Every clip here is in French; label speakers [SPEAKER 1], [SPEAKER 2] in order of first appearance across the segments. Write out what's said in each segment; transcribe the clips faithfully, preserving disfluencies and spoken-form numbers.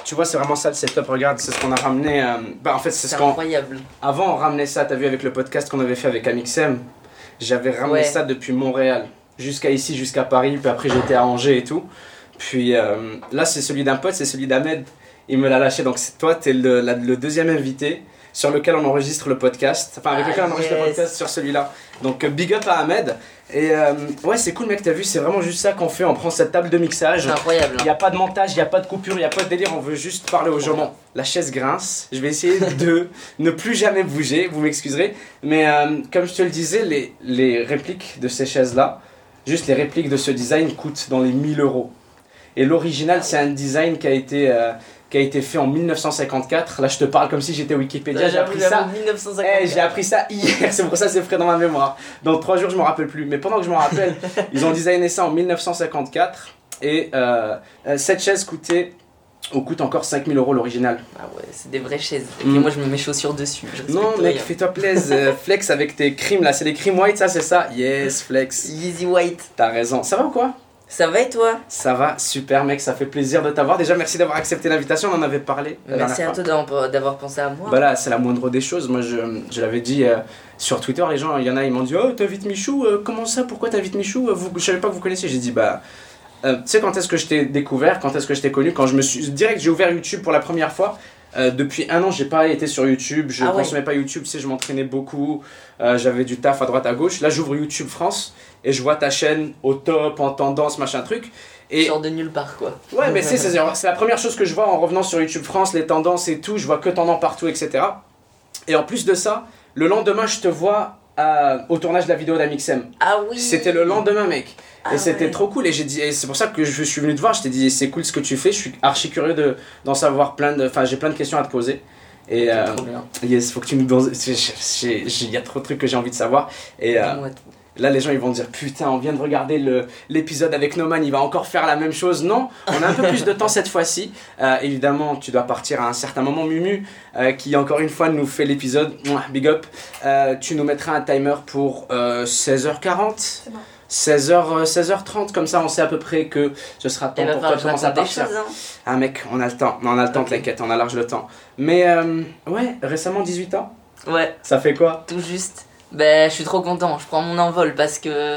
[SPEAKER 1] tu vois, c'est vraiment ça le setup. Regarde, c'est ce qu'on a ramené. Euh... Bah, en fait, c'est,
[SPEAKER 2] c'est
[SPEAKER 1] ce qu'on.
[SPEAKER 2] incroyable.
[SPEAKER 1] Avant, on ramenait ça, t'as vu, avec le podcast qu'on avait fait avec Amixem. J'avais ramené
[SPEAKER 2] Ouais.
[SPEAKER 1] ça depuis Montréal jusqu'à ici, jusqu'à Paris. Puis après, j'étais à Angers et tout. Puis euh, là, c'est celui d'un pote, c'est celui d'Ahmed. Il me l'a lâché. Donc, c'est toi, t'es le, la, le deuxième invité sur lequel on enregistre le podcast. Enfin, avec
[SPEAKER 2] Ah,
[SPEAKER 1] lequel on enregistre
[SPEAKER 2] yes.
[SPEAKER 1] le podcast sur celui-là. Donc, big up à Ahmed. Et euh, ouais, c'est cool, mec, t'as vu, c'est vraiment juste ça qu'on fait. On prend cette table de mixage.
[SPEAKER 2] C'est incroyable.
[SPEAKER 1] Il n'y a pas de montage, il n'y a pas de coupure, il n'y a pas de délire. On veut juste parler aux gens. Bon, la chaise grince. Je vais essayer de ne plus jamais bouger, vous m'excuserez. Mais euh, comme je te le disais, les, les répliques de ces chaises-là, juste les répliques de ce design coûtent dans les mille euros. Et l'original, c'est un design qui a été... Euh, qui a été fait en dix-neuf cent cinquante-quatre. Là, je te parle comme si j'étais Wikipédia. J'ai appris ça.
[SPEAKER 2] dix-neuf cent cinquante-quatre.
[SPEAKER 1] Eh, j'ai appris ça hier. C'est pour ça que c'est frais dans ma mémoire. Dans trois jours, je me rappelle plus. Mais pendant que je m'en rappelle, ils ont designé ça en dix-neuf cent cinquante-quatre. Et euh, cette chaise coûtait, ou coûte encore cinq mille euros l'original.
[SPEAKER 2] Ah ouais, c'est des vraies chaises. Et puis
[SPEAKER 1] Mm.
[SPEAKER 2] moi, je me mets chaussures dessus. Je
[SPEAKER 1] Non,
[SPEAKER 2] respecte
[SPEAKER 1] mec,
[SPEAKER 2] rien.
[SPEAKER 1] fais-toi plaisir. Euh, flex avec tes creams là. C'est des cream white, ça, c'est ça? Yes, flex.
[SPEAKER 2] Yeezy White.
[SPEAKER 1] T'as raison. Ça va ou quoi?
[SPEAKER 2] Ça va et toi?
[SPEAKER 1] Ça va, super, mec. Ça fait plaisir de t'avoir. Déjà, merci d'avoir accepté l'invitation. On en avait parlé. la
[SPEAKER 2] Merci
[SPEAKER 1] dernière
[SPEAKER 2] à
[SPEAKER 1] fois.
[SPEAKER 2] toi d'avoir d'avoir pensé à moi.
[SPEAKER 1] Bah là, c'est la moindre des choses. Moi, je, je l'avais dit euh, sur Twitter. Les gens, il y en a, ils m'ont dit: oh, t'invites Michou, euh, comment ça? Pourquoi t'invites Michou? vous, Je savais pas que vous connaissiez. J'ai dit: bah, euh, tu sais, quand est-ce que je t'ai découvert? Quand est-ce que je t'ai connu? Quand je me suis. Direct, j'ai ouvert YouTube pour la première fois. Euh, depuis un an, j'ai pas été sur YouTube. Je
[SPEAKER 2] Ah ouais.
[SPEAKER 1] consommais pas YouTube. Tu sais, je m'entraînais beaucoup. Euh, J'avais du taf à droite, à gauche. Là, j'ouvre YouTube France et je vois ta chaîne au top, en tendance, machin truc. Et
[SPEAKER 2] Sort de nulle part quoi.
[SPEAKER 1] ouais, mais c'est, c'est, c'est la première chose que je vois en revenant sur YouTube France, les tendances et tout. Je vois que tendance partout, et cetera. Et en plus de ça, le lendemain, je te vois euh, au tournage de la vidéo d'Amixem.
[SPEAKER 2] Ah oui.
[SPEAKER 1] C'était le lendemain, mec.
[SPEAKER 2] Ah
[SPEAKER 1] et c'était
[SPEAKER 2] ouais.
[SPEAKER 1] trop cool. Et, j'ai dit, et c'est pour ça que je suis venu te voir. Je t'ai dit: c'est cool ce que tu fais. Je suis archi curieux de, d'en savoir plein de. Enfin, j'ai plein de questions à te poser. Et
[SPEAKER 2] C'est
[SPEAKER 1] euh,
[SPEAKER 2] trop bien.
[SPEAKER 1] yes, faut que tu nous donnes. Il y a trop de trucs que j'ai envie de savoir. Et euh,
[SPEAKER 2] Dis-moi tout.
[SPEAKER 1] là, les gens ils vont dire: putain, on vient de regarder le, l'épisode avec Noman, il va encore faire la même chose. Non, on a un peu plus de temps cette fois-ci. Euh, évidemment, tu dois partir à un certain moment, Mumu, euh, qui encore une fois nous fait l'épisode. Mouah, big up. Euh, tu nous mettras un timer pour euh, seize heures quarante.
[SPEAKER 3] C'est bon.
[SPEAKER 1] seize heures, seize heures trente, comme ça on sait à peu près que ce sera temps
[SPEAKER 2] Il va
[SPEAKER 1] pour toi
[SPEAKER 2] falloir
[SPEAKER 1] de
[SPEAKER 2] que je
[SPEAKER 1] commencer à
[SPEAKER 2] raconte des
[SPEAKER 1] partir.
[SPEAKER 2] choses, hein.
[SPEAKER 1] Ah mec, on a le temps, on a le temps,
[SPEAKER 2] Ok.
[SPEAKER 1] t'inquiète, on a large le temps. Mais euh, ouais, récemment dix-huit ans,
[SPEAKER 2] Ouais,
[SPEAKER 1] ça fait quoi?
[SPEAKER 2] tout juste. Ben, je suis trop content. Je prends mon envol parce que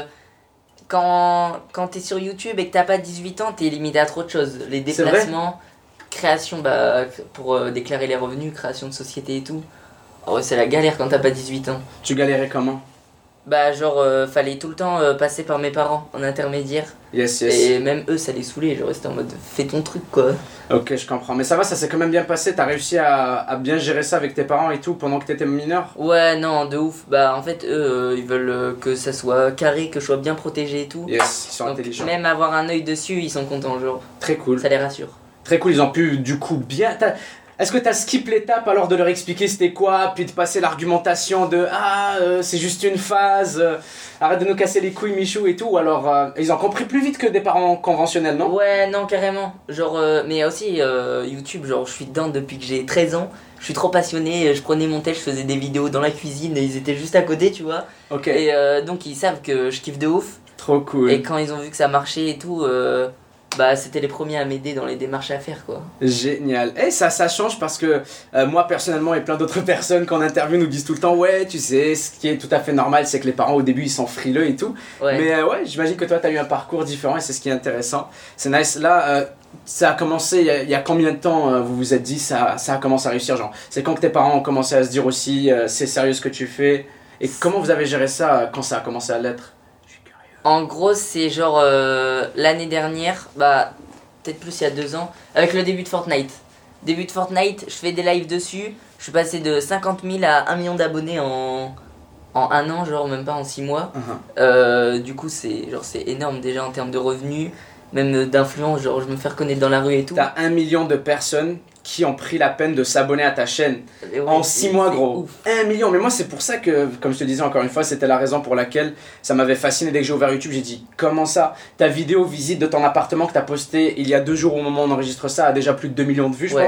[SPEAKER 2] quand, quand t'es sur YouTube et que t'as pas dix-huit ans, t'es limité à trop de choses. Les
[SPEAKER 1] C'est vrai.
[SPEAKER 2] déplacements, création, bah, pour euh, déclarer les revenus, création de société et tout. Oh, c'est la galère quand t'as pas dix-huit ans.
[SPEAKER 1] Tu galérais comment?
[SPEAKER 2] Bah, genre, euh, fallait tout le temps euh, passer par mes parents en intermédiaire.
[SPEAKER 1] Yes, yes.
[SPEAKER 2] Et même eux, ça les saoulait. Je restais en mode, fais ton truc quoi.
[SPEAKER 1] Ok, je comprends. Mais ça va, ça s'est quand même bien passé. T'as réussi à, à bien gérer ça avec tes parents et tout pendant que t'étais mineur?
[SPEAKER 2] Ouais, non, de ouf. Bah, en fait, eux, euh, ils veulent euh, que ça soit carré, que je sois bien protégé et tout.
[SPEAKER 1] Yes, ils sont
[SPEAKER 2] Donc,
[SPEAKER 1] intelligents.
[SPEAKER 2] même avoir un œil dessus, ils sont contents, genre.
[SPEAKER 1] Très cool.
[SPEAKER 2] Ça les rassure.
[SPEAKER 1] Très cool, ils ont pu du coup bien... t'as- Est-ce que t'as skip l'étape alors de leur expliquer c'était quoi, puis de passer l'argumentation de ah euh, c'est juste une phase, euh, arrête de nous casser les couilles Michou et tout, ou alors euh, ils ont compris plus vite que des parents conventionnels, non?
[SPEAKER 2] Ouais, non, carrément. Genre, euh, mais aussi euh, YouTube, genre, je suis dedans depuis que j'ai treize ans. Je suis trop passionné. Je prenais mon tel, je faisais des vidéos dans la cuisine et ils étaient juste à côté, tu vois.
[SPEAKER 1] Ok,
[SPEAKER 2] Et euh, donc, ils savent que je kiffe de ouf.
[SPEAKER 1] trop cool.
[SPEAKER 2] Et quand ils ont vu que ça marchait et tout, euh, bah, c'était les premiers à m'aider dans les démarches à faire, quoi.
[SPEAKER 1] Génial. Et ça, ça change parce que euh, moi personnellement et plein d'autres personnes qu'on interviewe nous disent tout le temps ouais tu sais ce qui est tout à fait normal c'est que les parents au début ils sont frileux et tout.
[SPEAKER 2] Ouais.
[SPEAKER 1] Mais euh, ouais j'imagine que toi t'as eu un parcours différent et c'est ce qui est intéressant. C'est nice. Là euh, ça a commencé il y a, il y a combien de temps euh, vous vous êtes dit ça, ça a commencé à réussir genre? C'est quand que tes parents ont commencé à se dire aussi euh, c'est sérieux ce que tu fais? Et comment vous avez géré ça euh, quand ça a commencé à l'être? Je suis curieux.
[SPEAKER 2] En gros, c'est genre euh, l'année dernière, bah peut-être plus il y a deux ans, avec le début de Fortnite. Début de Fortnite, je fais des lives dessus. Je suis passé de cinquante mille à un million d'abonnés en, en un an, genre même pas en six mois.
[SPEAKER 1] Uh-huh.
[SPEAKER 2] Euh, du coup, c'est genre c'est énorme déjà en termes de revenus, même d'influence. Genre, je me fais reconnaître dans la rue et tout.
[SPEAKER 1] T'as un million de personnes qui ont pris la peine de s'abonner à ta chaîne.
[SPEAKER 2] Et ouais,
[SPEAKER 1] En
[SPEAKER 2] c'est-
[SPEAKER 1] six mois,
[SPEAKER 2] c'est
[SPEAKER 1] gros.
[SPEAKER 2] ouf.
[SPEAKER 1] Un million. Mais moi, c'est pour ça que, comme je te disais encore une fois, c'était la raison pour laquelle ça m'avait fasciné dès que j'ai ouvert YouTube. J'ai dit, comment ça? Ta vidéo visite de ton appartement que t'as posté il y a deux jours au moment où on enregistre ça a déjà plus de deux millions de vues, je
[SPEAKER 2] Ouais.
[SPEAKER 1] pense.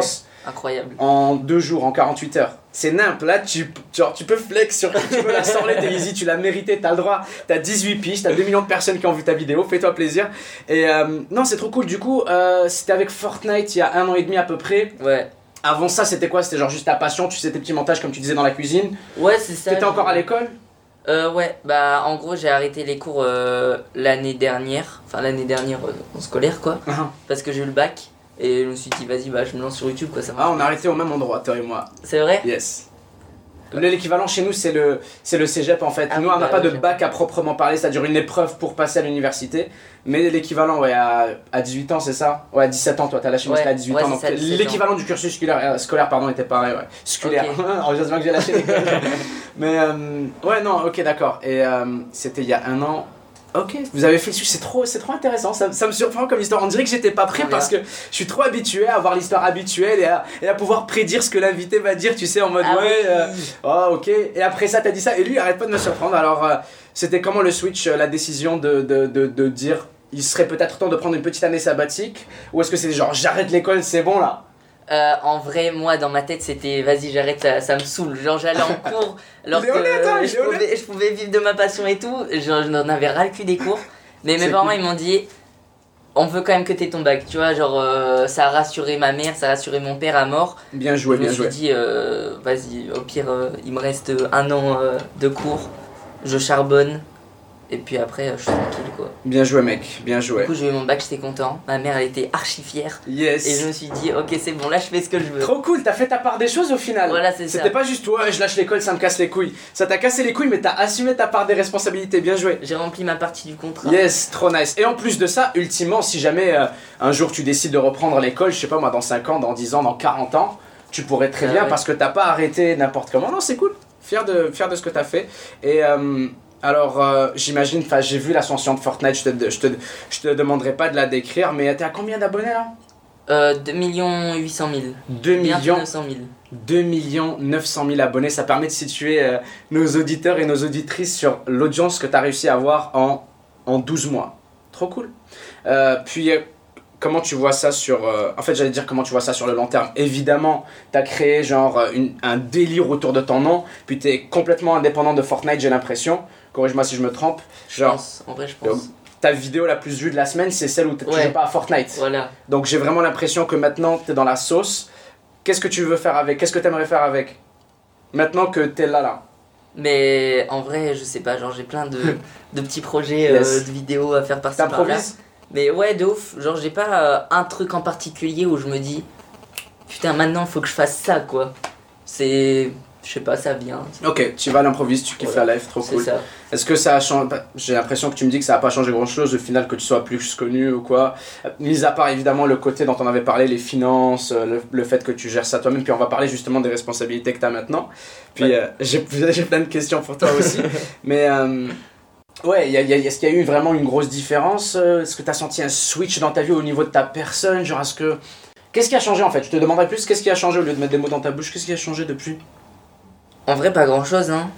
[SPEAKER 2] Incroyable.
[SPEAKER 1] En deux jours, en quarante-huit heures. C'est nimp, là tu, genre, tu peux flex sur qui tu veux, la sorler, t'es easy, tu l'as mérité, t'as le droit, t'as dix-huit piges, t'as deux millions de personnes qui ont vu ta vidéo, fais-toi plaisir. Et euh, non, c'est trop cool, du coup, euh, c'était avec Fortnite il y a un an et demi à peu près.
[SPEAKER 2] Ouais.
[SPEAKER 1] Avant ça, c'était quoi? C'était genre juste ta passion, tu faisais tes petits montages comme tu disais dans la cuisine.
[SPEAKER 2] Ouais, c'est ça.
[SPEAKER 1] T'étais encore à l'école?
[SPEAKER 2] Euh, ouais, bah en gros j'ai arrêté les cours euh, l'année dernière, enfin l'année dernière euh, en scolaire quoi,
[SPEAKER 1] uh-huh.
[SPEAKER 2] parce que j'ai eu le bac et je me suis dit vas-y bah je me lance sur YouTube quoi, ça va.
[SPEAKER 1] Ah, on a arrêté au même endroit, toi et moi.
[SPEAKER 2] C'est vrai?
[SPEAKER 1] Yes. L'équivalent chez nous, c'est le, c'est le cégep en fait.
[SPEAKER 2] Ah
[SPEAKER 1] nous,
[SPEAKER 2] oui,
[SPEAKER 1] on n'a
[SPEAKER 2] bah,
[SPEAKER 1] pas de
[SPEAKER 2] j'ai-
[SPEAKER 1] bac à proprement parler, c'est-à-dire une épreuve pour passer à l'université. Mais l'équivalent, ouais, à, à dix-huit ans, c'est ça? Ouais, à dix-sept ans, toi, t'as lâché, moi
[SPEAKER 2] Ouais,
[SPEAKER 1] c'était à dix-huit
[SPEAKER 2] ouais,
[SPEAKER 1] ans.
[SPEAKER 2] c'est
[SPEAKER 1] Donc
[SPEAKER 2] ça, dix-sept
[SPEAKER 1] l'équivalent du cursus scolaire, euh, scolaire pardon, était pareil, ouais. Scolaire. Alors, j'espère que j'ai lâché l'école. Mais, euh, ouais, non, ok, d'accord. Et euh, c'était il y a un an. Ok, vous avez fait le sujet, c'est trop, c'est trop intéressant, ça, ça me surprend comme histoire. On dirait que j'étais pas prêt
[SPEAKER 2] Trop
[SPEAKER 1] parce que je suis trop habitué à avoir l'histoire habituelle et à, et à pouvoir prédire ce que l'invité va dire, tu sais, en mode
[SPEAKER 2] Ah
[SPEAKER 1] ouais,
[SPEAKER 2] oui.
[SPEAKER 1] euh, oh ok. Et après ça, t'as dit ça et lui, il arrête pas de me surprendre. Alors, euh, c'était comment le switch, euh, la décision de, de, de, de dire il serait peut-être temps de prendre une petite année sabbatique ou est-ce que c'est genre j'arrête l'école, c'est bon là?
[SPEAKER 2] Euh, en vrai, moi dans ma tête c'était vas-y j'arrête, ça, ça me saoule. Genre j'allais en cours alors
[SPEAKER 1] Il est
[SPEAKER 2] que
[SPEAKER 1] honnête, hein, il
[SPEAKER 2] je,
[SPEAKER 1] est honnête.
[SPEAKER 2] pouvais, je pouvais vivre de ma passion et tout. Genre je n'en avais ras le cul des cours. Mais mes
[SPEAKER 1] C'est
[SPEAKER 2] parents
[SPEAKER 1] cool.
[SPEAKER 2] ils m'ont dit on veut quand même que t'aies ton bac. Tu vois, genre euh, ça a rassuré ma mère, ça a rassuré mon père à mort.
[SPEAKER 1] Bien joué,
[SPEAKER 2] je me
[SPEAKER 1] bien
[SPEAKER 2] suis
[SPEAKER 1] joué.
[SPEAKER 2] dit euh, vas-y, au pire euh, il me reste un an euh, de cours, je charbonne. Et puis après, euh, je suis tranquille quoi.
[SPEAKER 1] Bien joué, mec, bien joué.
[SPEAKER 2] Du coup, j'ai eu mon bac, j'étais content. Ma mère, elle était archi fière.
[SPEAKER 1] Yes.
[SPEAKER 2] Et je me suis dit, ok, c'est bon, là, je fais ce que je veux.
[SPEAKER 1] Trop cool, t'as fait ta part des choses au final.
[SPEAKER 2] Voilà, c'est ça.
[SPEAKER 1] C'était pas juste ouais, je lâche l'école, ça me casse les couilles. Ça t'a cassé les couilles, mais t'as assumé ta part des responsabilités. Bien joué.
[SPEAKER 2] J'ai rempli ma partie du contrat.
[SPEAKER 1] Yes, trop nice. Et en plus de ça, ultimement, si jamais euh, un jour tu décides de reprendre l'école, je sais pas moi, dans cinq ans, dans dix ans, dans quarante ans, tu pourrais très
[SPEAKER 2] Ah
[SPEAKER 1] bien
[SPEAKER 2] ouais.
[SPEAKER 1] parce que t'as pas arrêté n'importe comment. Non, c'est cool. Fier de, fier de ce que t'as fait. Et euh, alors, euh, j'imagine, enfin, j'ai vu l'ascension de Fortnite, je te, je, te, je te demanderai pas de la décrire, mais t'es à combien d'abonnés là?
[SPEAKER 2] Euh, deux millions huit cent mille.
[SPEAKER 1] deux
[SPEAKER 2] Bientôt
[SPEAKER 1] millions.
[SPEAKER 2] neuf cent mille.
[SPEAKER 1] deux millions neuf cent mille abonnés, ça permet de situer euh, nos auditeurs et nos auditrices sur l'audience que tu as réussi à avoir en, en douze mois. Trop cool. Euh, puis, euh, comment tu vois ça sur... euh, en fait, j'allais dire comment tu vois ça sur le long terme. Évidemment, tu as créé genre euh, une- un délire autour de ton nom, puis tu es complètement indépendant de Fortnite, j'ai l'impression. Corrige-moi si je me trompe.
[SPEAKER 2] Je
[SPEAKER 1] Genre,
[SPEAKER 2] pense, en vrai, je pense.
[SPEAKER 1] ta vidéo la plus vue de la semaine, c'est celle où tu
[SPEAKER 2] Ouais.
[SPEAKER 1] joues pas à Fortnite.
[SPEAKER 2] Voilà.
[SPEAKER 1] Donc j'ai vraiment l'impression que maintenant tu es dans la sauce. Qu'est-ce que tu veux faire avec? Qu'est-ce que tu aimerais faire avec? Maintenant que tu es là, là.
[SPEAKER 2] Mais en vrai, je sais pas, genre, j'ai plein de, de petits projets, euh,
[SPEAKER 1] Yes.
[SPEAKER 2] de vidéos à faire par-ci par-là.
[SPEAKER 1] T'improvises?
[SPEAKER 2] Mais ouais, de ouf. Genre, j'ai pas euh, un truc en particulier où je me dis, putain, maintenant, faut que je fasse ça, quoi. C'est. Je sais pas, ça vient.
[SPEAKER 1] Ok, tu vas à l'improviste, tu kiffes
[SPEAKER 2] Voilà.
[SPEAKER 1] la life, trop
[SPEAKER 2] C'est
[SPEAKER 1] cool.
[SPEAKER 2] ça.
[SPEAKER 1] Est-ce que ça a changé? J'ai l'impression que tu me dis que ça n'a pas changé grand chose au final, que tu sois plus connu ou quoi. Mis à part évidemment le côté dont on avait parlé, les finances, le, le fait que tu gères ça toi-même, puis on va parler justement des responsabilités que tu as maintenant. Puis
[SPEAKER 2] Ouais.
[SPEAKER 1] euh, j'ai j'ai plein de questions pour toi aussi. Mais euh, ouais, y a, y a- est-ce qu'il y a eu vraiment une grosse différence? euh, Est-ce que tu as senti un switch dans ta vie au niveau de ta personne? Genre, est-ce que. Qu'est-ce qui a changé en fait? Je te demanderais plus qu'est-ce qui a changé au lieu de mettre des mots dans ta bouche. Qu'est-ce qui a changé depuis?
[SPEAKER 2] En vrai, pas grand chose, hein.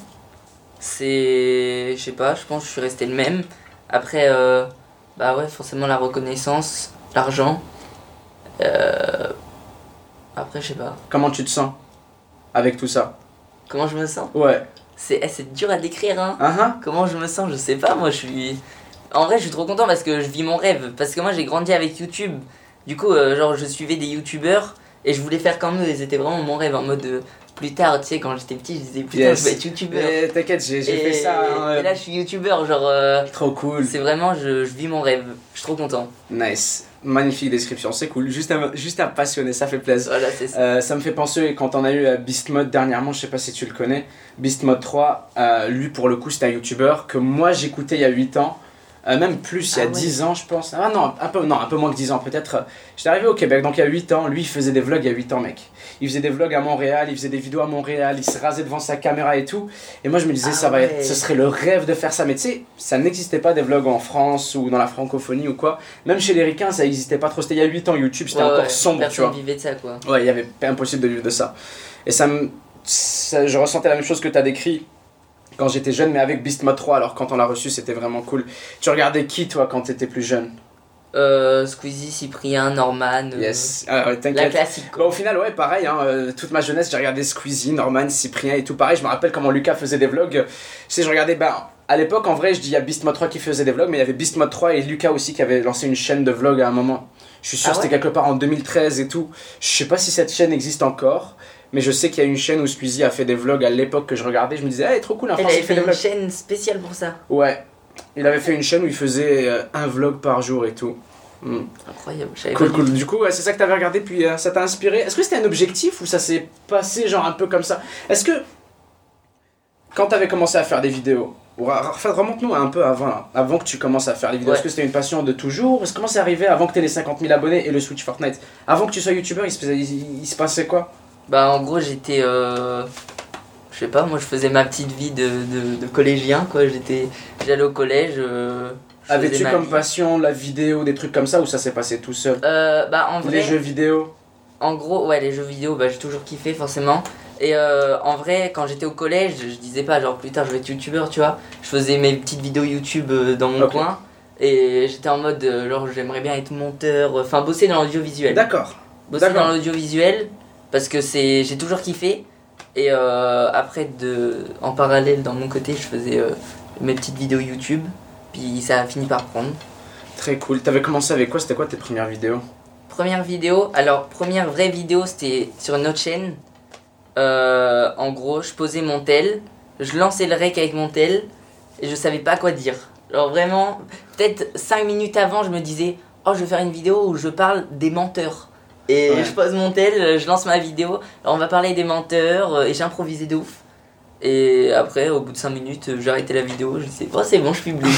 [SPEAKER 2] C'est. Je sais pas, je pense que je suis resté le même. Après, euh, bah ouais, forcément la reconnaissance, l'argent. Euh... Après, je sais pas.
[SPEAKER 1] Comment tu te sens avec tout ça?
[SPEAKER 2] Comment je me sens?
[SPEAKER 1] Ouais.
[SPEAKER 2] C'est eh, c'est dur à décrire, hein.
[SPEAKER 1] Ah ah.
[SPEAKER 2] Comment je me sens? Je sais pas, moi je suis. En vrai, je suis trop content parce que je vis mon rêve. Parce que moi j'ai grandi avec YouTube. Du coup, euh, genre, je suivais des YouTubeurs et je voulais faire comme eux. Et c'était vraiment mon rêve en mode. euh, plus tard, tu sais, quand j'étais petit, je disais putain,
[SPEAKER 1] Yes.
[SPEAKER 2] je vais être YouTubeur.
[SPEAKER 1] Mais t'inquiète, j'ai j'ai
[SPEAKER 2] Et,
[SPEAKER 1] fait ça. hein,
[SPEAKER 2] et là, je suis YouTubeur, genre. euh,
[SPEAKER 1] Trop cool.
[SPEAKER 2] c'est vraiment, je, je vis mon rêve. Je suis trop content.
[SPEAKER 1] Nice. Magnifique description, c'est cool. Juste un, juste un passionné, ça fait plaisir.
[SPEAKER 2] Voilà, c'est ça.
[SPEAKER 1] Euh, ça me fait penser quand on a eu euh, Beast Mode dernièrement, je sais pas si tu le connais. Beast Mode trois, euh, lui pour le coup c'était un YouTuber que moi j'écoutais il y a huit ans. Euh, même plus, il y a
[SPEAKER 2] Ah ouais.
[SPEAKER 1] dix ans je pense. Ah non, un peu, non, un peu moins que dix ans peut-être. J'étais arrivé au Québec, donc il y a huit ans. Lui il faisait des vlogs il y a huit ans, mec. Il faisait des vlogs à Montréal, il faisait des vidéos à Montréal, il se rasait devant sa caméra et tout. Et moi je me disais,
[SPEAKER 2] Ah
[SPEAKER 1] ça va
[SPEAKER 2] ouais.
[SPEAKER 1] être, ce serait le rêve de faire ça. Mais tu sais, ça n'existait pas des vlogs en France ou dans la francophonie ou quoi. Même chez les ricains, ça n'existait pas trop. C'était il y a huit ans, YouTube, c'était
[SPEAKER 2] Ouais,
[SPEAKER 1] encore
[SPEAKER 2] ouais,
[SPEAKER 1] sombre, tu
[SPEAKER 2] personne
[SPEAKER 1] vois.
[SPEAKER 2] vivait de ça, quoi.
[SPEAKER 1] Ouais, il y avait impossible de vivre de ça. Et ça me. ça- je ressentais la même chose que tu as décrit quand j'étais jeune, mais avec Beast Mode trois. Alors, quand on l'a reçu, c'était vraiment cool. Tu regardais qui, toi, quand tu étais plus jeune?
[SPEAKER 2] Euh, Squeezie, Cyprien, Norman. euh,
[SPEAKER 1] Yes, ah, ouais,
[SPEAKER 2] La
[SPEAKER 1] t'inquiète.
[SPEAKER 2] classique.
[SPEAKER 1] Bah,
[SPEAKER 2] quoi.
[SPEAKER 1] au final, ouais, pareil, hein, euh, toute ma jeunesse, j'ai regardé Squeezie, Norman, Cyprien et tout pareil. Je me rappelle comment Lucas faisait des vlogs. Tu sais, je regardais, ben, à l'époque, en vrai, je dis il y a Beast Mode trois qui faisait des vlogs, mais il y avait Beast Mode trois et Lucas aussi qui avait lancé une chaîne de vlogs à un moment. Je suis sûr
[SPEAKER 2] Ah
[SPEAKER 1] que c'était
[SPEAKER 2] ouais
[SPEAKER 1] quelque part en deux mille treize et tout. Je sais pas si cette chaîne existe encore, mais je sais qu'il y a une chaîne où Squeezie a fait des vlogs à l'époque que je regardais. Je me disais, ah, trop cool, un
[SPEAKER 2] Elle
[SPEAKER 1] Français
[SPEAKER 2] avait
[SPEAKER 1] qui fait
[SPEAKER 2] fait
[SPEAKER 1] des
[SPEAKER 2] une
[SPEAKER 1] vlogs.
[SPEAKER 2] chaîne spéciale pour ça.
[SPEAKER 1] Ouais, il avait fait une chaîne où il faisait euh, un vlog par jour et tout. Hmm.
[SPEAKER 2] Incroyable. Je savais
[SPEAKER 1] Cool,
[SPEAKER 2] pas
[SPEAKER 1] cool. Du coup, ouais, c'est ça que t'avais regardé, puis euh, ça t'a inspiré. Est-ce que c'était un objectif ou ça s'est passé genre un peu comme ça? Est-ce que quand t'avais commencé à faire des vidéos, ou ra- ra- remonte-nous un peu avant, là, avant que tu commences à faire les vidéos.
[SPEAKER 2] Ouais.
[SPEAKER 1] Est-ce que c'était une passion de toujours? Est-ce comment c'est arrivé avant que t'aies les cinquante mille abonnés et le Switch Fortnite? Avant que tu sois youtubeur, il se, faisait- il, il se passait quoi?
[SPEAKER 2] Bah en gros j'étais euh, je sais pas, moi je faisais ma petite vie de, de, de collégien quoi, j'étais j'allais au collège. euh, je faisais
[SPEAKER 1] Avais-tu
[SPEAKER 2] ma
[SPEAKER 1] comme
[SPEAKER 2] vie.
[SPEAKER 1] passion la vidéo, des trucs comme ça, ou ça s'est passé tout seul?
[SPEAKER 2] Euh, bah en vrai
[SPEAKER 1] Les jeux vidéo?
[SPEAKER 2] en gros ouais les jeux vidéo bah j'ai toujours kiffé forcément. Et euh, en vrai quand j'étais au collège je disais pas genre plus tard je vais être youtubeur tu vois, je faisais mes petites vidéos YouTube euh, dans mon
[SPEAKER 1] Ok.
[SPEAKER 2] coin et j'étais en mode euh, genre j'aimerais bien être monteur, euh, enfin bosser dans l'audiovisuel.
[SPEAKER 1] D'accord.
[SPEAKER 2] Bosser
[SPEAKER 1] D'accord.
[SPEAKER 2] dans l'audiovisuel parce que c'est j'ai toujours kiffé et euh, après de en parallèle dans mon côté je faisais euh, mes petites vidéos YouTube puis ça a fini par prendre.
[SPEAKER 1] Très cool. T'avais commencé avec quoi? C'était quoi tes premières vidéos?
[SPEAKER 2] Première vidéo, alors première vraie vidéo c'était sur une autre chaîne. Euh, en gros je posais mon tel, je lançais le rec avec mon tel et je savais pas quoi dire. Alors vraiment peut-être cinq minutes avant je me disais oh je vais faire une vidéo où je parle des menteurs. Et
[SPEAKER 1] Ouais.
[SPEAKER 2] je pose mon tel, je lance ma vidéo, alors on va parler des menteurs euh, et j'ai improvisé de ouf. Et après, au bout de cinq minutes, euh, j'ai arrêté la vidéo, je disais, oh c'est bon, je publie.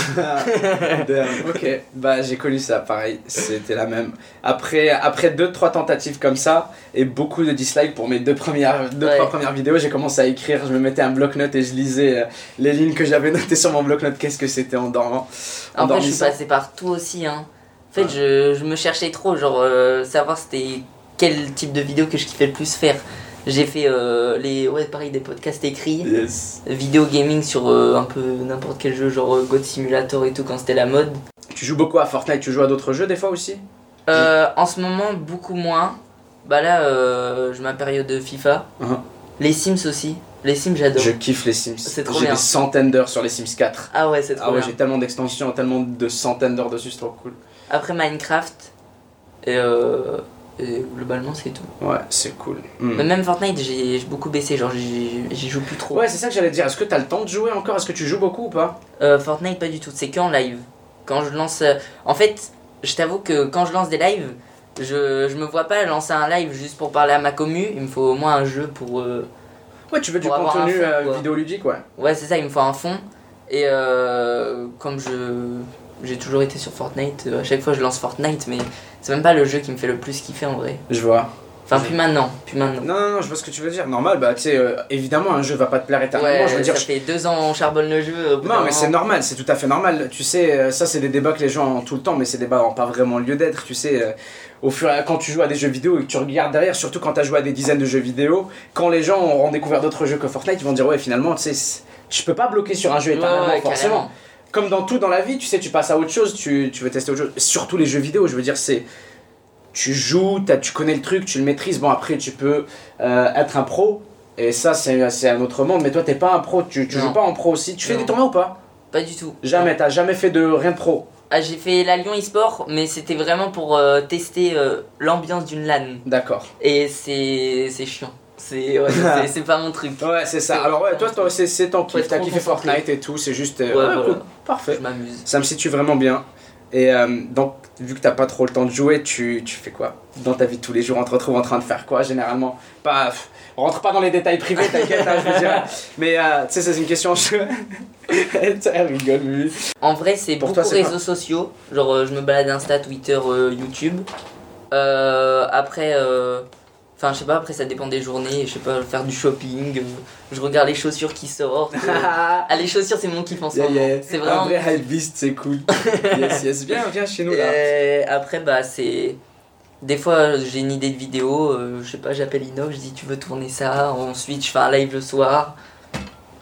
[SPEAKER 1] Damn, ok, bah j'ai connu ça, pareil, c'était la même. Après, après deux trois tentatives comme ça et beaucoup de dislikes pour mes deux premières, deux
[SPEAKER 2] Ouais.
[SPEAKER 1] trois premières vidéos, j'ai commencé à écrire, je me mettais un bloc-notes et je lisais euh, les lignes que j'avais notées sur mon bloc-notes. Qu'est-ce que c'était en dormant? En
[SPEAKER 2] Après, je suis
[SPEAKER 1] dormissant.
[SPEAKER 2] passé par tout aussi. Hein. En fait,
[SPEAKER 1] Ouais.
[SPEAKER 2] je, je me cherchais trop, genre euh, savoir c'était quel type de vidéo que je kiffais le plus faire. J'ai fait euh, les, ouais, pareil, des podcasts écrits,
[SPEAKER 1] Yes.
[SPEAKER 2] vidéo gaming sur euh, un peu n'importe quel jeu, genre euh, God Simulator et tout quand c'était la mode.
[SPEAKER 1] Tu joues beaucoup à Fortnite, tu joues à d'autres jeux des fois aussi?
[SPEAKER 2] Euh, en ce moment, beaucoup moins. Bah là, euh, j'ai ma période de FIFA.
[SPEAKER 1] Mhm.
[SPEAKER 2] Les Sims aussi. Les Sims, j'adore.
[SPEAKER 1] Je kiffe les Sims.
[SPEAKER 2] C'est trop
[SPEAKER 1] J'ai
[SPEAKER 2] bien.
[SPEAKER 1] des centaines d'heures sur les Sims quatre.
[SPEAKER 2] Ah ouais, c'est trop
[SPEAKER 1] Ah ouais,
[SPEAKER 2] bien.
[SPEAKER 1] j'ai tellement d'extensions, tellement de centaines d'heures dessus, c'est trop cool.
[SPEAKER 2] Après Minecraft. Et, euh, et globalement, c'est tout.
[SPEAKER 1] Ouais, c'est cool. Hmm.
[SPEAKER 2] Mais même Fortnite, j'ai j'ai beaucoup baissé. Genre, j'y j'y joue plus trop.
[SPEAKER 1] Ouais, c'est ça que j'allais dire. Est-ce que t'as le temps de jouer encore? Est-ce que tu joues beaucoup ou pas?
[SPEAKER 2] Euh, Fortnite, pas du tout. C'est qu'en live. Quand je lance. euh, En fait, je t'avoue que quand je lance des lives, je, je me vois pas lancer un live juste pour parler à ma commu. Il me faut au moins un jeu pour. euh,
[SPEAKER 1] Ouais, tu veux du
[SPEAKER 2] Pour avoir
[SPEAKER 1] contenu
[SPEAKER 2] un fond,
[SPEAKER 1] euh,
[SPEAKER 2] quoi.
[SPEAKER 1] vidéoludique, ouais.
[SPEAKER 2] Ouais, c'est ça, il me faut un fond. Et euh, comme je. J'ai toujours été sur Fortnite, euh, à chaque fois je lance Fortnite, mais c'est même pas le jeu qui me fait le plus kiffer en vrai.
[SPEAKER 1] Je vois.
[SPEAKER 2] Enfin, plus maintenant, plus maintenant.
[SPEAKER 1] Non, non, non, je vois ce que tu veux dire. Normal, bah, tu sais, euh, évidemment, un jeu va pas te plaire éternellement.
[SPEAKER 2] Ouais,
[SPEAKER 1] je veux dire,
[SPEAKER 2] ça
[SPEAKER 1] je-
[SPEAKER 2] fait deux ans on charbonne le jeu. au bout d'un
[SPEAKER 1] non, mais c'est
[SPEAKER 2] moment.
[SPEAKER 1] normal, c'est tout à fait normal. Tu sais, euh, ça, c'est des débats que les gens ont tout le temps, mais ces débats n'ont pas vraiment lieu d'être. Tu sais, euh, au fur et à quand tu joues à des jeux vidéo et que tu regardes derrière, surtout quand tu as joué à des dizaines de jeux vidéo, quand les gens auront découvert d'autres jeux que Fortnite, ils vont dire, ouais, finalement, tu sais, c'est- tu peux pas bloquer sur un jeu
[SPEAKER 2] Ouais,
[SPEAKER 1] éternellement,
[SPEAKER 2] ouais,
[SPEAKER 1] forcément.
[SPEAKER 2] carrément.
[SPEAKER 1] Comme dans tout dans la vie, tu sais, tu passes à autre chose, tu, tu veux tester autre chose. Surtout les jeux vidéo, je veux dire, c'est. Tu joues, t'as- tu connais le truc, tu le maîtrises. Bon, après, tu peux euh, être un pro, et ça, c'est c'est un autre monde. Mais toi, t'es pas un pro, tu, tu
[SPEAKER 2] Non.
[SPEAKER 1] joues pas en pro aussi. Tu fais
[SPEAKER 2] Non.
[SPEAKER 1] des tournois ou pas?
[SPEAKER 2] Pas du tout.
[SPEAKER 1] Jamais, t'as jamais fait de rien de pro.
[SPEAKER 2] Ah, j'ai fait la Lyon eSport, mais c'était vraiment pour euh, tester euh, l'ambiance d'une LAN.
[SPEAKER 1] D'accord.
[SPEAKER 2] Et c'est c'est chiant. C'est ouais, c'est- c'est pas mon truc.
[SPEAKER 1] Ouais, c'est ça.
[SPEAKER 2] C'est-
[SPEAKER 1] Alors, ouais, toi, toi c'est c'est ton
[SPEAKER 2] Faut
[SPEAKER 1] kiff.
[SPEAKER 2] être
[SPEAKER 1] T'as
[SPEAKER 2] trop
[SPEAKER 1] kiffé
[SPEAKER 2] concentré.
[SPEAKER 1] Fortnite et tout, c'est juste. euh,
[SPEAKER 2] Ouais,
[SPEAKER 1] ouais,
[SPEAKER 2] voilà.
[SPEAKER 1] cool. Parfait.
[SPEAKER 2] Je m'amuse.
[SPEAKER 1] Ça me situe vraiment bien. Et euh, donc, vu que t'as pas trop le temps de jouer, tu, tu fais quoi dans ta vie de tous les jours? On te retrouve en train de faire quoi généralement? Pas, pff, on rentre pas dans les détails privés, t'inquiète, hein, je veux dire. Mais euh, tu sais, c'est une question. Je... Elle rigole, lui.
[SPEAKER 2] En vrai, c'est
[SPEAKER 1] Pour
[SPEAKER 2] beaucoup
[SPEAKER 1] toi, c'est
[SPEAKER 2] réseaux sociaux. Genre, euh, je me balade Insta, Twitter, euh, YouTube. Euh, après, euh, enfin, je sais pas, après, ça dépend des journées. Je sais pas, faire du shopping. euh, je regarde les chaussures qui sortent. euh. Ah, les chaussures, c'est mon kiff en ce
[SPEAKER 1] Yeah,
[SPEAKER 2] moment.
[SPEAKER 1] yeah.
[SPEAKER 2] C'est vraiment.
[SPEAKER 1] Un vrai hypebeast, c'est cool. Yes, yes, viens, viens chez nous là.
[SPEAKER 2] Et après, bah, c'est. Des fois, j'ai une idée de vidéo. euh, je sais pas, j'appelle Inox, je dis tu veux tourner ça. Ensuite, je fais un live le soir.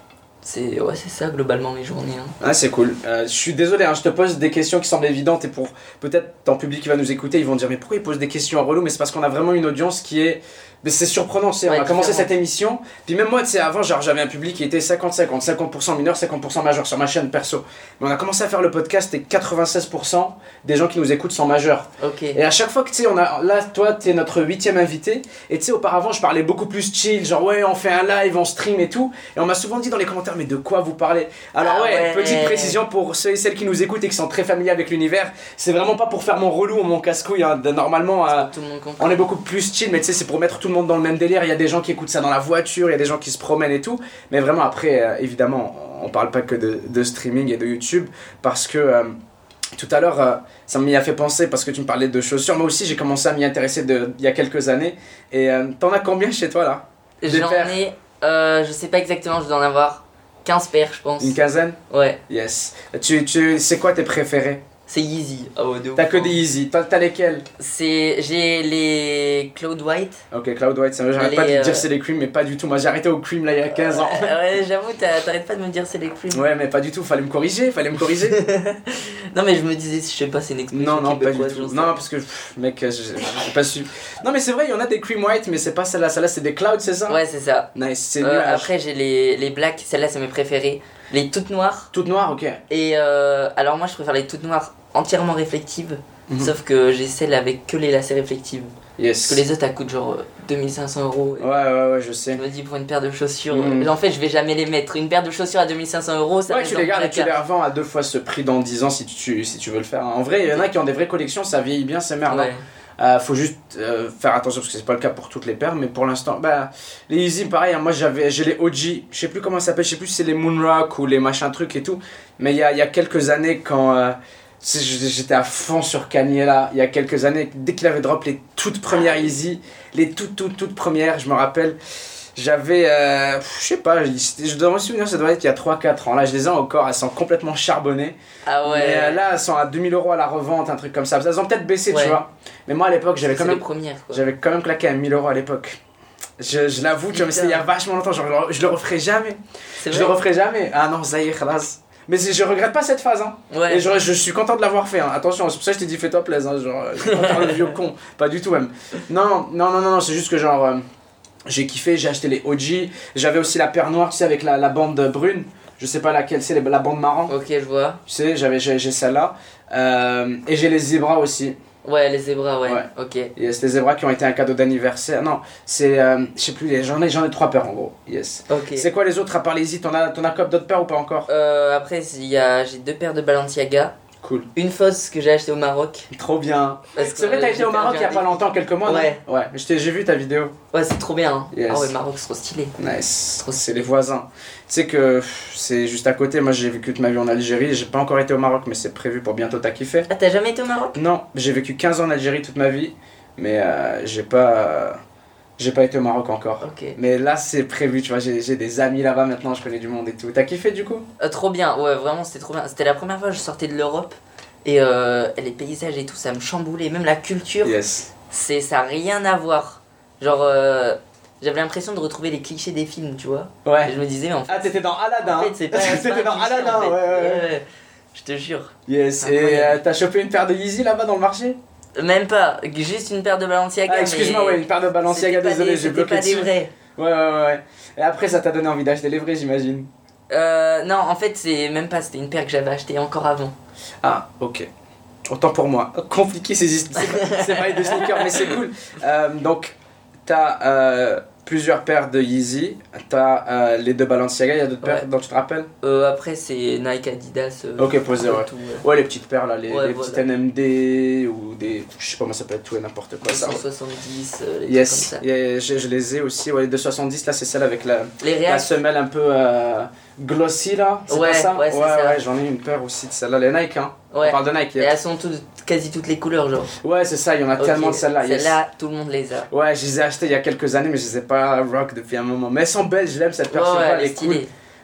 [SPEAKER 2] C'est ouais, c'est ça globalement mes journées. Hein.
[SPEAKER 1] Ah, c'est cool. Euh, je suis désolé, hein, je te pose des questions qui semblent évidentes et pour peut-être ton public qui va nous écouter, ils vont dire mais pourquoi il pose des questions à relou? Mais c'est parce qu'on a vraiment une audience qui est. Mais c'est surprenant, tu sais,
[SPEAKER 2] Ouais,
[SPEAKER 1] on a commencé
[SPEAKER 2] différente.
[SPEAKER 1] cette émission, puis même moi, tu sais, avant, genre, j'avais un public qui était cinquante cinquante, cinquante pour cent mineur, cinquante pour cent majeur sur ma chaîne perso. Mais on a commencé à faire le podcast et quatre-vingt-seize pour cent des gens qui nous écoutent sont majeurs.
[SPEAKER 2] Ok.
[SPEAKER 1] Et à chaque fois que, tu sais, on a, là, toi, t'es notre huitième invité, et tu sais, auparavant, je parlais beaucoup plus chill, genre, ouais, on fait un live, on stream et tout, et on m'a souvent dit dans les commentaires, mais de quoi vous parlez? Alors,
[SPEAKER 2] Ah
[SPEAKER 1] ouais,
[SPEAKER 2] ouais.
[SPEAKER 1] petite précision pour ceux et celles qui nous écoutent et qui sont très familiers avec l'univers, c'est vraiment pas pour faire mon relou ou mon casse-couille, hein, de- normalement, euh,
[SPEAKER 2] Tout le monde comprend.
[SPEAKER 1] on est beaucoup plus chill, mais tu sais, c'est pour mettre tout le monde dans le même délire. Il y a des gens qui écoutent ça dans la voiture, il y a des gens qui se promènent et tout. Mais vraiment, après, euh, évidemment, on parle pas que de, de streaming et de YouTube. Parce que euh, tout à l'heure, euh, ça m'y a fait penser parce que tu me parlais de chaussures. Moi aussi, j'ai commencé à m'y intéresser de, il y a quelques années. Et euh, t'en as combien chez toi là? Des
[SPEAKER 2] J'en
[SPEAKER 1] paires?
[SPEAKER 2] ai, euh, je sais pas exactement, je dois en avoir quinze paires, je pense.
[SPEAKER 1] Une quinzaine?
[SPEAKER 2] Ouais,
[SPEAKER 1] Yes. Tu, tu, c'est quoi tes préférés?
[SPEAKER 2] c'est Yeezy. Oh, de
[SPEAKER 1] T'as
[SPEAKER 2] ouf,
[SPEAKER 1] que
[SPEAKER 2] hein.
[SPEAKER 1] des Yeezy. T'as, t'as lesquels?
[SPEAKER 2] C'est, j'ai les Cloud White.
[SPEAKER 1] Ok, Cloud White, ça me- j'arrête
[SPEAKER 2] Les,
[SPEAKER 1] pas de te dire
[SPEAKER 2] euh,
[SPEAKER 1] c'est les creams, mais pas du tout. Moi j'ai arrêté au cream là il y a quinze ans.
[SPEAKER 2] Euh, ouais, j'avoue, t'as- t'arrêtes pas de me dire c'est les creams.
[SPEAKER 1] Ouais, mais pas du tout, fallait me corriger, fallait me corriger.
[SPEAKER 2] Non, mais je me disais, je sais pas, c'est une expression
[SPEAKER 1] Non, non, pas du
[SPEAKER 2] québécoise,
[SPEAKER 1] tout.
[SPEAKER 2] j'en sais
[SPEAKER 1] Non,
[SPEAKER 2] rien.
[SPEAKER 1] parce que, pff, mec, j'ai j'ai pas su. Non, mais c'est vrai, il y en a des cream white, mais c'est pas celle-là. Celle-là, c'est des clouds, c'est ça?
[SPEAKER 2] Ouais, c'est ça.
[SPEAKER 1] Nice, c'est
[SPEAKER 2] Euh,
[SPEAKER 1] nuage.
[SPEAKER 2] après, j'ai les, les black, celles-là, c'est mes préférées. Les toutes noires.
[SPEAKER 1] Toute noire, ok.
[SPEAKER 2] Et euh, alors, moi, je préfère les toutes noires entièrement réflectives.
[SPEAKER 1] Mhm.
[SPEAKER 2] Sauf que j'ai celles avec que les lacets réflectives.
[SPEAKER 1] Yes.
[SPEAKER 2] Parce que les autres, elles coûtent genre euh, deux mille cinq cents euros. Et
[SPEAKER 1] Ouais, ouais, ouais, je
[SPEAKER 2] Je
[SPEAKER 1] sais.
[SPEAKER 2] me dis, pour une paire de chaussures,
[SPEAKER 1] Mhm.
[SPEAKER 2] euh, en fait, je vais jamais les mettre. Une paire de chaussures à deux mille cinq cents euros, ça
[SPEAKER 1] Ouais,
[SPEAKER 2] reste
[SPEAKER 1] tu
[SPEAKER 2] dans
[SPEAKER 1] les
[SPEAKER 2] le
[SPEAKER 1] gardes et tu les
[SPEAKER 2] placard.
[SPEAKER 1] revends à deux fois ce prix dans dix ans si tu, si tu veux le faire. En vrai, il y en a qui ont des vraies collections, ça vieillit bien, c'est merde.
[SPEAKER 2] Ouais.
[SPEAKER 1] Euh, faut juste euh, faire attention parce que c'est pas le cas pour toutes les paires, mais pour l'instant, bah, les Yeezy, pareil, hein, moi j'avais, j'ai les O G, je sais plus comment ça s'appelle, je sais plus si c'est les Moonrock ou les machins trucs et tout, mais il y a, il y a quelques années quand euh, c'est- j'étais à fond sur Kanye là, il y a quelques années, dès qu'il avait drop les toutes premières Yeezy, les toutes toutes toutes premières, je me rappelle, j'avais, euh, je sais pas, je, je dois me souvenir, ça doit être il y a trois quatre ans, là je les ai encore, elles sont complètement charbonnées.
[SPEAKER 2] Ah ouais.
[SPEAKER 1] Mais euh, là, elles sont à deux mille euros à la revente, un truc comme ça. Elles ont peut-être baissé,
[SPEAKER 2] Ouais.
[SPEAKER 1] tu vois. Mais moi, à l'époque, j'avais
[SPEAKER 2] c'est
[SPEAKER 1] quand
[SPEAKER 2] les
[SPEAKER 1] même,
[SPEAKER 2] premières, quoi.
[SPEAKER 1] j'avais quand même claqué à mille euros à l'époque. Je, je l'avoue, tu vois, mais c'était il y a vachement longtemps. Genre, je le referai jamais.
[SPEAKER 2] C'est
[SPEAKER 1] Je
[SPEAKER 2] vrai.
[SPEAKER 1] le referai jamais. Ah non, ça y est, khalas. Mais c'est- je regrette pas cette phase, hein.
[SPEAKER 2] Ouais.
[SPEAKER 1] Et je, je suis content de l'avoir fait, hein. Attention, c'est pour ça que je t'ai dit fais-toi plaisir, hein. Genre, je suis pas faire le vieux con. Pas du tout, même. Non, non, non, non, non, c'est juste que genre. euh, j'ai kiffé, j'ai acheté les O G. J'avais aussi la paire noire, tu sais, avec la, la bande brune. Je sais pas laquelle c'est, la bande marron.
[SPEAKER 2] Ok, je vois.
[SPEAKER 1] Tu sais, j'avais, j'ai, j'ai celle-là. Euh, et j'ai les zébras aussi.
[SPEAKER 2] Ouais, les zébras, ouais.
[SPEAKER 1] Ouais.
[SPEAKER 2] Ok.
[SPEAKER 1] Yes, les zébras qui ont été un cadeau d'anniversaire. Non, c'est. Euh, je sais plus, les- j'en ai, j'en ai trois paires en gros. Yes.
[SPEAKER 2] Ok.
[SPEAKER 1] C'est quoi les autres à part les Yeezy? T'en as, t'en as quoi, d'autres paires ou pas encore?
[SPEAKER 2] Euh, après, il y a, j'ai deux paires de Balenciaga.
[SPEAKER 1] Cool.
[SPEAKER 2] Une fausse que j'ai achetée au Maroc.
[SPEAKER 1] Trop bien.
[SPEAKER 2] Parce
[SPEAKER 1] C'est vrai,
[SPEAKER 2] que
[SPEAKER 1] t'as été
[SPEAKER 2] j'ai
[SPEAKER 1] au Maroc il y a
[SPEAKER 2] perdu
[SPEAKER 1] pas
[SPEAKER 2] un
[SPEAKER 1] longtemps, quelques mois, non?
[SPEAKER 2] Ouais.
[SPEAKER 1] Ouais, je t'ai- j'ai vu ta vidéo.
[SPEAKER 2] Ouais, c'est trop bien. Hein.
[SPEAKER 1] Yes.
[SPEAKER 2] Ah ouais, Maroc, c'est trop stylé.
[SPEAKER 1] Nice. C'est les voisins. Tu sais que pff, c'est juste à côté. Moi, j'ai vécu toute ma vie en Algérie. J'ai pas encore été au Maroc, mais c'est prévu pour bientôt. T'as kiffé?
[SPEAKER 2] Ah, t'as jamais été au Maroc?
[SPEAKER 1] Non, j'ai vécu quinze ans en Algérie toute ma vie, mais euh, j'ai pas, euh, j'ai pas été au Maroc encore.
[SPEAKER 2] Ok.
[SPEAKER 1] Mais là, c'est prévu, tu vois, j'ai j'ai des amis là-bas maintenant, je connais du monde et tout. T'as kiffé du coup?
[SPEAKER 2] Euh, trop bien, ouais, vraiment, c'était trop bien. C'était la première fois que je sortais de l'Europe. Et euh, les paysages et tout, ça me chamboulait. Même la culture,
[SPEAKER 1] Yes.
[SPEAKER 2] c'est, ça a rien à voir. Genre, euh, j'avais l'impression de retrouver les clichés des films, tu vois. Et
[SPEAKER 1] Ouais.
[SPEAKER 2] je me disais, mais en fait,
[SPEAKER 1] Ah, t'étais dans Aladdin.
[SPEAKER 2] en fait, c'est pas, c'est pas
[SPEAKER 1] T'étais
[SPEAKER 2] un
[SPEAKER 1] dans
[SPEAKER 2] cliché,
[SPEAKER 1] Aladdin,
[SPEAKER 2] en fait.
[SPEAKER 1] ouais, ouais, ouais.
[SPEAKER 2] Je te jure.
[SPEAKER 1] Yes. Et
[SPEAKER 2] Incroyable.
[SPEAKER 1] euh, t'as chopé une paire de Yeezy là-bas dans le marché?
[SPEAKER 2] Même pas, juste une paire de Balenciaga.
[SPEAKER 1] Ah, excuse-moi,
[SPEAKER 2] mais
[SPEAKER 1] ouais, une paire de Balenciaga,
[SPEAKER 2] c'était pas
[SPEAKER 1] désolé,
[SPEAKER 2] des-
[SPEAKER 1] j'ai
[SPEAKER 2] c'était
[SPEAKER 1] bloqué
[SPEAKER 2] pas des
[SPEAKER 1] dessus.
[SPEAKER 2] vrais.
[SPEAKER 1] Ouais, ouais, ouais, ouais. Et après, ça t'a donné envie d'acheter les vrais, j'imagine.
[SPEAKER 2] Euh, non, en fait, c'est même pas, c'était une paire que j'avais achetée encore avant.
[SPEAKER 1] Ah, ok. Autant pour moi. Compliqué ces histoires. C'est pas de sneakers, mais c'est cool. Euh, donc, t'as euh, plusieurs paires de Yeezy. T'as euh, les deux Balenciaga. Il y a d'autres paires
[SPEAKER 2] Ouais.
[SPEAKER 1] dont tu te rappelles?
[SPEAKER 2] Euh, après, c'est Nike, Adidas. euh,
[SPEAKER 1] Ok, posé,
[SPEAKER 2] un peu
[SPEAKER 1] ouais.
[SPEAKER 2] tout, ouais.
[SPEAKER 1] Ouais, les petites paires là, les,
[SPEAKER 2] Ouais,
[SPEAKER 1] les
[SPEAKER 2] voilà.
[SPEAKER 1] petites N M D ou des. Je sais pas comment ça peut être, tout et n'importe quoi ça.
[SPEAKER 2] cent soixante-dix, euh, les
[SPEAKER 1] Yes,
[SPEAKER 2] trucs comme ça.
[SPEAKER 1] yeah, je, je les ai aussi. Ouais, les deux cent soixante-dix là, c'est celle avec la,
[SPEAKER 2] Les
[SPEAKER 1] la
[SPEAKER 2] React,
[SPEAKER 1] semelle un peu euh, glossy là. C'est
[SPEAKER 2] Ouais,
[SPEAKER 1] pas ça?
[SPEAKER 2] ouais, c'est
[SPEAKER 1] ouais,
[SPEAKER 2] ça.
[SPEAKER 1] ouais, j'en ai une paire aussi de celle-là. Les Nike, hein.
[SPEAKER 2] ouais.
[SPEAKER 1] On parle de Nike.
[SPEAKER 2] Et elles sont toutes, quasi toutes les couleurs, genre.
[SPEAKER 1] Ouais, c'est ça, il y en a
[SPEAKER 2] Ok,
[SPEAKER 1] tellement de celles-là. yes.
[SPEAKER 2] Celles-là, tout le monde les a.
[SPEAKER 1] Ouais, je les ai achetées il y a quelques années, mais je les ai pas rock depuis un moment. Mais elles sont belles, je l'aime cette paire,
[SPEAKER 2] Ouais,
[SPEAKER 1] je sais
[SPEAKER 2] ouais,
[SPEAKER 1] pas,
[SPEAKER 2] elle
[SPEAKER 1] elle
[SPEAKER 2] est
[SPEAKER 1] est cool.
[SPEAKER 2] stylée.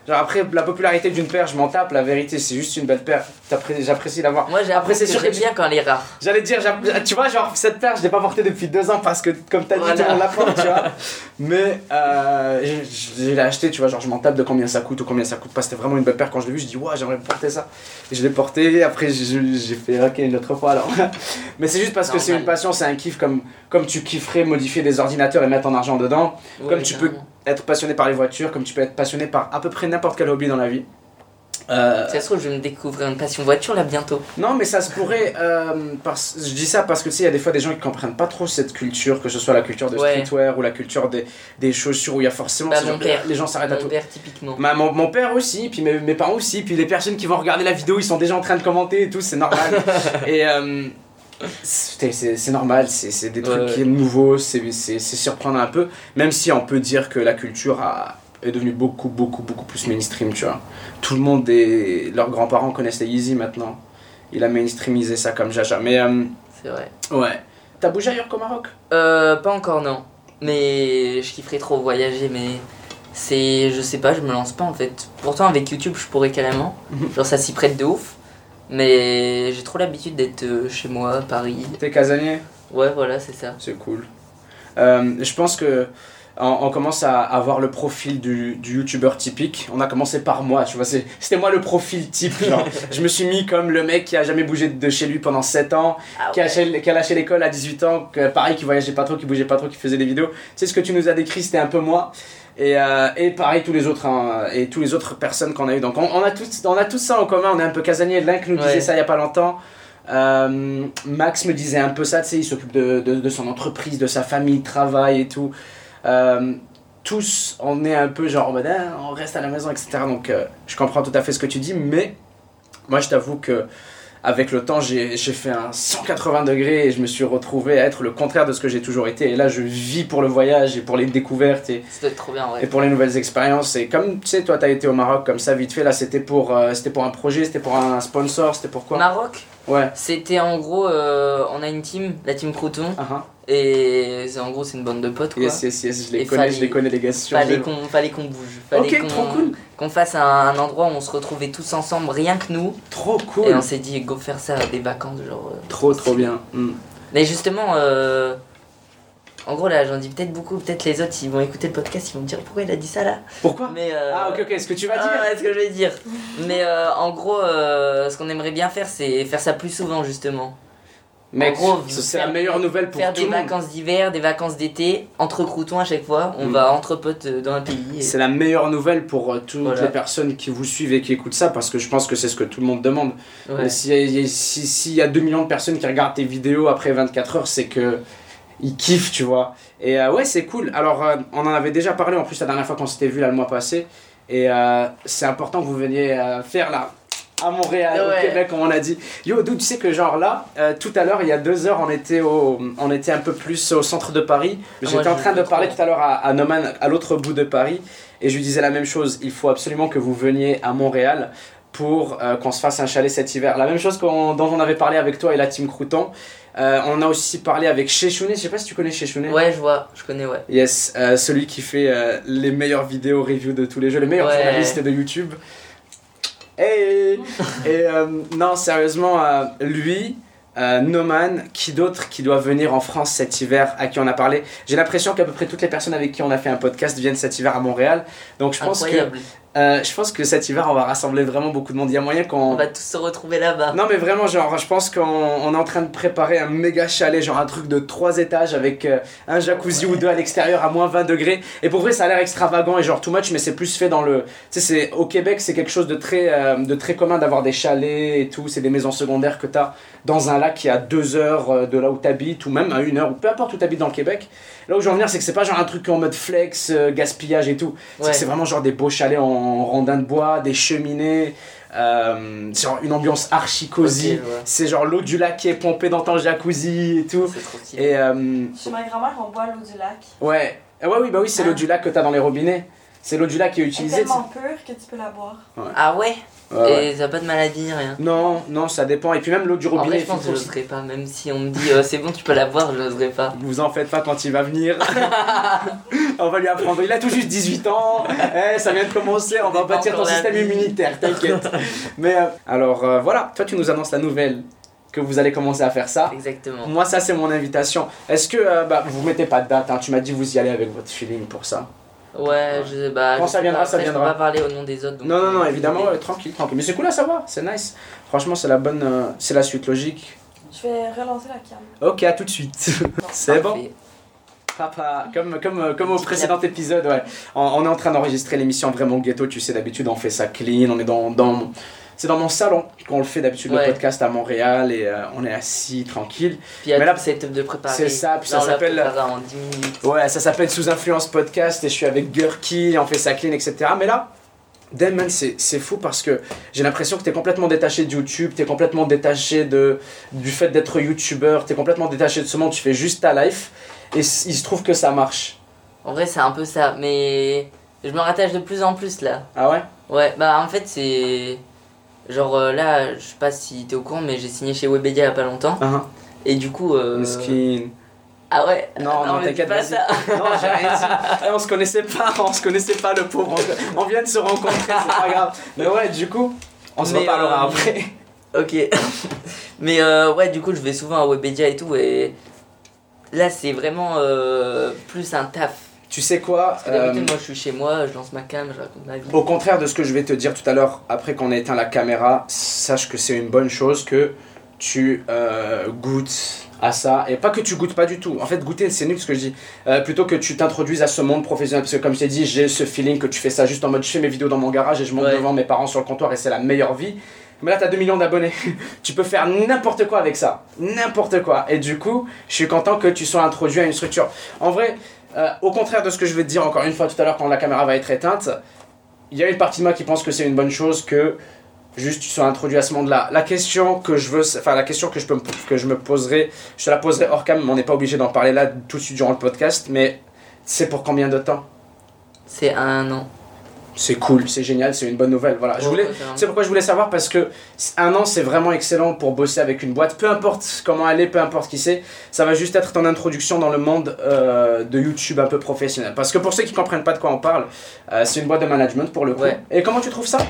[SPEAKER 1] Genre après, la popularité d'une paire, je m'en tape, la vérité, c'est juste une belle paire. J'apprécie l'avoir.
[SPEAKER 2] Moi,
[SPEAKER 1] Après, c'est
[SPEAKER 2] c'est
[SPEAKER 1] sûr
[SPEAKER 2] sûr
[SPEAKER 1] que
[SPEAKER 2] que j'aime bien quand elle est rare.
[SPEAKER 1] J'allais te dire, tu vois, genre cette paire, je l'ai pas portée depuis deux ans parce que, comme t'as dit,
[SPEAKER 2] Voilà.
[SPEAKER 1] tout le monde la porte, tu vois. Mais euh, je, je l'ai acheté, tu vois, genre je m'en tape de combien ça coûte ou combien ça coûte pas. C'était vraiment une belle paire quand je l'ai vue, je dis, ouais, j'aimerais porter ça. Et je l'ai porté, après j'ai fait, ok, une autre fois alors. Mais c'est juste parce que
[SPEAKER 2] Normal.
[SPEAKER 1] c'est une passion, c'est un kiff comme, comme tu kifferais modifier des ordinateurs et mettre ton argent dedans.
[SPEAKER 2] Ouais,
[SPEAKER 1] comme tu peux
[SPEAKER 2] carrément.
[SPEAKER 1] être passionné par les voitures, comme tu peux être passionné par à peu près n'importe quel hobby dans la vie. Euh,
[SPEAKER 2] Ça se trouve, je vais me découvrir une passion voiture là bientôt.
[SPEAKER 1] non, mais ça se pourrait. Euh, parce, je dis ça parce que tu sais, il y a des fois des gens qui comprennent pas trop cette culture, que ce soit la culture de
[SPEAKER 2] Ouais.
[SPEAKER 1] streetwear ou la culture des, des chaussures où il y a forcément.
[SPEAKER 2] Bah,
[SPEAKER 1] ces
[SPEAKER 2] mon
[SPEAKER 1] gens-
[SPEAKER 2] père.
[SPEAKER 1] les gens s'arrêtent à
[SPEAKER 2] Mon
[SPEAKER 1] tout.
[SPEAKER 2] père, typiquement.
[SPEAKER 1] Ma- mon, mon père aussi, puis mes, mes parents aussi, puis les personnes qui vont regarder la vidéo, ils sont déjà en train de commenter et tout, c'est normal. et euh, c'est c'est- c'est normal, c'est c'est des trucs
[SPEAKER 2] Ouais.
[SPEAKER 1] qui sont nouveaux, c'est c'est- c'est surprenant un peu, même si on peut dire que la culture a, est devenue beaucoup, beaucoup, beaucoup plus mainstream, tu vois. Tout le monde, est, leurs grands-parents connaissent les Yeezy maintenant. Il a mainstreamisé ça comme jaja. Mais euh,
[SPEAKER 2] C'est vrai.
[SPEAKER 1] ouais. T'as bougé ailleurs qu'au Maroc?
[SPEAKER 2] Euh, pas encore, non. Mais je kifferais trop voyager, mais c'est. Je sais pas, je me lance pas en fait. Pourtant, avec YouTube, je pourrais carrément.
[SPEAKER 1] Mhm.
[SPEAKER 2] Genre, ça s'y prête de ouf. Mais j'ai trop l'habitude d'être euh, chez moi, à Paris.
[SPEAKER 1] T'es casanier?
[SPEAKER 2] Ouais, voilà, c'est ça.
[SPEAKER 1] C'est cool. Euh, je pense que on, on commence à avoir le profil du, du youtubeur typique. On a commencé par moi, tu vois, c'est- c'était moi le profil type. Genre, je me suis mis comme le mec qui a jamais bougé de chez lui pendant sept ans,
[SPEAKER 2] Ah
[SPEAKER 1] qui, a
[SPEAKER 2] ouais.
[SPEAKER 1] lâché, qui a lâché l'école à dix-huit ans, que, pareil, qui voyageait pas trop, qui bougeait pas trop, qui faisait des vidéos. Tu sais, ce que tu nous as décrit, c'était un peu moi. Et, euh, et pareil, tous les autres, hein, et tous les autres personnes qu'on a eu. Donc, on, on, a tous, on a tous ça en commun. On est un peu casanier. Link nous disait
[SPEAKER 2] Ouais.
[SPEAKER 1] ça il y a pas longtemps. Euh, Max me disait un peu ça, tu sais, il s'occupe de, de, de son entreprise, de sa famille, travail et tout. Euh, tous, on est un peu genre, en mode, ah, on reste à la maison, et cetera. Donc, euh, je comprends tout à fait ce que tu dis, mais moi, je t'avoue que avec le temps, j'ai j'ai fait un cent quatre-vingts degrés et je me suis retrouvé à être le contraire de ce que j'ai toujours été. Et là, je vis pour le voyage et pour les découvertes et,
[SPEAKER 2] Ça doit être trop bien,
[SPEAKER 1] et
[SPEAKER 2] ouais.
[SPEAKER 1] pour les nouvelles expériences. Et comme tu sais, toi, t'as été au Maroc comme ça, vite fait, là, c'était pour, euh, c'était pour un projet, c'était pour un sponsor, c'était pour quoi?
[SPEAKER 2] Maroc,
[SPEAKER 1] Ouais.
[SPEAKER 2] c'était en gros, euh, on a une team, la team Crouton,
[SPEAKER 1] Ah, ah.
[SPEAKER 2] et c'est en gros, c'est une bande de potes quoi.
[SPEAKER 1] Yes, yes, yes, je les
[SPEAKER 2] Et
[SPEAKER 1] connais,
[SPEAKER 2] fallait-
[SPEAKER 1] je les connais, les gars. sur
[SPEAKER 2] Fallait
[SPEAKER 1] Géo.
[SPEAKER 2] qu'on fallait qu'on bouge. Fallait
[SPEAKER 1] Ok,
[SPEAKER 2] qu'on
[SPEAKER 1] trop cool.
[SPEAKER 2] qu'on fasse un, un endroit où on se retrouvait tous ensemble, rien que nous.
[SPEAKER 1] Trop cool.
[SPEAKER 2] Et on s'est dit, go faire ça, des vacances, genre. euh,
[SPEAKER 1] Trop, trop bien. Mm.
[SPEAKER 2] Mais justement, euh, en gros, là, j'en dis peut-être beaucoup, peut-être les autres, ils vont écouter le podcast, ils vont me dire pourquoi il a dit ça là.
[SPEAKER 1] Pourquoi?
[SPEAKER 2] Mais, euh,
[SPEAKER 1] Ah, ok, ok, ce que tu vas dire.
[SPEAKER 2] Ah, ouais, ce que je vais dire. Mais euh, en gros, euh, ce qu'on aimerait bien faire, c'est faire ça plus souvent, justement.
[SPEAKER 1] Mec,
[SPEAKER 2] en gros,
[SPEAKER 1] ce- c'est
[SPEAKER 2] faire
[SPEAKER 1] la meilleure
[SPEAKER 2] des-
[SPEAKER 1] nouvelle pour
[SPEAKER 2] Faire
[SPEAKER 1] tout
[SPEAKER 2] des
[SPEAKER 1] le monde.
[SPEAKER 2] vacances d'hiver, des vacances d'été, entre croutons à chaque fois. On
[SPEAKER 1] Mm.
[SPEAKER 2] va entre potes euh, dans un pays. et-
[SPEAKER 1] C'est la meilleure nouvelle pour euh, toutes
[SPEAKER 2] Voilà.
[SPEAKER 1] les personnes qui vous suivent et qui écoutent ça, parce que je pense que c'est ce que tout le monde demande.
[SPEAKER 2] Ouais.
[SPEAKER 1] Et S'il y, a- si- s'il y a deux millions de personnes qui regardent tes vidéos après vingt-quatre heures, c'est que ils kiffent, tu vois. Et euh, ouais, c'est cool. Alors, euh, on en avait déjà parlé en plus la dernière fois qu'on s'était vu là le mois passé. Et euh, c'est important que vous veniez euh, faire là, à Montréal,
[SPEAKER 2] Ouais.
[SPEAKER 1] au Québec, comme on a dit. Yo, d'où tu sais que genre là, euh, tout à l'heure, il y a deux heures, on était, au, on était un peu plus au centre de Paris.
[SPEAKER 2] Moi,
[SPEAKER 1] J'étais en
[SPEAKER 2] je
[SPEAKER 1] train de
[SPEAKER 2] veux
[SPEAKER 1] parler
[SPEAKER 2] trop.
[SPEAKER 1] tout à l'heure à, à Noman, à l'autre bout de Paris. Et je lui disais la même chose. Il faut absolument que vous veniez à Montréal pour euh, qu'on se fasse un chalet cet hiver. La même chose qu'on, dont on avait parlé avec toi et la team Crouton. Euh, on a aussi parlé avec Chechouné. Je sais pas si tu connais Chechouné.
[SPEAKER 2] Ouais, je vois, je connais, ouais.
[SPEAKER 1] Yes, euh, celui qui fait euh, les meilleures vidéos review de tous les jeux, les meilleurs
[SPEAKER 2] Ouais.
[SPEAKER 1] journalistes de YouTube. Hey Et euh, non, sérieusement, euh, lui, euh, Noman, qui d'autre qui doit venir en France cet hiver, à qui on a parlé. J'ai l'impression qu'à peu près toutes les personnes avec qui on a fait un podcast viennent cet hiver à Montréal. Donc je pense que
[SPEAKER 2] Incroyable.
[SPEAKER 1] euh, je pense que cet hiver on va rassembler vraiment beaucoup de monde. Il y a moyen qu'on
[SPEAKER 2] On va tous se retrouver là-bas.
[SPEAKER 1] non mais vraiment genre je pense qu'on on est en train de préparer un méga chalet, genre un truc de trois étages avec euh, un jacuzzi ou deux à l'extérieur à moins vingt degrés. Et pour vrai ça a l'air extravagant et genre too much, mais c'est plus fait dans le... Tu sais, c'est au Québec c'est quelque chose de très, euh, de très commun d'avoir des chalets et tout. C'est des maisons secondaires que t'as dans un lac qui est à deux heures euh, de là où t'habites ou même à une heure ou peu importe où t'habites dans le Québec. Là où je veux en venir c'est que c'est pas genre un truc en mode flex, euh, gaspillage et tout. C'est
[SPEAKER 2] Ouais.
[SPEAKER 1] que c'est vraiment genre des beaux chalets en rondins de bois, des cheminées, euh, c'est genre une ambiance archi cosy.
[SPEAKER 2] Ok, je vois.
[SPEAKER 1] C'est genre l'eau du lac qui est pompée dans ton jacuzzi et tout.
[SPEAKER 2] C'est trop stylé.
[SPEAKER 1] Et euh,
[SPEAKER 3] Chez ma grand-mère, on boit l'eau du lac.
[SPEAKER 1] ouais, Ah ouais, oui, bah oui, c'est
[SPEAKER 2] Ah.
[SPEAKER 1] l'eau du lac que t'as dans les robinets. C'est l'eau du lac qui est
[SPEAKER 3] Elle est
[SPEAKER 1] utilisée.
[SPEAKER 3] tellement pure que tu peux la boire.
[SPEAKER 2] Ah ouais,
[SPEAKER 1] Ouais, ouais.
[SPEAKER 2] Et t'as pas de maladie ni rien.
[SPEAKER 1] Non, non, ça dépend. Et puis même l'eau du
[SPEAKER 2] En
[SPEAKER 1] robinet.
[SPEAKER 2] vrai, je pense que
[SPEAKER 1] faut-
[SPEAKER 2] j'oserais pas. Même si on me dit euh, c'est bon, tu peux la boire, je n'oserais pas.
[SPEAKER 1] Vous en faites pas quand il va venir. On va lui apprendre. Il a tout juste dix-huit ans. Eh, ça vient de commencer. On va
[SPEAKER 2] C'est pas
[SPEAKER 1] bâtir ton
[SPEAKER 2] encore la
[SPEAKER 1] système
[SPEAKER 2] vie.
[SPEAKER 1] immunitaire, t'inquiète. Mais euh, alors euh, voilà, toi tu nous annonces la nouvelle que vous allez commencer à faire ça.
[SPEAKER 2] Exactement.
[SPEAKER 1] Moi, ça c'est mon invitation. Est-ce que euh, bah, vous mettez pas de date hein. Tu m'as dit vous y allez avec votre feeling pour ça.
[SPEAKER 2] Ouais, je bah.
[SPEAKER 1] Quand
[SPEAKER 2] je
[SPEAKER 1] ça
[SPEAKER 2] sais
[SPEAKER 1] viendra,
[SPEAKER 2] pas,
[SPEAKER 1] ça
[SPEAKER 2] après,
[SPEAKER 1] viendra.
[SPEAKER 2] Je peux pas parler au nom des autres. donc,
[SPEAKER 1] Non, non, non,
[SPEAKER 2] euh,
[SPEAKER 1] évidemment,
[SPEAKER 2] désolé.
[SPEAKER 1] ouais, tranquille, tranquille. Mais c'est cool à savoir, c'est nice. Franchement, c'est la bonne, euh, c'est la suite logique.
[SPEAKER 3] Je vais relancer la cam.
[SPEAKER 1] Ok, à tout de suite. c'est bon.
[SPEAKER 2] Parfait.
[SPEAKER 1] Papa, comme, comme, comme au précédent épisode, ouais. On, on est en train d'enregistrer l'émission Vraiment Ghetto, tu sais, d'habitude on fait ça clean, on est dans, dans, c'est dans mon salon qu'on le fait d'habitude
[SPEAKER 2] Ouais.
[SPEAKER 1] le podcast à Montréal et euh, on est assis tranquille.
[SPEAKER 2] Puis il y a
[SPEAKER 1] Mais
[SPEAKER 2] tout
[SPEAKER 1] là,
[SPEAKER 2] le setup de préparer.
[SPEAKER 1] c'est ça, puis ça
[SPEAKER 2] Là, on l'a
[SPEAKER 1] s'appelle-
[SPEAKER 2] préparé en dix minutes.
[SPEAKER 1] Ouais, ça s'appelle Sous Influence Podcast et je suis avec Gurky, on fait ça clean, et cetera. Mais là, damn man, c'est c'est fou parce que j'ai l'impression que t'es complètement détaché de YouTube, t'es complètement détaché de, du fait d'être youtubeur, t'es complètement détaché de ce monde, tu fais juste ta life et s- il se trouve que ça marche.
[SPEAKER 2] En vrai, c'est un peu ça, mais je me rattache de plus en plus là.
[SPEAKER 1] Ah ouais?
[SPEAKER 2] Ouais, bah en fait, c'est. Genre euh, là, je sais pas si t'es au courant, mais j'ai signé chez Webedia il y a pas longtemps.
[SPEAKER 1] Ah,
[SPEAKER 2] Et du coup. Euh...
[SPEAKER 1] Mesquine.
[SPEAKER 2] Ah ouais?
[SPEAKER 1] Non, non,
[SPEAKER 2] mais
[SPEAKER 1] t'inquiète,
[SPEAKER 2] dis pas
[SPEAKER 1] vas-y.
[SPEAKER 2] ça.
[SPEAKER 1] Non, j'ai rien dit. Eh, on se connaissait pas, on se connaissait pas le pauvre. On, on vient de se rencontrer, c'est pas grave. Mais ouais, du coup, on se
[SPEAKER 2] Mais,
[SPEAKER 1] reparlera
[SPEAKER 2] euh,
[SPEAKER 1] après.
[SPEAKER 2] Ok. Mais euh, ouais, du coup, je vais souvent à Webedia et tout, et là, c'est vraiment euh, plus un taf.
[SPEAKER 1] Tu sais quoi?
[SPEAKER 2] Parce que d'habitude,
[SPEAKER 1] euh,
[SPEAKER 2] moi, je suis chez moi, je lance ma cam, je raconte ma vie.
[SPEAKER 1] Au contraire de ce que je vais te dire tout à l'heure, après qu'on ait éteint la caméra, sache que c'est une bonne chose que tu euh, goûtes à ça. Et pas que tu goûtes pas du tout. En fait, goûter, c'est nul ce que je dis. Euh, plutôt que tu t'introduises à ce monde professionnel. Parce que comme je t'ai dit, j'ai ce feeling que tu fais ça juste en mode je fais mes vidéos dans mon garage et je monte
[SPEAKER 2] Ouais.
[SPEAKER 1] devant mes parents sur le comptoir et c'est la meilleure vie. Mais là, t'as deux millions d'abonnés. Tu peux faire n'importe quoi avec ça. N'importe quoi. Et du coup, je suis content que tu sois introduit à une structure. En vrai, euh, au contraire de ce que je vais te dire encore une fois tout à l'heure quand la caméra va être éteinte, il y a une partie de moi qui pense que c'est une bonne chose que juste tu sois introduit à ce monde-là. La question que je veux, enfin la question que je peux me, que je me poserai, je te la poserai hors cam, mais on n'est pas obligé d'en parler là tout de suite durant le podcast. Mais c'est pour combien de temps?
[SPEAKER 2] C'est un an.
[SPEAKER 1] C'est cool, c'est génial, c'est une bonne nouvelle. Voilà, je
[SPEAKER 2] Ouais,
[SPEAKER 1] voulais.
[SPEAKER 2] ouais, c'est un an.
[SPEAKER 1] C'est pourquoi je voulais savoir parce que un an c'est vraiment excellent pour bosser avec une boîte. Peu importe comment elle est, peu importe qui c'est, ça va juste être ton introduction dans le monde euh, de YouTube un peu professionnel. Parce que pour ceux qui comprennent pas de quoi on parle, euh, c'est une boîte de management pour le coup.
[SPEAKER 2] Ouais.
[SPEAKER 1] Et comment tu trouves ça?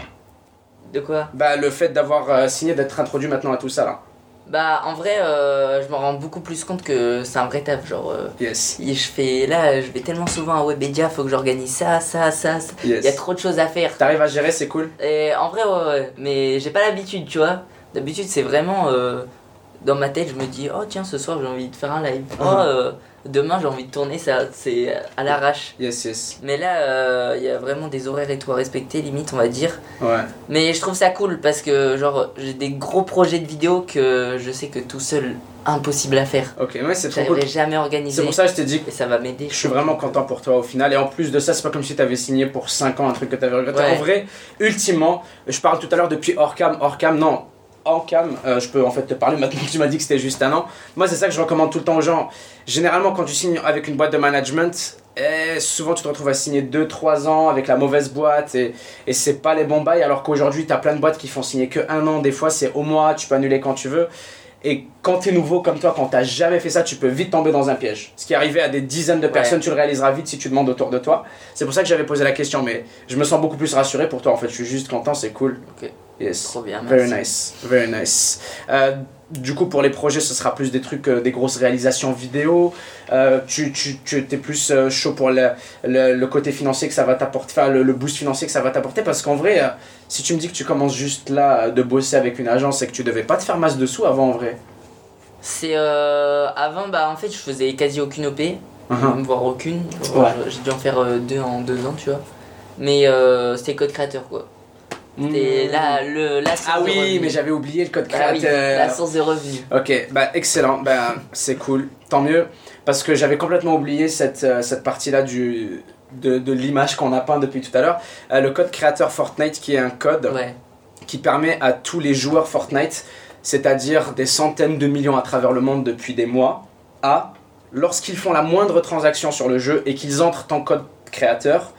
[SPEAKER 2] De quoi?
[SPEAKER 1] Bah le fait d'avoir euh, signé, d'être introduit maintenant à tout ça là.
[SPEAKER 2] Bah, en vrai, euh, je me rends beaucoup plus compte que c'est un vrai taf. Genre, euh,
[SPEAKER 1] Yes.
[SPEAKER 2] et je fais là, je vais tellement souvent à Webedia, faut que j'organise ça, ça, ça. ça. Il
[SPEAKER 1] Yes.
[SPEAKER 2] y a trop de choses à faire.
[SPEAKER 1] T'arrives à gérer, c'est cool.
[SPEAKER 2] Et en vrai, ouais, ouais, mais j'ai pas l'habitude, tu vois. D'habitude, c'est vraiment euh, dans ma tête, je me dis, oh tiens, ce soir j'ai envie de faire un live. Oh,
[SPEAKER 1] Mhm.
[SPEAKER 2] euh, demain j'ai envie de tourner, ça, c'est à l'arrache.
[SPEAKER 1] Yes, yes.
[SPEAKER 2] Mais là, il y a vraiment des horaires et tout à respecter, limite, on va dire.
[SPEAKER 1] Ouais.
[SPEAKER 2] Mais je trouve ça cool parce que, genre, j'ai des gros projets de vidéos que je sais que tout seul, impossible à faire.
[SPEAKER 1] Ok, ouais, c'est trop cool.
[SPEAKER 2] J'arriverai jamais organisé.
[SPEAKER 1] C'est pour ça que je t'ai dit
[SPEAKER 2] Et ça va m'aider.
[SPEAKER 1] je suis vraiment content pour toi au final. Et en plus de ça, c'est pas comme si t'avais signé pour cinq ans un truc que t'avais regretté.
[SPEAKER 2] Ouais.
[SPEAKER 1] En vrai, ultimement, je parle tout à l'heure depuis hors cam, hors cam, non. En cam, euh, je peux en fait te parler maintenant que tu m'as dit que c'était juste un an. Moi, c'est ça que je recommande tout le temps aux gens. Généralement, quand tu signes avec une boîte de management, eh, souvent tu te retrouves à signer deux trois ans avec la mauvaise boîte et, et c'est pas les bons bails. Alors qu'aujourd'hui, t'as plein de boîtes qui font signer que un an. Des fois, c'est au mois, tu peux annuler quand tu veux. Et quand t'es nouveau comme toi, quand t'as jamais fait ça, tu peux vite tomber dans un piège. Ce qui est arrivé à des dizaines de
[SPEAKER 2] Ouais.
[SPEAKER 1] personnes, tu le réaliseras vite si tu demandes autour de toi. C'est pour ça que j'avais posé la question, mais je me sens beaucoup plus rassuré pour toi. En fait, je suis juste content, c'est cool.
[SPEAKER 2] Ok.
[SPEAKER 1] Yes.
[SPEAKER 2] Trop bien,
[SPEAKER 1] Very
[SPEAKER 2] merci.
[SPEAKER 1] nice, very nice. Euh, du coup, pour les projets, ce sera plus des trucs, euh, des grosses réalisations vidéo. Euh, tu, tu, tu es plus euh, chaud pour le, le, le côté financier que ça va t'apporter, enfin le, le boost financier que ça va t'apporter. Parce qu'en vrai, euh, si tu me dis que tu commences juste là euh, de bosser avec une agence et que tu devais pas te faire masse de sous avant, en vrai.
[SPEAKER 2] C'est euh, avant, bah en fait, je faisais quasi aucune O P,
[SPEAKER 1] Mhm.
[SPEAKER 2] voire aucune. Genre,
[SPEAKER 1] Ouais.
[SPEAKER 2] J'ai dû en faire euh, deux en deux ans, tu vois. Mais euh, c'était code créateur, quoi. C'était
[SPEAKER 1] Mmh.
[SPEAKER 2] la, le, la source
[SPEAKER 1] Ah
[SPEAKER 2] de
[SPEAKER 1] oui,
[SPEAKER 2] revenus.
[SPEAKER 1] mais j'avais oublié le code
[SPEAKER 2] Ah oui,
[SPEAKER 1] créateur.
[SPEAKER 2] la source de revenus.
[SPEAKER 1] Ok, bah excellent, bah c'est cool, tant mieux, parce que j'avais complètement oublié cette, euh, cette partie-là du, de, de l'image qu'on a peint depuis tout à l'heure. Euh, le code créateur Fortnite qui est un code
[SPEAKER 2] Ouais.
[SPEAKER 1] qui permet à tous les joueurs Fortnite, c'est-à-dire des centaines de millions à travers le monde depuis des mois, à, lorsqu'ils font la moindre transaction sur le jeu et qu'ils entrent en code créateur,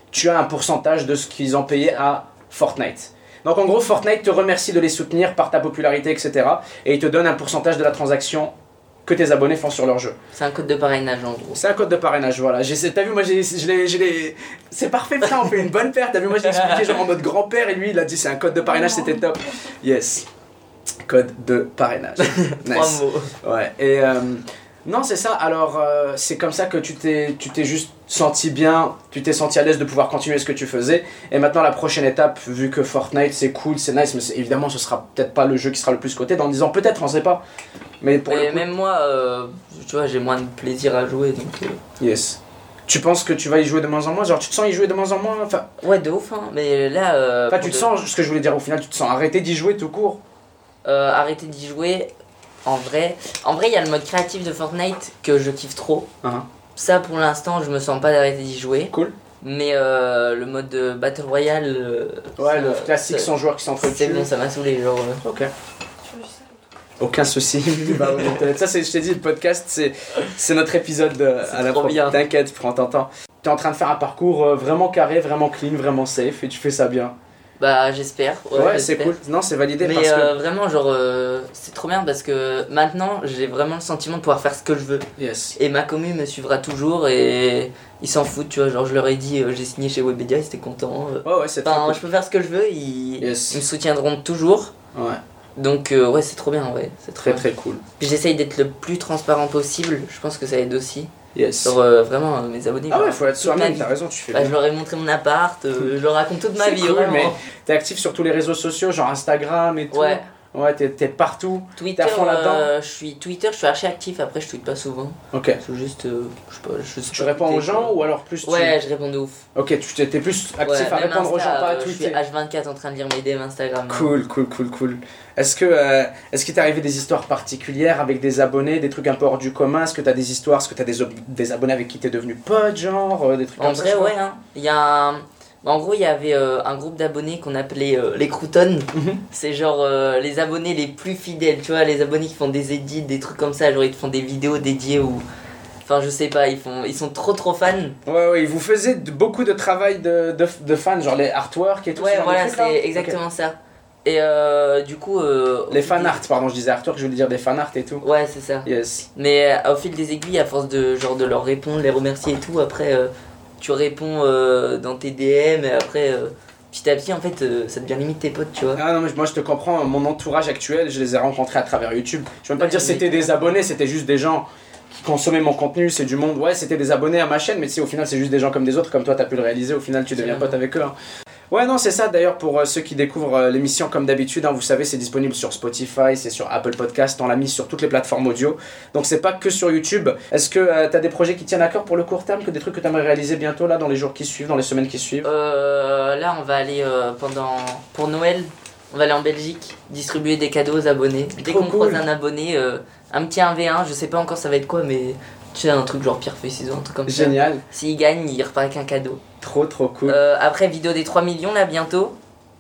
[SPEAKER 1] tu as un pourcentage de ce qu'ils ont payé à Fortnite. Donc en gros, Fortnite te remercie de les soutenir par ta popularité, et cetera. Et il te donne un pourcentage de la transaction que tes abonnés font sur leur jeu.
[SPEAKER 2] C'est un code de parrainage en gros.
[SPEAKER 1] C'est un code de parrainage, voilà. J'ai, t'as vu, moi, j'ai, je l'ai, je l'ai... C'est parfait, frère, on fait une bonne paire. T'as vu, moi, j'ai expliqué genre en mode grand-père et lui, il a dit c'est un code de parrainage, c'était top. Yes. Code de parrainage.
[SPEAKER 2] Trois
[SPEAKER 1] Nice.
[SPEAKER 2] mots.
[SPEAKER 1] Ouais, et... Euh, non, c'est ça. Alors, euh, c'est comme ça que tu t'es, tu t'es juste senti bien, tu t'es senti à l'aise de pouvoir continuer ce que tu faisais. Et maintenant, la prochaine étape, vu que Fortnite, c'est cool, c'est nice, mais c'est, évidemment, ce sera peut-être pas le jeu qui sera le plus coté, en disant peut-être, on sait pas. Mais pour
[SPEAKER 2] Mais
[SPEAKER 1] le coup,
[SPEAKER 2] même moi, euh, tu vois, j'ai moins de plaisir à jouer donc. Euh...
[SPEAKER 1] yes. Tu penses que tu vas y jouer de moins en moins? Genre, tu te sens y jouer de moins en moins? Enfin,
[SPEAKER 2] Ouais, de ouf, hein. Mais là. Euh,
[SPEAKER 1] enfin tu te
[SPEAKER 2] de...
[SPEAKER 1] sens, ce que je voulais dire au final, tu te sens arrêter d'y jouer tout court?
[SPEAKER 2] Euh, arrêter d'y jouer. En vrai, en vrai, il y a le mode créatif de Fortnite que je kiffe trop.
[SPEAKER 1] Uh-huh.
[SPEAKER 2] Ça, pour l'instant, je me sens pas d'arrêter d'y jouer.
[SPEAKER 1] Cool.
[SPEAKER 2] Mais euh, le mode de Battle Royale. Euh,
[SPEAKER 1] Ouais,
[SPEAKER 2] ça,
[SPEAKER 1] le classique
[SPEAKER 2] ça-
[SPEAKER 1] sans joueur qui s'entretue.
[SPEAKER 2] C'est bon, ça m'a saoulé. Genre, euh.
[SPEAKER 1] Ok.
[SPEAKER 3] Tu veux juste ça?
[SPEAKER 1] Aucun souci. Bah, ouais, donc, ça, c'est, je t'ai dit, le podcast, c'est, c'est notre épisode euh,
[SPEAKER 2] C'est
[SPEAKER 1] à la
[SPEAKER 2] trop
[SPEAKER 1] fois.
[SPEAKER 2] bien.
[SPEAKER 1] T'inquiète, prends ton temps. T'es en train de faire un parcours euh, vraiment carré, vraiment clean, vraiment safe, et tu fais ça bien.
[SPEAKER 2] Bah, j'espère.
[SPEAKER 1] Ouais,
[SPEAKER 2] Ouais,
[SPEAKER 1] c'est
[SPEAKER 2] j'espère.
[SPEAKER 1] cool. Non, c'est validé
[SPEAKER 2] Mais
[SPEAKER 1] parce
[SPEAKER 2] euh, vraiment, genre, euh, c'est trop bien parce que maintenant, j'ai vraiment le sentiment de pouvoir faire ce que je veux.
[SPEAKER 1] que. Yes.
[SPEAKER 2] Et ma commu me suivra toujours et ils s'en foutent, tu vois. Genre, je leur ai dit, euh, j'ai signé chez Webedia, ils étaient contents. euh.
[SPEAKER 1] Ouais, ouais, c'est très
[SPEAKER 2] Enfin,
[SPEAKER 1] cool.
[SPEAKER 2] je peux faire ce que je veux, ils,
[SPEAKER 1] Yes.
[SPEAKER 2] ils me soutiendront toujours.
[SPEAKER 1] Ouais,
[SPEAKER 2] Donc, euh, ouais, c'est trop bien, ouais. C'est
[SPEAKER 1] très
[SPEAKER 2] trop bien.
[SPEAKER 1] très cool.
[SPEAKER 2] Puis j'essaye d'être le plus transparent possible, je pense que ça aide aussi.
[SPEAKER 1] Yes.
[SPEAKER 2] Genre, euh, vraiment, euh, mes abonnés.
[SPEAKER 1] Ah
[SPEAKER 2] je
[SPEAKER 1] ouais,
[SPEAKER 2] leur
[SPEAKER 1] faut être
[SPEAKER 2] raconte toute ma
[SPEAKER 1] soi-même,
[SPEAKER 2] vie.
[SPEAKER 1] t'as raison, tu fais
[SPEAKER 2] Bah,
[SPEAKER 1] bien.
[SPEAKER 2] je leur ai montré mon appart, euh, je leur raconte toute ma
[SPEAKER 1] C'est
[SPEAKER 2] vie,
[SPEAKER 1] cool,
[SPEAKER 2] vraiment.
[SPEAKER 1] mais t'es actif sur tous les réseaux sociaux, genre Instagram et tout.
[SPEAKER 2] Ouais.
[SPEAKER 1] Ouais, t'es, t'es partout.
[SPEAKER 2] Twitter,
[SPEAKER 1] T'es à fond là-dedans.
[SPEAKER 2] euh, je suis Twitter, je suis archi actif, après je tweete pas souvent.
[SPEAKER 1] Ok.
[SPEAKER 2] C'est juste, euh, je sais pas, je sais
[SPEAKER 1] Tu
[SPEAKER 2] pas
[SPEAKER 1] réponds aux
[SPEAKER 2] tweeter,
[SPEAKER 1] gens
[SPEAKER 2] quoi.
[SPEAKER 1] ou alors plus tu...
[SPEAKER 2] Ouais, je réponds de ouf.
[SPEAKER 1] Ok, tu t'es, t'es plus actif
[SPEAKER 2] Ouais,
[SPEAKER 1] à
[SPEAKER 2] même
[SPEAKER 1] répondre aux gens,
[SPEAKER 2] Insta,
[SPEAKER 1] pas à
[SPEAKER 2] euh, Je suis
[SPEAKER 1] tweeter.
[SPEAKER 2] H vingt-quatre en train de lire mes D M Instagram. hein.
[SPEAKER 1] Cool, cool, cool, cool. Est-ce que euh, est-ce qu'il t'est arrivé des histoires particulières avec des abonnés, des trucs un peu hors du commun? Est-ce que t'as des histoires, est-ce que t'as des, ob- des abonnés avec qui t'es devenu pote, genre euh, des trucs
[SPEAKER 2] En
[SPEAKER 1] comme
[SPEAKER 2] vrai,
[SPEAKER 1] ça?
[SPEAKER 2] ouais, hein. Il y a un... En gros, il y avait euh, un groupe d'abonnés qu'on appelait euh, les Croutons.
[SPEAKER 1] Mhm.
[SPEAKER 2] C'est genre euh, les abonnés les plus fidèles, tu vois, les abonnés qui font des edits, des trucs comme ça, genre ils te font des vidéos dédiées ou... Enfin, je sais pas, ils, font... ils sont trop trop fans.
[SPEAKER 1] Ouais, ouais, vous faisiez de- beaucoup de travail de, de, de fans, genre les artworks et tout. ce
[SPEAKER 2] Ouais,
[SPEAKER 1] genre de
[SPEAKER 2] voilà,
[SPEAKER 1] trucs, là?
[SPEAKER 2] c'est exactement ça. Et euh, du coup... euh, au
[SPEAKER 1] Les
[SPEAKER 2] fil
[SPEAKER 1] fan
[SPEAKER 2] des-
[SPEAKER 1] art, pardon, je disais artwork, je voulais dire des fan art et tout.
[SPEAKER 2] Ouais, c'est ça.
[SPEAKER 1] Yes.
[SPEAKER 2] Mais euh, au fil des aiguilles, à force de, genre, de leur répondre, les remercier et tout, après euh, tu réponds euh, dans tes D M et après euh, petit à petit en fait euh, ça devient limite tes potes, tu vois.
[SPEAKER 1] Ah non, mais moi je te comprends, mon entourage actuel, je les ai rencontrés à travers YouTube. Je vais même pas
[SPEAKER 2] Ouais,
[SPEAKER 1] dire
[SPEAKER 2] mais-
[SPEAKER 1] c'était des abonnés, c'était juste des gens qui consommaient mon contenu, c'est du monde. Ouais, c'était des abonnés à ma chaîne, mais tu sais, au final, c'est juste des gens comme des autres, comme toi, t'as pu le réaliser. Au final, tu deviens
[SPEAKER 2] C'est
[SPEAKER 1] pote avec eux. hein. Ouais, non, c'est ça. D'ailleurs, pour euh, ceux qui découvrent euh, l'émission comme d'habitude, hein, vous savez, c'est disponible sur Spotify, c'est sur Apple Podcast, on l'a mis sur toutes les plateformes audio. Donc, c'est pas que sur YouTube. Est-ce que euh, t'as des projets qui tiennent à cœur pour le court terme, que des trucs que t'aimerais réaliser bientôt, là, dans les jours qui suivent, dans les semaines qui suivent?
[SPEAKER 2] Euh, là on va aller euh, pendant... Pour Noël, on va aller en Belgique distribuer des cadeaux aux abonnés. Dès
[SPEAKER 1] Trop
[SPEAKER 2] qu'on
[SPEAKER 1] cool.
[SPEAKER 2] croise un abonné, euh, un petit un v un, je sais pas encore ça va être quoi, mais tu sais, un truc genre pierre feuille ciseaux, un truc comme ça.
[SPEAKER 1] Génial.
[SPEAKER 2] S'il gagne, il repart avec un cadeau.
[SPEAKER 1] Trop, trop cool.
[SPEAKER 2] Euh, après, vidéo des trois millions là bientôt.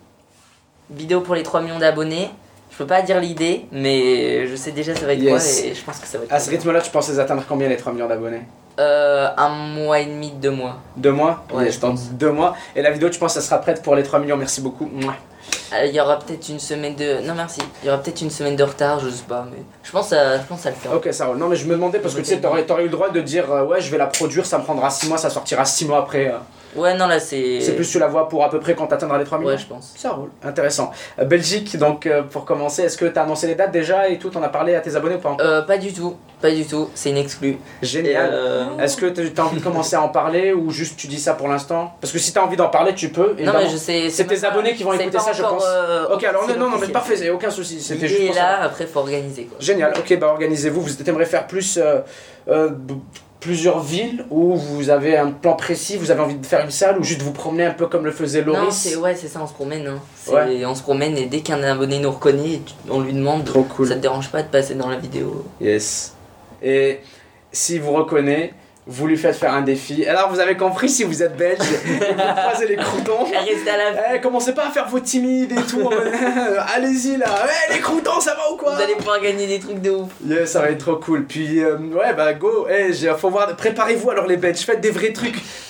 [SPEAKER 2] Vidéo pour les trois millions d'abonnés. Je peux pas dire l'idée, mais je sais déjà ça va être
[SPEAKER 1] Yes.
[SPEAKER 2] quoi et je pense que ça va être
[SPEAKER 1] À ce rythme-là, tu pensais atteindre combien les trois millions d'abonnés?
[SPEAKER 2] euh, un mois et demi, deux mois.
[SPEAKER 1] Deux mois?
[SPEAKER 2] Ouais,
[SPEAKER 1] Yes,
[SPEAKER 2] je
[SPEAKER 1] dans
[SPEAKER 2] pense.
[SPEAKER 1] deux mois. Et la vidéo, tu penses, ça sera prête pour les trois millions? Merci beaucoup. Mouah.
[SPEAKER 2] Euh, Il y aura peut-être une semaine de. Non merci. Il y aura peut-être une semaine de retard, je sais pas, mais je pense à, je pense à le faire.
[SPEAKER 1] Ok, ça roule. Non, mais je me demandais parce que tu sais, t'aurais, t'aurais eu le droit de dire euh, ouais, je vais la produire, ça me prendra six mois, ça sortira six mois après. euh.
[SPEAKER 2] Ouais, non là c'est.
[SPEAKER 1] C'est plus tu la vois pour à peu près quand t'atteindras les trois millions?
[SPEAKER 2] Ouais, je pense.
[SPEAKER 1] Ça roule, intéressant. Euh, Belgique, donc euh, pour commencer, est-ce que t'as annoncé les dates déjà et tout? T'en as parlé à tes abonnés ou pas encore?
[SPEAKER 2] Euh, pas du tout, pas du tout. C'est une exclue. Et,
[SPEAKER 1] Génial.
[SPEAKER 2] euh,
[SPEAKER 1] Est-ce que t'as t'as envie de commencer à en parler ou juste tu dis ça pour l'instant? Parce que si t'as envie d'en parler, tu peux.
[SPEAKER 2] Non
[SPEAKER 1] évidemment.
[SPEAKER 2] mais je sais.
[SPEAKER 1] C'est tes
[SPEAKER 2] même pas-
[SPEAKER 1] abonnés qui vont
[SPEAKER 2] c'est
[SPEAKER 1] écouter
[SPEAKER 2] pas
[SPEAKER 1] ça, je
[SPEAKER 2] encore,
[SPEAKER 1] pense.
[SPEAKER 2] euh,
[SPEAKER 1] Ok, alors non,
[SPEAKER 2] c'est
[SPEAKER 1] non, non, mais
[SPEAKER 2] officiel.
[SPEAKER 1] parfait, y a aucun souci. C'était juste
[SPEAKER 2] L'idée est
[SPEAKER 1] pour
[SPEAKER 2] là,
[SPEAKER 1] savoir.
[SPEAKER 2] après faut organiser quoi.
[SPEAKER 1] Génial, ok, bah organisez-vous. Vous t'aimerez faire plus euh, euh, b- plusieurs villes où vous avez un plan précis, vous avez envie de faire une salle ou juste vous promener un peu comme le faisait Loris?
[SPEAKER 2] Non, c'est ouais, c'est ça, on se promène. Hein. C'est-
[SPEAKER 1] Ouais.
[SPEAKER 2] On se promène et dès qu'un abonné nous reconnaît, tu- on lui demande.
[SPEAKER 1] Trop cool.
[SPEAKER 2] Ça te dérange pas de passer dans la vidéo?
[SPEAKER 1] Yes. Et s'il vous reconnaît, vous lui faites faire un défi. Alors vous avez compris, si vous êtes belge et que vous croisez les croutons.
[SPEAKER 2] Reste à la
[SPEAKER 1] Eh, commencez pas à faire vos timides et tout. en mode, allez-y là. Eh, les croutons, ça va ou quoi?
[SPEAKER 2] Vous allez pouvoir gagner des trucs de ouf.
[SPEAKER 1] Yes, ça va être trop cool. Puis, euh, ouais, bah go. Eh, j'ai- faut voir. Préparez-vous alors les Belges. Faites des vrais trucs.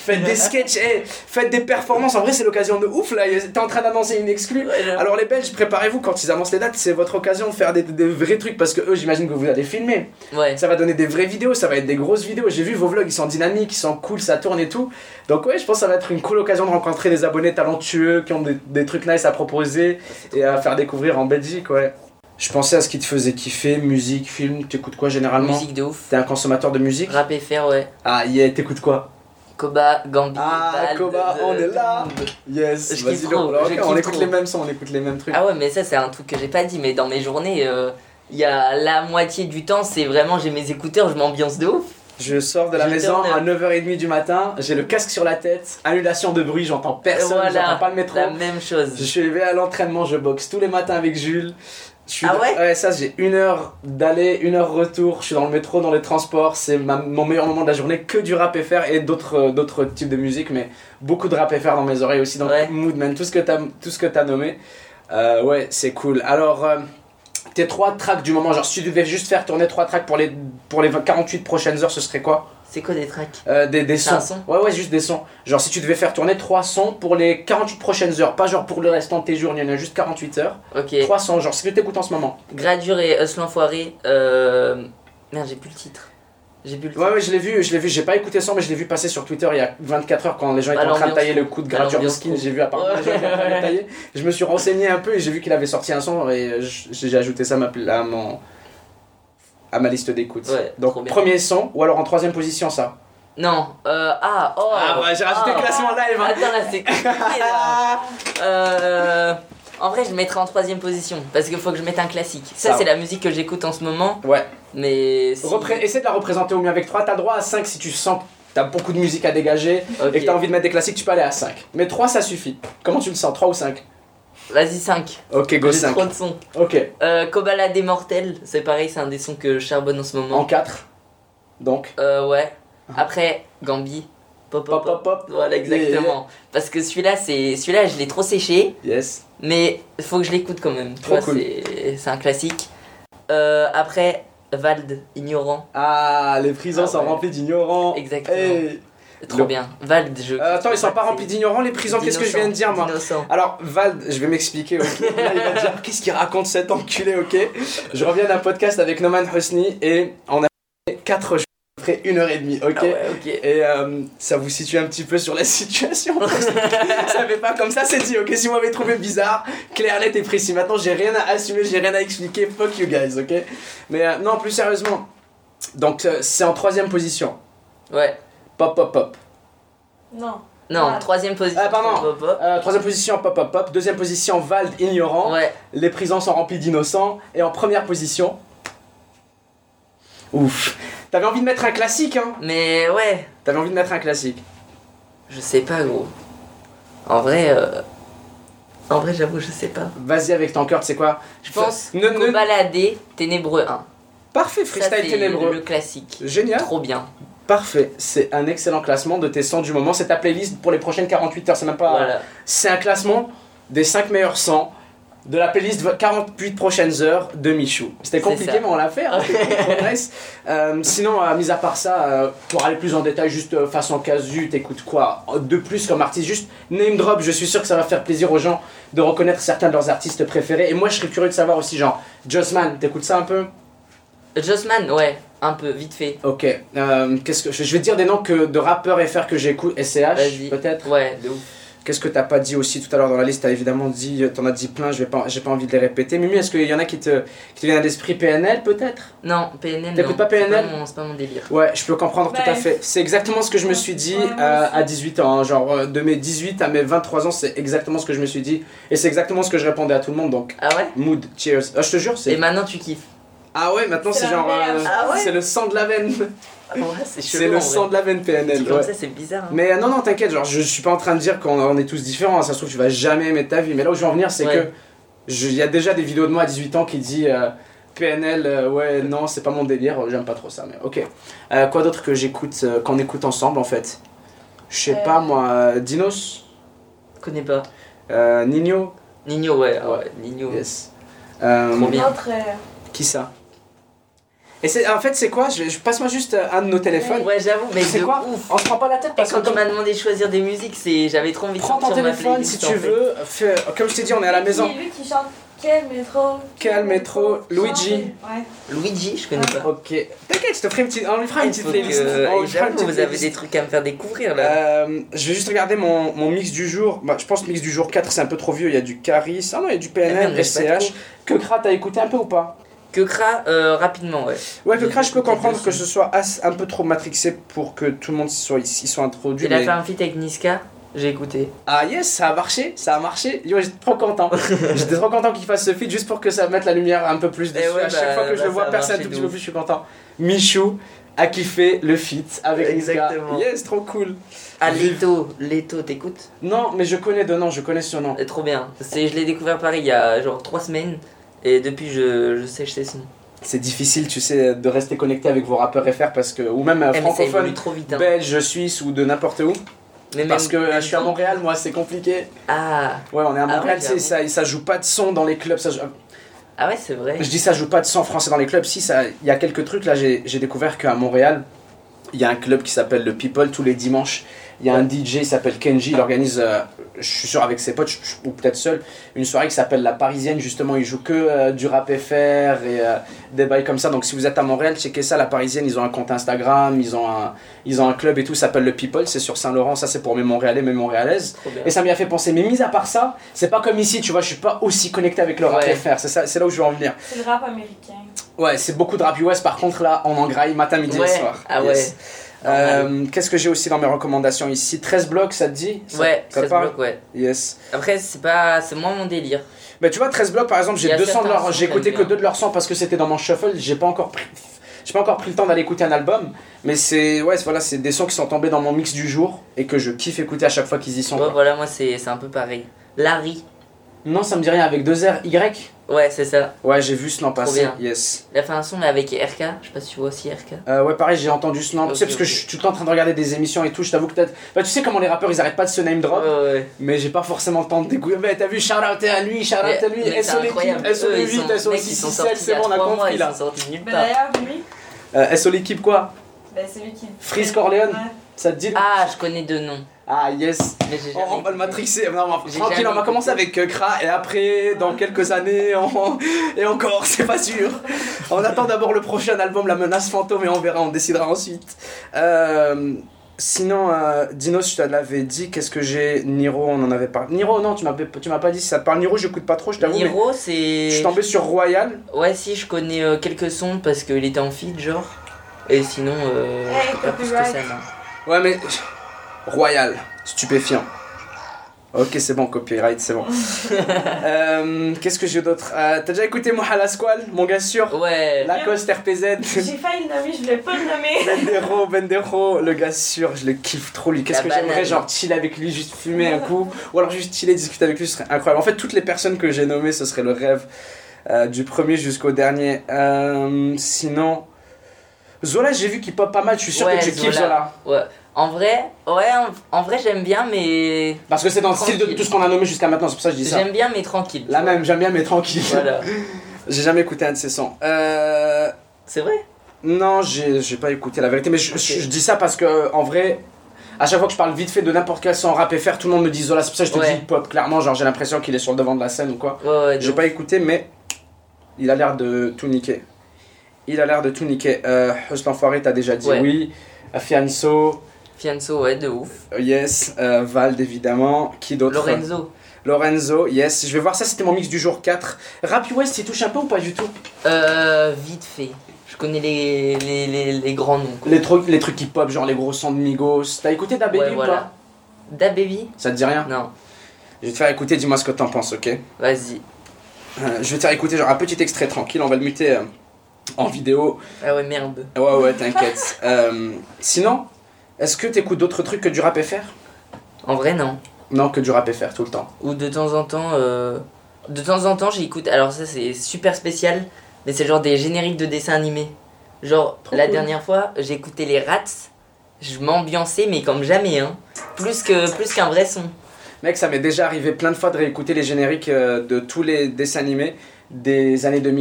[SPEAKER 1] faites des sketchs, hey, faites des performances. En vrai, c'est l'occasion de ouf là. T'es en train d'annoncer une exclue.
[SPEAKER 2] Ouais,
[SPEAKER 1] Alors, les Belges, préparez-vous quand ils annoncent les dates. C'est votre occasion de faire des, des vrais trucs parce que eux, j'imagine que vous allez filmer.
[SPEAKER 2] ouais.
[SPEAKER 1] Ça va donner des vraies vidéos, ça va être des grosses vidéos. J'ai vu vos vlogs, ils sont dynamiques, ils sont cool, ça tourne et tout. Donc, ouais, je pense que ça va être une cool occasion de rencontrer des abonnés talentueux qui ont des, des trucs nice à proposer et à faire découvrir en Belgique, ouais. Je pensais à ce qui te faisait kiffer, musique, film, t'écoutes quoi généralement?
[SPEAKER 2] Musique de ouf.
[SPEAKER 1] T'es un consommateur de musique?
[SPEAKER 2] Rap F R, ouais.
[SPEAKER 1] Ah, yeah, t'écoutes quoi?
[SPEAKER 2] Koba, Gambi,
[SPEAKER 1] Ah,
[SPEAKER 2] Vald,
[SPEAKER 1] Koba,
[SPEAKER 2] de-
[SPEAKER 1] on est là.
[SPEAKER 2] de-
[SPEAKER 1] Yes,
[SPEAKER 2] Je
[SPEAKER 1] vas-y,
[SPEAKER 2] kiffe
[SPEAKER 1] donc,
[SPEAKER 2] trop,
[SPEAKER 1] alors,
[SPEAKER 2] je
[SPEAKER 1] ok, on
[SPEAKER 2] kiffe
[SPEAKER 1] écoute
[SPEAKER 2] trop.
[SPEAKER 1] les mêmes sons, on écoute les mêmes trucs.
[SPEAKER 2] Ah ouais, mais ça, c'est un truc que j'ai pas dit, mais dans mes journées, euh, il y a la moitié du temps, c'est vraiment, j'ai mes écouteurs, je m'ambiance de ouf.
[SPEAKER 1] Je sors de la
[SPEAKER 2] Je
[SPEAKER 1] maison
[SPEAKER 2] tourne.
[SPEAKER 1] à neuf heures trente du matin, j'ai le casque sur la tête, annulation de bruit, j'entends personne,
[SPEAKER 2] Voilà,
[SPEAKER 1] j'entends pas le métro.
[SPEAKER 2] la même chose.
[SPEAKER 1] Je suis levé à l'entraînement, je boxe tous les matins avec Jules. Je suis
[SPEAKER 2] Ah ouais
[SPEAKER 1] Ouais, ça, j'ai une heure d'aller, une heure retour. Je suis dans le métro, dans les transports. C'est ma- mon meilleur moment de la journée. Que du rap F R et d'autres euh, d'autres types de musique, mais beaucoup de rap F R dans mes oreilles aussi. Donc,
[SPEAKER 2] Ouais.
[SPEAKER 1] Moodman, tout ce que t'as tout ce que t'as nommé. Euh, ouais, c'est cool. Alors, euh, tes trois tracks du moment, genre si tu devais juste faire tourner trois tracks pour les, pour les quarante-huit prochaines heures, ce serait quoi?
[SPEAKER 2] C'est quoi des tracks?
[SPEAKER 1] Euh, des, des
[SPEAKER 2] C'est
[SPEAKER 1] sons.
[SPEAKER 2] un son
[SPEAKER 1] Ouais, ouais, juste des sons. Genre, si tu devais faire tourner trois sons pour les quarante-huit prochaines heures, pas genre pour le restant de tes jours, il y en a juste quarante-huit heures.
[SPEAKER 2] Ok.
[SPEAKER 1] trois sons, genre, ce que t'écoutes en ce moment.
[SPEAKER 2] Gradure et Hustle Enfoiré. Euh... Merde, j'ai plus le titre. J'ai plus le titre.
[SPEAKER 1] Ouais, ouais, je l'ai vu, je l'ai vu, j'ai pas écouté ça, mais je l'ai vu passer sur Twitter il y a vingt-quatre heures quand les gens étaient
[SPEAKER 2] Bah,
[SPEAKER 1] en train de
[SPEAKER 2] l'ambiance
[SPEAKER 1] tailler le
[SPEAKER 2] trop.
[SPEAKER 1] coup de
[SPEAKER 2] Bah,
[SPEAKER 1] Gradure
[SPEAKER 2] l'ambiance
[SPEAKER 1] Skin,
[SPEAKER 2] trop.
[SPEAKER 1] j'ai vu apparemment les gens étaient en train de le tailler. Je me suis renseigné un peu et j'ai vu qu'il avait sorti un son et je- j'ai ajouté ça à, ma, à, mon, à ma liste d'écoute.
[SPEAKER 2] Ouais,
[SPEAKER 1] Donc,
[SPEAKER 2] trop bien.
[SPEAKER 1] premier son, ou alors en troisième position, ça.
[SPEAKER 2] Non, euh, ah, oh.
[SPEAKER 1] Ah, bah, j'ai rajouté
[SPEAKER 2] ah.
[SPEAKER 1] le classement live, hein.
[SPEAKER 2] Attends, là, c'est compliqué, là. Euh, en vrai, je le mettrais en troisième position parce qu'il faut que je mette un classique. Ça,
[SPEAKER 1] Ça.
[SPEAKER 2] c'est la musique que j'écoute en ce moment.
[SPEAKER 1] Ouais.
[SPEAKER 2] Mais. si-
[SPEAKER 1] Repré- essaie de la représenter au mieux avec trois. T'as droit à cinq si tu sens que t'as beaucoup de musique à dégager
[SPEAKER 2] Ok.
[SPEAKER 1] et que t'as envie de mettre des classiques, tu peux aller à cinq. Mais trois, ça suffit. Comment tu le sens, trois ou cinq?
[SPEAKER 2] Vas-y, cinq.
[SPEAKER 1] Ok, go
[SPEAKER 2] J'ai
[SPEAKER 1] cinq.
[SPEAKER 2] trop de sons.
[SPEAKER 1] Ok,
[SPEAKER 2] Euh, Kobala des Mortels, c'est pareil, c'est un des sons que je charbonne en ce
[SPEAKER 1] en
[SPEAKER 2] moment.
[SPEAKER 1] quatre. Donc,
[SPEAKER 2] Euh, ouais. Après, Gambi. Pop,
[SPEAKER 1] pop,
[SPEAKER 2] pop,
[SPEAKER 1] pop, pop.
[SPEAKER 2] Voilà, exactement. Parce que celui-là, c'est celui-là, je l'ai trop séché,
[SPEAKER 1] Yes.
[SPEAKER 2] mais il faut que je l'écoute quand même. Tu
[SPEAKER 1] Trop
[SPEAKER 2] vois,
[SPEAKER 1] cool.
[SPEAKER 2] c'est c'est un classique. Euh, après, Vald, Ignorant.
[SPEAKER 1] Ah, les prisons
[SPEAKER 2] Ah
[SPEAKER 1] sont
[SPEAKER 2] ouais.
[SPEAKER 1] remplies d'ignorants.
[SPEAKER 2] Exactement.
[SPEAKER 1] Hey.
[SPEAKER 2] Trop
[SPEAKER 1] Le-
[SPEAKER 2] bien. Vald, je.
[SPEAKER 1] Euh, attends, ils sont pas remplis d'ignorants, les prisons. Qu'est-ce que je viens de dire, moi?
[SPEAKER 2] Innocent.
[SPEAKER 1] Alors, Vald, je vais m'expliquer, ok? Là, il va dire qu'est-ce qu'il raconte cet enculé, ok? Je reviens d'un podcast avec Noman Hosni et on a fait quatre jours, après une heure et demie, ok?
[SPEAKER 2] Ah ouais, ok.
[SPEAKER 1] Et euh, ça vous situe un petit peu sur la situation. Ça fait pas comme ça, c'est dit, ok? Si vous m'avez trouvé bizarre, clair, net et précis. Maintenant, j'ai rien à assumer, j'ai rien à expliquer. Fuck you guys, ok? Mais euh, non, plus sérieusement. Donc, euh, c'est en troisième position.
[SPEAKER 2] Ouais.
[SPEAKER 1] Pop, pop, pop.
[SPEAKER 3] Non.
[SPEAKER 2] Non,
[SPEAKER 3] Ah.
[SPEAKER 2] troisième position.
[SPEAKER 1] Ah, pardon.
[SPEAKER 2] Pop, pop.
[SPEAKER 1] Euh, troisième position, pop, pop, pop. Deuxième position, Vald, ignorant.
[SPEAKER 2] Ouais.
[SPEAKER 1] Les prisons sont remplies d'innocents. Et en première position. Ouf. T'avais envie de mettre un classique, hein?
[SPEAKER 2] Mais ouais,
[SPEAKER 1] T'avais envie de mettre un classique.
[SPEAKER 2] je sais pas, gros. En vrai, euh... en vrai, j'avoue, je sais pas.
[SPEAKER 1] Vas-y avec ton cœur, tu sais quoi?
[SPEAKER 2] Je pense
[SPEAKER 1] Ne- ne-
[SPEAKER 2] Kobalader, Ténébreux un.
[SPEAKER 1] Parfait,
[SPEAKER 2] Ça,
[SPEAKER 1] freestyle
[SPEAKER 2] c'est
[SPEAKER 1] ténébreux.
[SPEAKER 2] le classique.
[SPEAKER 1] Génial.
[SPEAKER 2] Trop bien.
[SPEAKER 1] Parfait. C'est un excellent classement de tes sons du moment. C'est ta playlist pour les prochaines quarante-huit heures. C'est même pas.
[SPEAKER 2] Voilà.
[SPEAKER 1] C'est un classement des cinq meilleurs sons de la playlist quarante-huit prochaines heures de Michou. C'était
[SPEAKER 2] C'est
[SPEAKER 1] compliqué,
[SPEAKER 2] ça.
[SPEAKER 1] mais on l'a fait. Hein, c'était nice. Euh, sinon, euh, mis à part ça, euh, pour aller plus en détail, juste euh, façon casu, t'écoutes quoi de plus comme artiste? Juste name drop, je suis sûr que ça va faire plaisir aux gens de reconnaître certains de leurs artistes préférés. Et moi, je serais curieux de savoir aussi, genre, Jossman, t'écoutes ça un peu?
[SPEAKER 2] Jossman, ouais, un peu, vite fait.
[SPEAKER 1] Ok. Euh, qu'est-ce que je je vais te dire des noms que de rappeurs F R que j'écoute. S C H,
[SPEAKER 2] Vas-y.
[SPEAKER 1] peut-être.
[SPEAKER 2] Ouais, de ouf.
[SPEAKER 1] Qu'est-ce que t'as pas dit aussi tout à l'heure dans la liste? T'as évidemment dit, t'en as dit plein, je vais pas, j'ai pas envie de les répéter. Mimi, est-ce qu'il y en a qui te, qui te viennent à l'esprit? P N L peut-être?
[SPEAKER 2] Non, P N L.
[SPEAKER 1] T'écoutes
[SPEAKER 2] non.
[SPEAKER 1] pas P N L?
[SPEAKER 2] C'est pas mon- C'est pas mon délire.
[SPEAKER 1] Ouais, je peux comprendre tout à
[SPEAKER 3] Ben,
[SPEAKER 1] fait. C'est exactement ce que je me suis dit
[SPEAKER 3] ouais, moi
[SPEAKER 1] euh,
[SPEAKER 3] aussi.
[SPEAKER 1] à dix-huit ans. hein. Genre, euh, de mes dix-huit à mes vingt-trois ans, c'est exactement ce que je me suis dit. Et c'est exactement ce que je répondais à tout le monde. Donc,
[SPEAKER 2] Ah ouais?
[SPEAKER 1] mood, cheers. Ah, je te jure,
[SPEAKER 2] Et
[SPEAKER 1] c'est.
[SPEAKER 2] maintenant tu kiffes.
[SPEAKER 1] Ah ouais, maintenant
[SPEAKER 3] C'est
[SPEAKER 1] c'est
[SPEAKER 3] la
[SPEAKER 1] genre. euh,
[SPEAKER 3] merde.
[SPEAKER 2] Ah ouais?
[SPEAKER 1] C'est le sang de la veine.
[SPEAKER 2] Ah ouais, c'est chelou.
[SPEAKER 1] C'est le
[SPEAKER 2] en
[SPEAKER 1] sang
[SPEAKER 2] vrai.
[SPEAKER 1] de la veine P N
[SPEAKER 2] Dit
[SPEAKER 1] L.
[SPEAKER 2] comme
[SPEAKER 1] ouais.
[SPEAKER 2] ça, c'est bizarre. hein.
[SPEAKER 1] Mais euh, non, non, t'inquiète, genre, je suis pas en train de dire qu'on on est tous différents, hein, ça se trouve, tu vas jamais aimer ta vie. Mais là où je veux en venir, c'est
[SPEAKER 2] Ouais.
[SPEAKER 1] que je- il y a déjà des vidéos de moi à dix-huit ans qui dit euh, P N L, euh, ouais, non, c'est pas mon délire, euh, j'aime pas trop ça, mais ok. Euh, quoi d'autre que j'écoute, euh, qu'on écoute ensemble en fait? Je sais
[SPEAKER 3] Euh.
[SPEAKER 1] pas moi, euh, Dinos,
[SPEAKER 2] Je connais pas.
[SPEAKER 1] euh, Nino,
[SPEAKER 2] Nino, ouais, ah
[SPEAKER 1] Ouais.
[SPEAKER 2] ouais, Nino.
[SPEAKER 1] yes. Euh,
[SPEAKER 2] Trop bien.
[SPEAKER 3] Entre. euh,
[SPEAKER 1] Qui ça? Et c'est, en fait, c'est quoi je, je passe-moi juste euh, un de nos téléphones.
[SPEAKER 2] Ouais, j'avoue, mais
[SPEAKER 1] c'est
[SPEAKER 2] de
[SPEAKER 1] quoi
[SPEAKER 2] ouf.
[SPEAKER 1] On se prend pas la tête
[SPEAKER 2] Et
[SPEAKER 1] parce que
[SPEAKER 2] quand on
[SPEAKER 1] comme-
[SPEAKER 2] m'a demandé de choisir des musiques, c'est j'avais trop envie de
[SPEAKER 1] prends ton
[SPEAKER 2] sortir ma
[SPEAKER 1] téléphone
[SPEAKER 2] playlist,
[SPEAKER 1] si
[SPEAKER 2] en
[SPEAKER 1] tu
[SPEAKER 2] fait.
[SPEAKER 1] veux. Fais, comme je t'ai dit, on est à la maison.
[SPEAKER 3] Qui, lui qui chante Quel métro
[SPEAKER 1] Quel métro, Luigi.
[SPEAKER 3] Ouais.
[SPEAKER 2] Luigi, je connais pas.
[SPEAKER 1] Ok. T'inquiète, je te ferai une petite, on lui fera une
[SPEAKER 2] Il
[SPEAKER 1] petite
[SPEAKER 2] faut
[SPEAKER 1] playlist.
[SPEAKER 2] que-
[SPEAKER 1] On lui
[SPEAKER 2] et
[SPEAKER 1] fera une
[SPEAKER 2] J'avoue,
[SPEAKER 1] petite
[SPEAKER 2] vous avez
[SPEAKER 1] playlist.
[SPEAKER 2] des trucs à me faire découvrir là.
[SPEAKER 1] Euh, je vais juste regarder mon, mon mix du jour. Bah, je pense que mix du jour quatre c'est un peu trop vieux. Il y a du Caris, ah non, il y a du P N
[SPEAKER 2] Ah merde,
[SPEAKER 1] L,
[SPEAKER 2] mais
[SPEAKER 1] S C H. Que Kra, t'as écouté un peu ou pas?
[SPEAKER 2] Que Kra, euh, rapidement, ouais.
[SPEAKER 1] Ouais, que
[SPEAKER 2] J'ai
[SPEAKER 1] Kra, je peux
[SPEAKER 2] écouté
[SPEAKER 1] comprendre
[SPEAKER 2] deux
[SPEAKER 1] que
[SPEAKER 2] sons.
[SPEAKER 1] ce soit as- un peu trop matrixé pour que tout le monde soit ici, soit introduit.
[SPEAKER 2] Il a
[SPEAKER 1] mais-
[SPEAKER 2] fait un feat avec Niska, j'ai écouté.
[SPEAKER 1] Ah yes, ça a marché, ça a marché. Yo, j'étais trop content. J'étais trop content qu'il fasse ce feat juste pour que ça mette la lumière un peu plus dessus.
[SPEAKER 2] ouais,
[SPEAKER 1] à chaque
[SPEAKER 2] bah,
[SPEAKER 1] fois que je
[SPEAKER 2] bah,
[SPEAKER 1] le vois
[SPEAKER 2] ça a
[SPEAKER 1] percer un
[SPEAKER 2] marché
[SPEAKER 1] tout
[SPEAKER 2] de
[SPEAKER 1] petit peu
[SPEAKER 2] ouf.
[SPEAKER 1] plus, je suis content. Michou a kiffé le feat avec Niska.
[SPEAKER 2] Exactement.
[SPEAKER 1] Yes, trop cool.
[SPEAKER 2] Ah, Leto, Leto, t'écoutes?
[SPEAKER 1] Non, mais je connais de nom, je connais ce nom.
[SPEAKER 2] C'est trop bien. C'est, je l'ai découvert pareil il y a genre trois semaines. Et depuis, je, je sèche ses sons.
[SPEAKER 1] C'est difficile, tu sais, de rester connecté avec vos rappeurs F R parce que, ou même euh,
[SPEAKER 2] Eh, mais ça
[SPEAKER 1] francophones,
[SPEAKER 2] évolue trop vite. Hein.
[SPEAKER 1] belges, suisses ou de n'importe où.
[SPEAKER 2] Mais
[SPEAKER 1] Parce
[SPEAKER 2] même-
[SPEAKER 1] que euh,
[SPEAKER 2] même
[SPEAKER 1] je suis à
[SPEAKER 2] dans-
[SPEAKER 1] Montréal, moi, c'est compliqué.
[SPEAKER 2] Ah,
[SPEAKER 1] Ouais, on est à
[SPEAKER 2] Ah
[SPEAKER 1] Montréal,
[SPEAKER 2] ouais,
[SPEAKER 1] tu sais,
[SPEAKER 2] j'avoue.
[SPEAKER 1] ça, ça joue pas de son dans les clubs. Ça, joue-
[SPEAKER 2] ah ouais, c'est vrai.
[SPEAKER 1] Je dis ça joue pas de son français dans les clubs. Si, ça, il y a quelques trucs. Là, j'ai j'ai découvert qu'à Montréal, il y a un club qui s'appelle le People tous les dimanches. Il y a un D J, il s'appelle Kenji. Il organise, euh, je suis sûr avec ses potes, je- je- ou peut-être seul, une soirée qui s'appelle La Parisienne. Justement, il joue que euh, du rap F R et euh, des bails comme ça. Donc, si vous êtes à Montréal, checkez ça. La Parisienne, ils ont un compte Instagram, ils ont un, ils ont un club et tout. Ça s'appelle le People. C'est sur Saint-Laurent. Ça, c'est pour mes Montréalais, mes Montréalaises.
[SPEAKER 2] Trop bien.
[SPEAKER 1] Et ça m'y a fait penser. Mais mis à part ça, c'est pas comme ici, tu vois, je suis pas aussi connecté avec le rap
[SPEAKER 2] Ouais.
[SPEAKER 1] F R. C'est ça, c'est là où je veux en venir.
[SPEAKER 3] C'est le rap américain.
[SPEAKER 1] Ouais, c'est beaucoup de rap U S. Par contre, là, on en graille matin, midi
[SPEAKER 2] Ouais.
[SPEAKER 1] et soir.
[SPEAKER 2] Ah
[SPEAKER 1] Yes.
[SPEAKER 2] ouais.
[SPEAKER 1] Euh, Qu'est-ce que j'ai aussi dans mes recommandations ici? treize blocs, ça te dit? Ça-
[SPEAKER 2] Ouais,
[SPEAKER 1] ça te
[SPEAKER 2] treize
[SPEAKER 1] parle?
[SPEAKER 2] blocs, ouais.
[SPEAKER 1] Yes.
[SPEAKER 2] Après, c'est pas, c'est moins mon délire.
[SPEAKER 1] Bah, tu vois, treize blocs, par exemple,
[SPEAKER 2] Il
[SPEAKER 1] j'ai
[SPEAKER 2] y a
[SPEAKER 1] deux cents de
[SPEAKER 2] certains
[SPEAKER 1] leurs.
[SPEAKER 2] sons
[SPEAKER 1] J'ai
[SPEAKER 2] que
[SPEAKER 1] écouté
[SPEAKER 2] j'aime
[SPEAKER 1] que
[SPEAKER 2] bien.
[SPEAKER 1] deux de leurs sons parce que c'était dans mon shuffle. J'ai pas encore pris. J'ai pas encore pris le temps d'aller écouter un album, mais c'est ouais, c'est- voilà, c'est des sons qui sont tombés dans mon mix du jour et que je kiffe écouter à chaque fois qu'ils y sont.
[SPEAKER 2] Ouais,
[SPEAKER 1] quoi.
[SPEAKER 2] voilà, moi, c'est, c'est un peu pareil. Larry.
[SPEAKER 1] Non, ça me dit rien avec deux R Y.
[SPEAKER 2] Ouais, c'est ça.
[SPEAKER 1] Ouais, j'ai vu ce l'an passé.
[SPEAKER 2] bien.
[SPEAKER 1] Yes.
[SPEAKER 2] Il a fait un son mais avec R K. Je sais pas si tu vois aussi R K.
[SPEAKER 1] Euh, ouais, pareil, j'ai entendu ce nom. tu sais,
[SPEAKER 2] Ok,
[SPEAKER 1] parce que
[SPEAKER 2] ok.
[SPEAKER 1] je suis tout le temps en train de regarder des émissions et tout. Je t'avoue que peut-être. Bah, tu sais comment les rappeurs ils arrêtent pas de se name drop.
[SPEAKER 2] Ouais, ouais.
[SPEAKER 1] Mais j'ai pas forcément le temps de découvrir. Mais t'as vu, shout out à lui, shout out
[SPEAKER 2] Mais-
[SPEAKER 1] à lui,
[SPEAKER 2] mais
[SPEAKER 1] S O
[SPEAKER 2] c'est
[SPEAKER 1] l'équipe,
[SPEAKER 2] incroyable.
[SPEAKER 1] S O
[SPEAKER 2] Eux, ils
[SPEAKER 1] huit,
[SPEAKER 2] sont-
[SPEAKER 1] S O
[SPEAKER 2] mec, ils sont
[SPEAKER 1] six,
[SPEAKER 2] sortis il y
[SPEAKER 1] c'est
[SPEAKER 2] a
[SPEAKER 1] bon, on a
[SPEAKER 2] trois mois,
[SPEAKER 1] compris
[SPEAKER 2] ils
[SPEAKER 1] là.
[SPEAKER 2] sont sortis nulle
[SPEAKER 3] Ben
[SPEAKER 2] part.
[SPEAKER 3] d'ailleurs, lui,
[SPEAKER 1] Euh, S O l'équipe quoi?
[SPEAKER 3] ben c'est lui qui.
[SPEAKER 1] Freeze Corleone.
[SPEAKER 3] Ouais.
[SPEAKER 1] Ça te dit?
[SPEAKER 2] Ah, je connais deux noms.
[SPEAKER 1] Ah yes.
[SPEAKER 2] Mais j'ai
[SPEAKER 1] On,
[SPEAKER 2] jamais
[SPEAKER 1] on va le
[SPEAKER 2] écouté.
[SPEAKER 1] matrixer. Non, non,
[SPEAKER 2] J'ai
[SPEAKER 1] tranquille,
[SPEAKER 2] jamais
[SPEAKER 1] on va commencer
[SPEAKER 2] écouté.
[SPEAKER 1] avec euh, Kra et après, dans quelques années, on... et encore, c'est pas sûr. On attend d'abord le prochain album, La Menace Fantôme, et on verra, on décidera ensuite. Euh, sinon, euh, Dinos, je te l'avais dit, qu'est-ce que j'ai? Niro, on en avait parlé. Niro, non, tu m'as tu m'as pas dit si ça te parle. Niro, j'écoute pas trop, je t'avoue. mais
[SPEAKER 2] Niro,
[SPEAKER 1] Je
[SPEAKER 2] c'est.
[SPEAKER 1] suis tombé sur Royal.
[SPEAKER 2] Ouais, si, je connais euh, quelques sons parce qu'il était en feed, genre. Et sinon, euh.
[SPEAKER 3] Hey,
[SPEAKER 2] je sais pas plus que
[SPEAKER 3] copyright.
[SPEAKER 2] ça, non.
[SPEAKER 1] Ouais, mais. Royal, stupéfiant. Ok, c'est bon, copyright, c'est bon. Euh, Qu'est-ce que j'ai d'autre? Euh, T'as déjà écouté Mohala Squall, mon gars sûr?
[SPEAKER 2] Ouais.
[SPEAKER 1] Lacoste R P Z.
[SPEAKER 3] J'ai failli le nommer, je voulais pas le nommer.
[SPEAKER 1] Bendero, Bendero, le gars sûr, je le kiffe trop lui. Qu'est-ce
[SPEAKER 2] La
[SPEAKER 1] que j'aimerais,
[SPEAKER 2] banane.
[SPEAKER 1] genre chiller avec lui, juste fumer un coup, ou alors juste chiller, discuter avec lui, ce serait incroyable. En fait, toutes les personnes que j'ai nommées, ce serait le rêve, euh, du premier jusqu'au dernier. Euh, sinon, Zola, j'ai vu qu'il pop pas mal, je suis sûr
[SPEAKER 2] Ouais,
[SPEAKER 1] que tu kiffes Zola.
[SPEAKER 2] Ouais. En vrai, ouais, en, en vrai, j'aime bien, mais.
[SPEAKER 1] Parce que c'est dans le style de
[SPEAKER 2] Tranquille.
[SPEAKER 1] tout ce qu'on a nommé jusqu'à maintenant, c'est pour ça que je dis ça.
[SPEAKER 2] J'aime bien, mais tranquille.
[SPEAKER 1] La
[SPEAKER 2] tu vois.
[SPEAKER 1] même, j'aime bien, mais tranquille.
[SPEAKER 2] Voilà.
[SPEAKER 1] J'ai jamais écouté un de ses sons. Euh.
[SPEAKER 2] C'est vrai?
[SPEAKER 1] Non, j'ai j'ai pas écouté la vérité, mais je,
[SPEAKER 2] Ok.
[SPEAKER 1] je- je dis ça parce que en vrai, à chaque fois que je parle vite fait de n'importe quel son rap F R, tout le monde me dit Zola, c'est pour ça que je te
[SPEAKER 2] Ouais.
[SPEAKER 1] dis pop, clairement, genre j'ai l'impression qu'il est sur le devant de la scène ou quoi.
[SPEAKER 2] Ouais, ouais.
[SPEAKER 1] J'ai
[SPEAKER 2] de
[SPEAKER 1] pas
[SPEAKER 2] ouf.
[SPEAKER 1] écouté, mais il a l'air de tout niquer. Il a l'air de tout niquer. Euh, Hustle l'enfoiré, t'as déjà dit
[SPEAKER 2] Ouais.
[SPEAKER 1] oui. Euh, Fianso,
[SPEAKER 2] Fianso, ouais, de ouf.
[SPEAKER 1] euh, yes. Euh, Vald, évidemment. Qui d'autre?
[SPEAKER 2] Lorenzo.
[SPEAKER 1] Lorenzo, yes. Je vais voir ça, c'était mon mix du jour quatre. Rap U S, il touche un peu ou pas du tout?
[SPEAKER 2] Euh, vite fait. Je connais les, les, les, les grands noms. quoi.
[SPEAKER 1] Les trucs, les trucs qui pop, genre les gros sons de Migos. T'as écouté Da Baby
[SPEAKER 2] Ouais,
[SPEAKER 1] ou
[SPEAKER 2] voilà.
[SPEAKER 1] pas?
[SPEAKER 2] Da Baby?
[SPEAKER 1] Ça te dit rien?
[SPEAKER 2] Non.
[SPEAKER 1] Je vais te faire écouter, dis-moi ce que t'en penses, ok?
[SPEAKER 2] Vas-y.
[SPEAKER 1] Euh, je vais te faire écouter genre un petit extrait tranquille, on va le muter euh, en vidéo.
[SPEAKER 2] Ah ouais, merde.
[SPEAKER 1] Ouais, ouais, t'inquiète. Euh, sinon, est-ce que t'écoutes d'autres trucs que du rap F R?
[SPEAKER 2] En vrai, non.
[SPEAKER 1] Non, que du rap F R tout le temps.
[SPEAKER 2] Ou de temps en temps, euh... de temps en temps, j'écoute. Alors ça, c'est super spécial, mais c'est genre des génériques de dessins animés. Genre
[SPEAKER 1] Trop
[SPEAKER 2] la
[SPEAKER 1] cool.
[SPEAKER 2] dernière fois, j'ai écouté les Rats. Je m'ambiançais, mais comme jamais, hein. Plus que plus qu'un vrai son.
[SPEAKER 1] Mec, ça m'est déjà arrivé plein de fois de réécouter les génériques euh, de tous les dessins animés des années deux mille.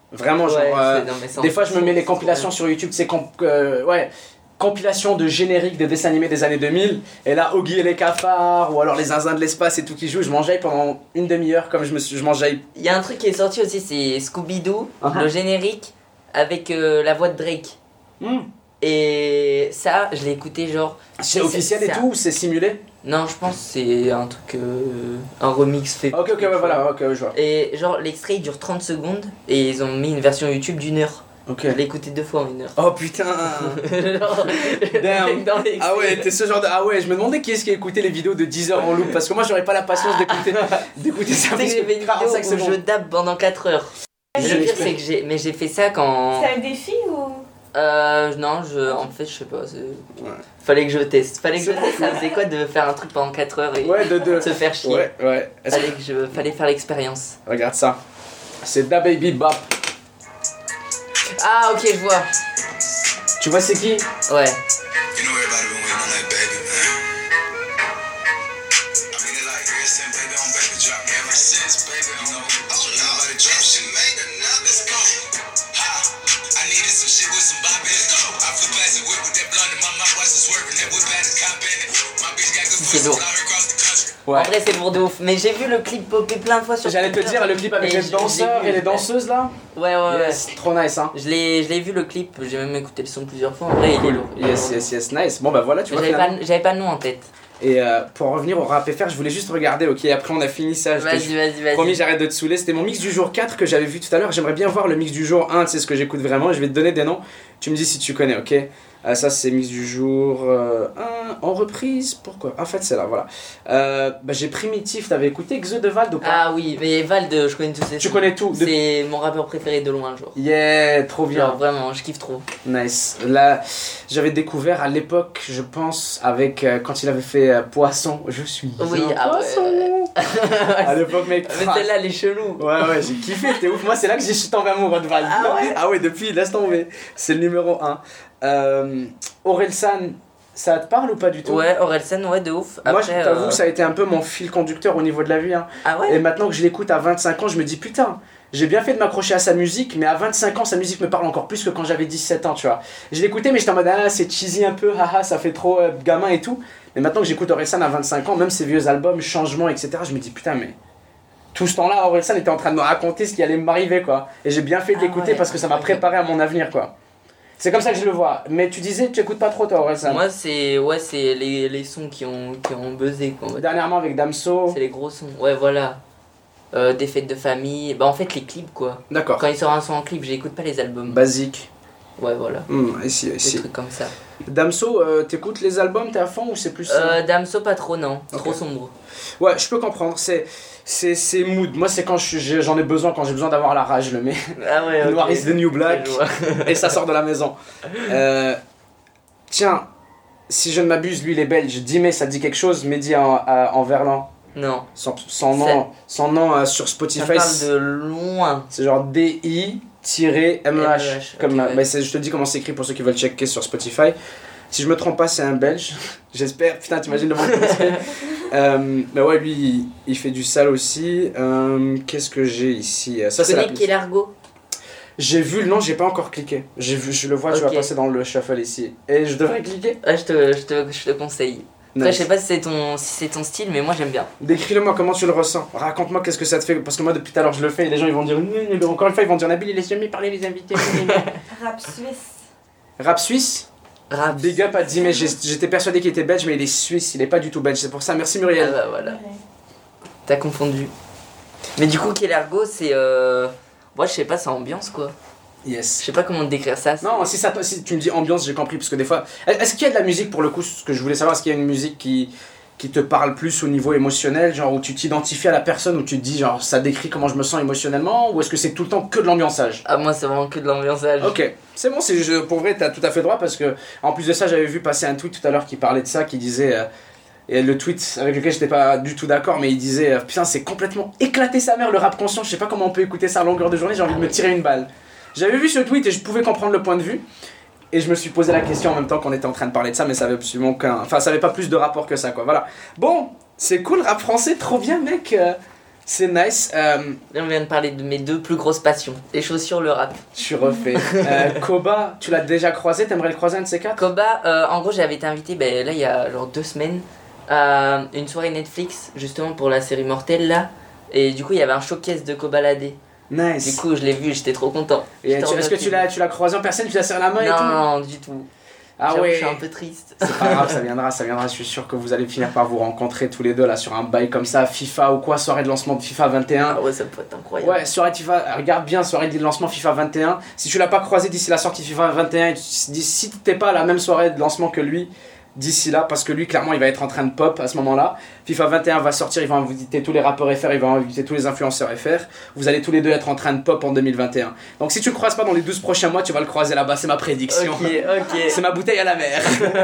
[SPEAKER 1] Vraiment, genre.
[SPEAKER 2] Ouais,
[SPEAKER 1] euh,
[SPEAKER 2] c'est- non, mais c'est
[SPEAKER 1] des fois, je me mets les
[SPEAKER 2] c'est
[SPEAKER 1] compilations sur YouTube, c'est comp- euh, ouais, compilation de génériques des dessins animés des années deux mille. Et là, Oggy et les cafards, ou alors les zinzins de l'espace et tout qui jouent. Je m'enjaille pendant une demi-heure, comme je me suis, je m'enjaille.
[SPEAKER 2] Il y a un truc qui est sorti aussi, c'est Scooby-Doo,
[SPEAKER 1] Uh-huh.
[SPEAKER 2] le générique avec euh, la voix de Drake.
[SPEAKER 1] Hmm.
[SPEAKER 2] Et ça, je l'ai écouté genre.
[SPEAKER 1] C'est
[SPEAKER 2] C'est-
[SPEAKER 1] officiel et
[SPEAKER 2] c'est
[SPEAKER 1] tout, ou c'est simulé?
[SPEAKER 2] Non, je pense que c'est un truc. euh, un remix fait.
[SPEAKER 1] Ok, ok, ouais, voilà, ok, ouais, je vois.
[SPEAKER 2] Et genre, l'extrait il dure trente secondes et ils ont mis une version YouTube d'une heure.
[SPEAKER 1] Ok.
[SPEAKER 2] Je l'ai écouté deux fois en une heure.
[SPEAKER 1] Oh putain!
[SPEAKER 2] Genre,
[SPEAKER 1] Damn.
[SPEAKER 2] dans l'extrait.
[SPEAKER 1] Ah ouais, t'es ce genre de. Ah ouais, je me demandais qui est-ce qui a écouté les vidéos de dix heures en loop, parce que moi j'aurais pas la patience d'écouter, d'écouter ça
[SPEAKER 2] Tu sais
[SPEAKER 1] plus
[SPEAKER 2] que j'ai fait
[SPEAKER 1] que
[SPEAKER 2] une
[SPEAKER 1] quarante-cinq
[SPEAKER 2] vidéo où je
[SPEAKER 1] secondes.
[SPEAKER 2] dab pendant quatre heures. Mais
[SPEAKER 1] Je
[SPEAKER 2] le pire
[SPEAKER 1] l'explique.
[SPEAKER 2] c'est que j'ai. Mais j'ai fait ça quand.
[SPEAKER 3] C'est un défi ou.
[SPEAKER 2] Euh. Non, je. En fait, je sais pas. c'est-
[SPEAKER 1] Ouais.
[SPEAKER 2] Fallait que je teste. Fallait que je teste. Ça faisait quoi de faire un truc pendant quatre heures et
[SPEAKER 1] Ouais, de. de...
[SPEAKER 2] se faire chier.
[SPEAKER 1] Ouais, ouais. Est-ce que-
[SPEAKER 2] Fallait que je. Fallait faire l'expérience.
[SPEAKER 1] Regarde ça. C'est Da Baby Bop.
[SPEAKER 2] Ah, ok, je vois.
[SPEAKER 1] Tu vois c'est qui?
[SPEAKER 2] Ouais.
[SPEAKER 4] You know everybody been waiting on that baby, man. I mean it like ever since baby on baby drop. Ever since baby on nobody drop shit. Made enough, let's go. Ha! I needed some shit with some bop in it. I flew past the whip with that blunt in my mouth, watched it swerving. That whip had a cop in it. My bitch got good
[SPEAKER 2] C'est
[SPEAKER 4] pussy,
[SPEAKER 2] lourd.
[SPEAKER 4] fly across the country.
[SPEAKER 1] Ouais.
[SPEAKER 2] En vrai, c'est lourd de ouf. Mais j'ai vu le clip popper plein de fois sur
[SPEAKER 1] J'allais te
[SPEAKER 2] Twitter.
[SPEAKER 1] dire le clip avec
[SPEAKER 2] Et
[SPEAKER 1] les
[SPEAKER 2] je-
[SPEAKER 1] danseurs
[SPEAKER 2] je l'ai
[SPEAKER 1] et
[SPEAKER 2] vu.
[SPEAKER 1] les danseuses là.
[SPEAKER 2] Ouais, ouais, ouais.
[SPEAKER 1] Yes, trop nice hein.
[SPEAKER 2] Je l'ai, je l'ai vu le clip, j'ai même écouté le son plusieurs fois. En vrai, il est
[SPEAKER 1] Cool.
[SPEAKER 2] lourd. il est
[SPEAKER 1] Yes,
[SPEAKER 2] lourd.
[SPEAKER 1] yes, yes, nice. Bon bah voilà, tu
[SPEAKER 2] Mais
[SPEAKER 1] vois.
[SPEAKER 2] J'avais
[SPEAKER 1] finalement.
[SPEAKER 2] pas, j'avais pas le nom en tête.
[SPEAKER 1] Et euh, pour revenir au rap F R, je voulais juste regarder, ok, après on a fini ça. je te
[SPEAKER 2] Vas-y, vas-y, vas-y.
[SPEAKER 1] Promis, j'arrête de te saouler. C'était mon mix du jour quatre que j'avais vu tout à l'heure. J'aimerais bien voir le mix du jour un, tu sais ce que j'écoute vraiment. Je vais te donner des noms. Tu me dis si tu connais, ok? Ah, ça, c'est mix du jour euh, un en reprise. Pourquoi? En fait, c'est là, voilà. Euh, bah, j'ai Primitif. T'avais écouté Xe de Vald ou pas?
[SPEAKER 2] Ah oui, mais Vald, je connais tous ses
[SPEAKER 1] Tu
[SPEAKER 2] sons.
[SPEAKER 1] connais tout. de-
[SPEAKER 2] C'est mon rappeur préféré de loin, genre.
[SPEAKER 1] Yeah, trop bien.
[SPEAKER 2] Genre, vraiment, je kiffe trop.
[SPEAKER 1] Nice. Là, j'avais découvert à l'époque, je pense, avec euh, quand il avait fait euh, Poisson. Je suis.
[SPEAKER 2] Oui,
[SPEAKER 1] un
[SPEAKER 2] ah ouais,
[SPEAKER 1] poisson.
[SPEAKER 2] ouais.
[SPEAKER 1] À l'époque, mec.
[SPEAKER 2] Mais
[SPEAKER 1] tra-
[SPEAKER 2] celle-là, elle est chelou.
[SPEAKER 1] Ouais, ouais, j'ai kiffé, t'es ouf. Moi, c'est là que j'ai suis tombé amoureux de Val.
[SPEAKER 2] Ah ouais
[SPEAKER 1] Ah ouais, depuis, laisse tomber. C'est le numéro un. Euh, Orelsan, ça te parle ou pas du tout?
[SPEAKER 2] Ouais, Orelsan, ouais, de ouf.
[SPEAKER 1] Moi,
[SPEAKER 2] Après,
[SPEAKER 1] je t'avoue,
[SPEAKER 2] euh,
[SPEAKER 1] ça a été un peu mon fil conducteur au niveau de la vie. Hein.
[SPEAKER 2] Ah
[SPEAKER 1] Et
[SPEAKER 2] ouais
[SPEAKER 1] maintenant que je l'écoute à vingt-cinq ans, je me dis putain, j'ai bien fait de m'accrocher à sa musique, mais à vingt-cinq ans, sa musique me parle encore plus que quand j'avais dix-sept ans, tu vois. Je l'écoutais, mais j'étais en mode ah, c'est cheesy un peu, haha, ça fait trop euh, gamin et tout. Mais maintenant que j'écoute Orelsan à vingt-cinq ans, même ses vieux albums, Changement, et cetera, je me dis putain, mais tout ce temps-là, Orelsan était en train de me raconter ce qui allait m'arriver, quoi. Et j'ai bien fait de
[SPEAKER 2] Ah
[SPEAKER 1] l'écouter
[SPEAKER 2] ouais,
[SPEAKER 1] parce que ça m'a
[SPEAKER 2] ok.
[SPEAKER 1] préparé à mon avenir, quoi. C'est comme ça que je le vois. Mais tu disais, tu écoutes pas trop, toi, Orelsan.
[SPEAKER 2] Moi, c'est ouais, c'est les, les sons qui ont, qui ont buzzé, quoi. on va dire.
[SPEAKER 1] Dernièrement avec Damso.
[SPEAKER 2] C'est les gros sons. Ouais, voilà. Euh, des fêtes de famille. Bah, en fait, les clips, quoi.
[SPEAKER 1] D'accord.
[SPEAKER 2] Quand il sort un son en clip, j'écoute pas les albums.
[SPEAKER 1] Basique.
[SPEAKER 2] Ouais, voilà.
[SPEAKER 1] Hmm, ici,
[SPEAKER 2] Des
[SPEAKER 1] ici.
[SPEAKER 2] trucs comme ça.
[SPEAKER 1] Damso, euh, t'écoutes les albums, t'es à fond ou c'est plus. euh,
[SPEAKER 2] Euh, Damso, pas trop, non.
[SPEAKER 1] Ok.
[SPEAKER 2] Trop sombre.
[SPEAKER 1] Ouais, je peux comprendre. C'est. C'est c'est mood. Moi, c'est quand je suis- j'ai- j'en ai besoin, quand j'ai besoin d'avoir la rage, je le mets.
[SPEAKER 2] Ah ouais, ok.
[SPEAKER 1] Noir is the new black.
[SPEAKER 2] Je vois.
[SPEAKER 1] Et ça sort de la maison. Euh, tiens, si je ne m'abuse, lui il est belge. Dimé, ça te dit quelque chose? Mehdi en, à- en verlan.
[SPEAKER 2] Non.
[SPEAKER 1] Son, son nom, son nom euh, sur
[SPEAKER 2] Ça
[SPEAKER 1] Spotify,
[SPEAKER 2] parle
[SPEAKER 1] c'est
[SPEAKER 2] de loin.
[SPEAKER 1] c'est genre D I M E H.
[SPEAKER 2] M E H,
[SPEAKER 1] Comme,
[SPEAKER 2] ok,
[SPEAKER 1] euh,
[SPEAKER 2] ouais.
[SPEAKER 1] mais c'est- je te dis comment c'est écrit pour ceux qui veulent checker sur Spotify. Si je me trompe pas, c'est un belge. J'espère. Putain, t'imagines le monde. euh, mais ouais, lui, il, il fait du sale aussi. Euh, Qu'est-ce que j'ai ici? Ça,
[SPEAKER 2] Tu
[SPEAKER 1] c'est la
[SPEAKER 2] connais
[SPEAKER 1] playlist.
[SPEAKER 2] Kelargo?
[SPEAKER 1] J'ai vu le nom, j'ai pas encore cliqué. J'ai vu, je le vois, tu vas
[SPEAKER 2] Ok.
[SPEAKER 1] passer dans le shuffle ici. Et je devrais cliquer.
[SPEAKER 2] Ah, je te, je te, je te conseille. Après,
[SPEAKER 1] Nice.
[SPEAKER 2] je sais pas si c'est ton, si c'est ton style, mais moi j'aime bien.
[SPEAKER 1] Décris-le-moi, comment tu le ressens. Raconte-moi qu'est-ce que ça te fait. Parce que moi, depuis tout à l'heure, je le fais et les gens ils vont dire. Gna, gna, encore une fois, ils vont dire Nabil, il laisse jamais parler les invités. Gna, gna, gna.
[SPEAKER 3] Rap suisse.
[SPEAKER 1] Rap suisse?
[SPEAKER 2] Rap.
[SPEAKER 1] Big up à Dimé. J'ai- J'étais persuadé qu'il était belge, mais il est suisse. Il est pas du tout belge. C'est pour ça. Merci
[SPEAKER 2] Ah
[SPEAKER 1] Muriel.
[SPEAKER 2] bah voilà.
[SPEAKER 3] Ouais.
[SPEAKER 2] T'as confondu. Mais du coup, Kelargo, c'est. Euh... Moi, je sais pas, c'est ambiance quoi. Je
[SPEAKER 1] Yes.
[SPEAKER 2] sais pas comment te décrire ça. c'est-
[SPEAKER 1] Non, si, ça, si tu me dis ambiance, j'ai compris. Parce que des fois. Est-ce qu'il y a de la musique pour le coup? Ce que je voulais savoir, est-ce qu'il y a une musique qui. qui te parle plus au niveau émotionnel, genre où tu t'identifies à la personne, où tu te dis genre ça décrit comment je me sens émotionnellement, ou est-ce que c'est tout le temps que de l'ambiançage?
[SPEAKER 2] Ah, moi, c'est vraiment que de l'ambiançage.
[SPEAKER 1] Ok, c'est bon, c'est je- pour vrai, t'as tout à fait droit, parce que en plus de ça, j'avais vu passer un tweet tout à l'heure qui parlait de ça, qui disait, euh, et le tweet avec lequel j'étais pas du tout d'accord, mais il disait, euh, putain, c'est complètement éclaté sa mère le rap conscient, je sais pas comment on peut écouter ça à longueur de journée, j'ai envie de me tirer une balle. J'avais vu ce tweet et je pouvais comprendre le point de vue. Et je me suis posé la question en même temps qu'on était en train de parler de ça, mais ça avait absolument aucun. Enfin, ça avait pas plus de rapport que ça, quoi. Voilà. Bon, c'est cool, rap français, trop bien, mec. Euh, C'est nice. Euh,
[SPEAKER 2] Là, on vient de parler de mes deux plus grosses passions, les chaussures, le rap.
[SPEAKER 1] je suis refait. Euh, Koba, tu l'as déjà croisé, t'aimerais le croiser un de ces quatre?
[SPEAKER 2] Koba, euh, en gros, j'avais été invité, ben, là, il y a genre deux semaines, à une soirée Netflix, justement pour la série Mortel, là. Et du coup, il y avait un showcase de Koba Ladé.
[SPEAKER 1] Nice.
[SPEAKER 2] Du coup, je l'ai vu, j'étais trop content.
[SPEAKER 1] Et
[SPEAKER 2] J'étais
[SPEAKER 1] tu-
[SPEAKER 2] en
[SPEAKER 1] est-ce que
[SPEAKER 2] mode
[SPEAKER 1] tu l'as, tu l'as croisé en personne, tu l'as serré la main et
[SPEAKER 2] Non,
[SPEAKER 1] tout?
[SPEAKER 2] non, du tout.
[SPEAKER 1] Ah
[SPEAKER 2] J'avoue,
[SPEAKER 1] ouais.
[SPEAKER 2] je suis un peu triste.
[SPEAKER 1] C'est pas grave, ça viendra, ça viendra. Je suis sûr que vous allez finir par vous rencontrer tous les deux là sur un bail comme ça, FIFA ou quoi, soirée de lancement de FIFA vingt et un.
[SPEAKER 2] Ah ouais, ça peut être incroyable.
[SPEAKER 1] Ouais, soirée de FIFA, regarde bien, soirée de lancement FIFA vingt et un. Si tu l'as pas croisé d'ici la sortie de FIFA vingt et un, et tu- si t'es pas à la même soirée de lancement que lui, d'ici là, parce que lui, clairement, il va être en train de pop à ce moment-là. FIFA vingt et un va sortir, il va inviter tous les rappeurs F R, il va inviter tous les influenceurs F R. Vous allez tous les deux être en train de pop en deux mille vingt et un. Donc si tu le croises pas dans les douze prochains mois, tu vas le croiser là-bas, c'est ma prédiction.
[SPEAKER 2] Ok, ok.
[SPEAKER 1] C'est ma bouteille à la mer.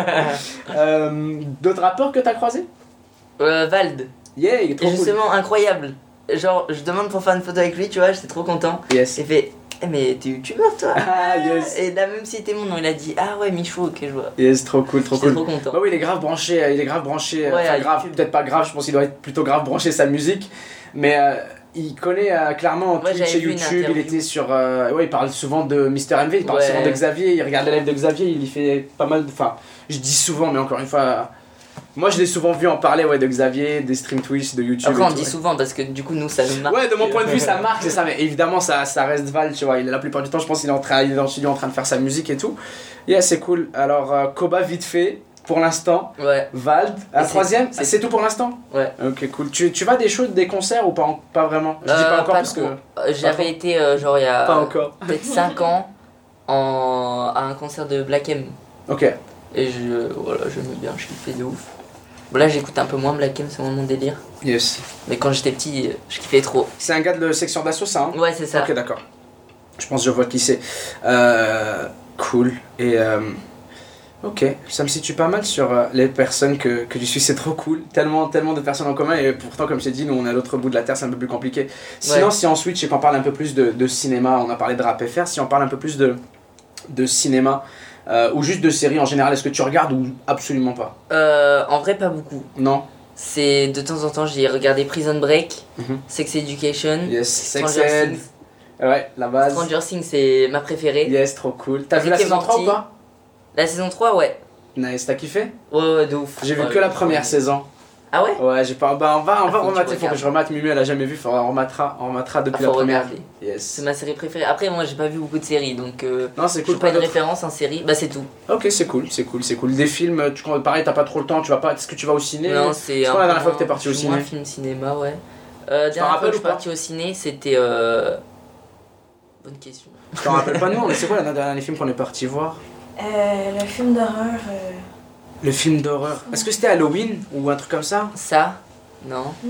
[SPEAKER 1] Euh, D'autres rappeurs que t'as croisés?
[SPEAKER 2] Euh, Vald.
[SPEAKER 1] Yeah, il est trop
[SPEAKER 2] Et
[SPEAKER 1] cool.
[SPEAKER 2] justement, incroyable. Genre, je demande pour faire une photo avec lui, tu vois, j'étais trop content.
[SPEAKER 1] Yes.
[SPEAKER 2] Il fait, eh, mais t'es youtubeur toi?
[SPEAKER 1] Ah, yes.
[SPEAKER 2] Et là, même si c'était mon nom, il a dit, ah ouais, Michou, ok, je vois.
[SPEAKER 1] Yes, trop cool, trop
[SPEAKER 2] J'étais
[SPEAKER 1] cool.
[SPEAKER 2] trop content.
[SPEAKER 1] Bah oui, il est grave branché, euh, il est grave branché, euh,
[SPEAKER 2] Ouais,
[SPEAKER 1] enfin
[SPEAKER 2] à
[SPEAKER 1] grave,
[SPEAKER 2] YouTube.
[SPEAKER 1] peut-être pas grave, je pense qu'il doit être plutôt grave branché sa musique, mais euh, il connaît euh, clairement
[SPEAKER 2] Ouais,
[SPEAKER 1] Twitch
[SPEAKER 2] j'avais
[SPEAKER 1] et
[SPEAKER 2] vu une
[SPEAKER 1] YouTube, il
[SPEAKER 2] interview.
[SPEAKER 1] était sur, euh, ouais, il parle souvent de Mister M V, il parle
[SPEAKER 2] Ouais.
[SPEAKER 1] souvent de Xavier, il regarde les lives de Xavier, il y fait pas mal, de... enfin, je dis souvent, mais encore une fois, euh, moi je l'ai souvent vu en parler, ouais, de Xavier, des streams Twitch, de YouTube.
[SPEAKER 2] Après,
[SPEAKER 1] et
[SPEAKER 2] on
[SPEAKER 1] tout,
[SPEAKER 2] dit
[SPEAKER 1] ouais.
[SPEAKER 2] souvent parce que du coup, nous, ça nous marque.
[SPEAKER 1] Ouais, de mon point de vue, ça marque, c'est ça, mais évidemment, ça, ça reste Val, tu vois. Il, la plupart du temps, je pense qu'il est, en train, il est dans le studio en train de faire sa musique et tout. Yeah, c'est cool. Alors, euh, Koba, vite fait, pour l'instant.
[SPEAKER 2] Ouais,
[SPEAKER 1] Vald, un
[SPEAKER 2] c'est-
[SPEAKER 1] troisième,
[SPEAKER 2] c'est-
[SPEAKER 1] c'est tout pour l'instant?
[SPEAKER 2] ouais.
[SPEAKER 1] Ok, cool. Tu, tu vas des shows, des concerts ou pas, en- pas vraiment? Je dis
[SPEAKER 2] Euh,
[SPEAKER 1] pas encore
[SPEAKER 2] pas
[SPEAKER 1] parce
[SPEAKER 2] trop.
[SPEAKER 1] que.
[SPEAKER 2] Euh,
[SPEAKER 1] pas
[SPEAKER 2] J'avais été, euh, genre, il y a
[SPEAKER 1] Pas encore.
[SPEAKER 2] peut-être cinq ans en... à un concert de Black M.
[SPEAKER 1] Ok.
[SPEAKER 2] Et je, voilà, j'aimais bien, je kiffais de ouf. Bon, là, j'écoute un peu moins Black M, c'est moins mon délire.
[SPEAKER 1] Yes.
[SPEAKER 2] Mais quand j'étais petit, je kiffais trop.
[SPEAKER 1] C'est un gars de section d'assaut, ça, hein?
[SPEAKER 2] Ouais, c'est ça.
[SPEAKER 1] Ok, d'accord. Je pense que je vois qui c'est. Euh, cool. Et. Euh, ok, ça me situe pas mal sur euh, les personnes que, que tu suis, c'est trop cool. Tellement, tellement de personnes en commun, et pourtant, comme je t'ai dit, nous on est à l'autre bout de la terre, c'est un peu plus compliqué. Sinon,
[SPEAKER 2] Ouais.
[SPEAKER 1] si on switch et qu'on parle un peu plus de, de cinéma, on a parlé de rap F R, si on parle un peu plus de, de cinéma, euh, ou juste de séries en général, est-ce que tu regardes ou absolument pas?
[SPEAKER 2] Euh, en vrai, pas beaucoup.
[SPEAKER 1] Non?
[SPEAKER 2] C'est de temps en temps, j'ai regardé Prison Break,
[SPEAKER 1] Mhm.
[SPEAKER 2] Sex Education,
[SPEAKER 1] Yes, Sex
[SPEAKER 2] Stranger
[SPEAKER 1] Ed.
[SPEAKER 2] Things.
[SPEAKER 1] Ouais, la base.
[SPEAKER 2] Stranger Things, c'est ma préférée.
[SPEAKER 1] Yes, trop cool. T'as vu la
[SPEAKER 2] Rick et
[SPEAKER 1] saison trois ou
[SPEAKER 2] Morty.
[SPEAKER 1] pas?
[SPEAKER 2] La saison trois, ouais.
[SPEAKER 1] Nice, t'as kiffé?
[SPEAKER 2] Ouais, ouais, de ouf.
[SPEAKER 1] J'ai vu
[SPEAKER 2] Ouais,
[SPEAKER 1] que la
[SPEAKER 2] ouais.
[SPEAKER 1] première saison.
[SPEAKER 2] Ah ouais?
[SPEAKER 1] Ouais, j'ai pas. Bah, on va, on
[SPEAKER 2] Ah,
[SPEAKER 1] va
[SPEAKER 2] faut que tu
[SPEAKER 1] remater. Faut que
[SPEAKER 2] regardes.
[SPEAKER 1] je remate. Mimi, elle a jamais vu. Faut, on rematera, on rematera
[SPEAKER 2] Ah,
[SPEAKER 1] depuis
[SPEAKER 2] faut
[SPEAKER 1] la première.
[SPEAKER 2] regarder. C'est
[SPEAKER 1] Yes.
[SPEAKER 2] ma série préférée. Après, moi, j'ai pas vu beaucoup de séries, donc euh,
[SPEAKER 1] Non, c'est
[SPEAKER 2] je
[SPEAKER 1] cool.
[SPEAKER 2] suis pas une
[SPEAKER 1] d'autre
[SPEAKER 2] référence en série. Bah, c'est tout.
[SPEAKER 1] Ok, c'est cool, c'est cool, c'est cool. Des films, tu, pareil, t'as pas trop le temps, tu vas pas. Est-ce que tu vas au ciné?
[SPEAKER 2] Non, c'est.
[SPEAKER 1] C'est
[SPEAKER 2] un
[SPEAKER 1] quand la
[SPEAKER 2] peu
[SPEAKER 1] dernière fois que
[SPEAKER 2] moins-
[SPEAKER 1] t'es parti au
[SPEAKER 2] je suis moins
[SPEAKER 1] ciné?
[SPEAKER 2] film cinéma, ouais. Euh,
[SPEAKER 1] t'en
[SPEAKER 2] dernière fois
[SPEAKER 1] rappelles
[SPEAKER 2] que je
[SPEAKER 1] ou
[SPEAKER 2] suis
[SPEAKER 1] pas
[SPEAKER 2] parti au ciné, c'était. Euh... Bonne question.
[SPEAKER 1] Je t'en rappelle pas, non, mais c'est quoi le dernier film qu'on est parti voir?
[SPEAKER 3] Euh, le film d'horreur. euh,
[SPEAKER 1] Le film d'horreur. Est-ce que c'était Halloween ou un truc comme ça?
[SPEAKER 2] Ça? Non.
[SPEAKER 3] Non.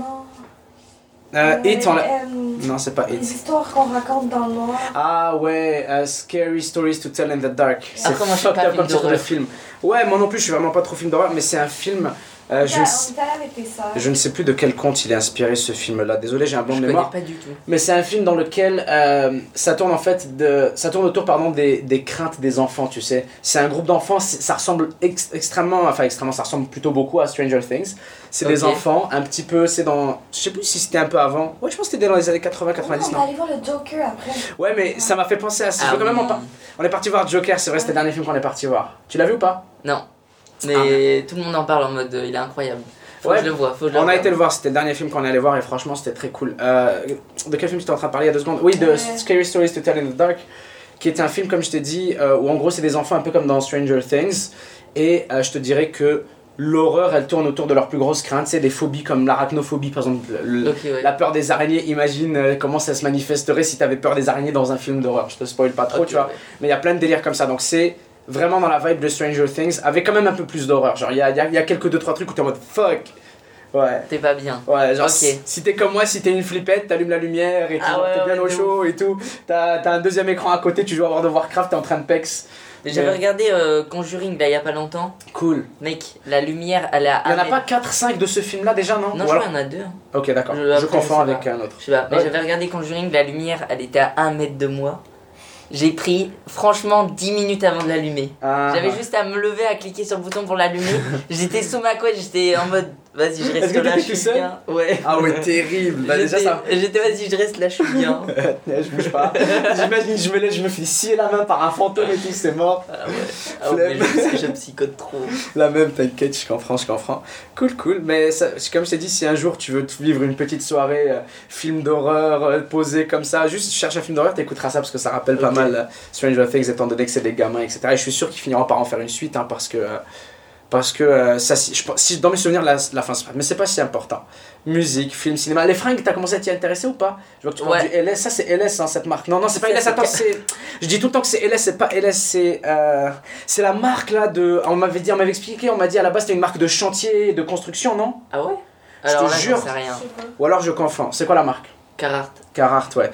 [SPEAKER 1] Euh, It, on l'a.
[SPEAKER 3] euh,
[SPEAKER 1] Non, c'est pas
[SPEAKER 3] Les
[SPEAKER 1] It.
[SPEAKER 3] histoires qu'on raconte dans le noir.
[SPEAKER 1] Ah ouais, euh, Scary Stories to Tell in the Dark. C'est
[SPEAKER 2] Après, moi, je suis
[SPEAKER 1] fucked
[SPEAKER 2] pas
[SPEAKER 1] up
[SPEAKER 2] film
[SPEAKER 1] comme titre de
[SPEAKER 2] d'horreur.
[SPEAKER 1] film. Ouais, moi non plus, je suis vraiment pas trop film d'horreur, mais c'est un film. euh, je,
[SPEAKER 3] on est allé avec tes sœurs.
[SPEAKER 1] je ne sais plus de quel conte il est inspiré ce film-là. Désolé, j'ai un blanc
[SPEAKER 2] Je
[SPEAKER 1] de
[SPEAKER 2] connais
[SPEAKER 1] mémoire.
[SPEAKER 2] pas du tout.
[SPEAKER 1] Mais c'est un film dans lequel euh, ça tourne en fait de, ça tourne autour pardon des, des craintes des enfants, tu sais. C'est un groupe d'enfants, c'est- ça ressemble ex- extrêmement, enfin extrêmement, ça ressemble plutôt beaucoup à Stranger Things. C'est des
[SPEAKER 2] Ok.
[SPEAKER 1] enfants, un petit peu, c'est dans, je sais plus si c'était un peu avant. Ouais, je pense que c'était dans les années quatre-vingts
[SPEAKER 3] Oh,
[SPEAKER 1] quatre-vingt-dix,
[SPEAKER 3] on va
[SPEAKER 1] non.
[SPEAKER 3] aller voir le Joker après.
[SPEAKER 1] Ouais, mais ça m'a fait penser à ça. Je
[SPEAKER 2] Ah
[SPEAKER 1] veux quand même en
[SPEAKER 2] oui.
[SPEAKER 1] par- On est parti voir Joker, c'est vrai, c'était le dernier film qu'on est parti voir. Tu l'as vu ou pas?
[SPEAKER 2] Non. Mais tout le monde en parle en mode euh, il est incroyable. Faut
[SPEAKER 1] Ouais.
[SPEAKER 2] que je le vois, faut que je le
[SPEAKER 1] On a
[SPEAKER 2] vois.
[SPEAKER 1] été le voir, c'était le dernier film qu'on est allé voir et franchement c'était très cool. Euh, de quel film tu étais en train de parler il y a deux secondes? Oui, de
[SPEAKER 3] Ouais.
[SPEAKER 1] Scary Stories to Tell in the Dark, qui est un film, comme je t'ai dit, euh, où en gros c'est des enfants un peu comme dans Stranger Things. Et euh, je te dirais que l'horreur elle tourne autour de leurs plus grosses craintes, c'est des phobies comme l'arachnophobie par exemple. le-
[SPEAKER 2] Ok, ouais.
[SPEAKER 1] La peur des araignées, imagine euh, comment ça se manifesterait si t'avais peur des araignées dans un film d'horreur. Je te spoil pas trop,
[SPEAKER 2] Ok,
[SPEAKER 1] tu vois.
[SPEAKER 2] ouais.
[SPEAKER 1] Mais il y a plein de délires comme ça, donc c'est vraiment dans la vibe de Stranger Things, avec quand même un peu plus d'horreur. Genre il y a, il y a- il y a quelques deux trois trucs où t'es en mode fuck. Ouais.
[SPEAKER 2] T'es pas bien.
[SPEAKER 1] Ouais, genre
[SPEAKER 2] Ok.
[SPEAKER 1] si, si t'es comme moi, si t'es une flippette, t'allumes la lumière et tout,
[SPEAKER 2] Ah ouais,
[SPEAKER 1] t'es bien
[SPEAKER 2] ouais,
[SPEAKER 1] au
[SPEAKER 2] de
[SPEAKER 1] chaud et tout. T'as t'as un deuxième écran à côté, tu joues à World of Warcraft, t'es en train de pex.
[SPEAKER 2] J'avais
[SPEAKER 1] Ouais.
[SPEAKER 2] regardé euh, Conjuring là il y a pas longtemps.
[SPEAKER 1] Cool.
[SPEAKER 2] Mec, la lumière elle est à
[SPEAKER 1] Il y en
[SPEAKER 2] un
[SPEAKER 1] a pas
[SPEAKER 2] mètre.
[SPEAKER 1] quatre cinq de ce film là déjà, non?
[SPEAKER 2] Non,
[SPEAKER 1] Ou
[SPEAKER 2] je crois
[SPEAKER 1] alors-
[SPEAKER 2] qu'il y en a deux. hein.
[SPEAKER 1] Ok, d'accord.
[SPEAKER 2] Je-
[SPEAKER 1] Je,
[SPEAKER 2] après,
[SPEAKER 1] confonds
[SPEAKER 2] je sais
[SPEAKER 1] avec
[SPEAKER 2] pas.
[SPEAKER 1] un autre.
[SPEAKER 2] Je sais pas. Mais
[SPEAKER 1] Ouais.
[SPEAKER 2] j'avais regardé Conjuring, la lumière elle était à un mètre de moi. J'ai pris franchement dix minutes avant de l'allumer.
[SPEAKER 1] Ah,
[SPEAKER 2] J'avais juste à me lever, à cliquer sur le bouton pour l'allumer. J'étais sous ma couette, j'étais en mode Vas-y, je
[SPEAKER 1] Est-ce
[SPEAKER 2] reste
[SPEAKER 1] que
[SPEAKER 2] là,
[SPEAKER 1] t'étais
[SPEAKER 2] je
[SPEAKER 1] tout
[SPEAKER 2] suis
[SPEAKER 1] seul
[SPEAKER 2] bien. Ouais.
[SPEAKER 1] Ah ouais, terrible. Bah déjà
[SPEAKER 2] J'étais-
[SPEAKER 1] ça.
[SPEAKER 2] J'étais, vas-y, je reste là, je suis bien.
[SPEAKER 1] je bouge pas. J'imagine, je me lève, je me fais scier la main par un fantôme et tout, c'est mort.
[SPEAKER 2] Ah ouais. Ah ouais,
[SPEAKER 1] Flemme.
[SPEAKER 2] je sais que je psychote trop.
[SPEAKER 1] La même, t'inquiète, je comprends, je comprends. Cool, cool. Mais ça, comme je t'ai dit, si un jour tu veux te vivre une petite soirée, euh, film d'horreur, euh, posé comme ça, juste cherche un film d'horreur, t'écouteras ça parce que ça rappelle pas
[SPEAKER 2] Ok.
[SPEAKER 1] mal euh, Stranger Things étant donné que c'est des gamins, et cetera. Et je suis sûr qu'ils finiront par en faire une suite, hein, parce que. euh, Parce que euh, ça, si, je, pense- si, dans mes souvenirs, la, la fin se passe. Mais c'est pas si important. Musique, film, cinéma. Les fringues, t'as commencé à t'y intéresser ou pas? Je vois que tu parles
[SPEAKER 2] Ouais.
[SPEAKER 1] du L S. Ça, c'est L S, hein, cette marque. Non, non, c'est pas
[SPEAKER 2] Ça,
[SPEAKER 1] L S.
[SPEAKER 2] c'est
[SPEAKER 1] Attends,
[SPEAKER 2] ca-
[SPEAKER 1] c'est. Je dis tout le temps que c'est L S, c'est pas L S. C'est euh, c'est la marque là de. On m'avait dit, on m'avait expliqué, on m'a dit à la base, c'était une marque de chantier, de construction, non?
[SPEAKER 2] Ah ouais?
[SPEAKER 1] Je te
[SPEAKER 2] Alors là,
[SPEAKER 1] jure.
[SPEAKER 2] j'en sais
[SPEAKER 3] Je
[SPEAKER 2] rien.
[SPEAKER 3] sais pas.
[SPEAKER 1] Ou alors je confonds. C'est quoi la marque?
[SPEAKER 2] Carhartt.
[SPEAKER 1] Carhartt, ouais.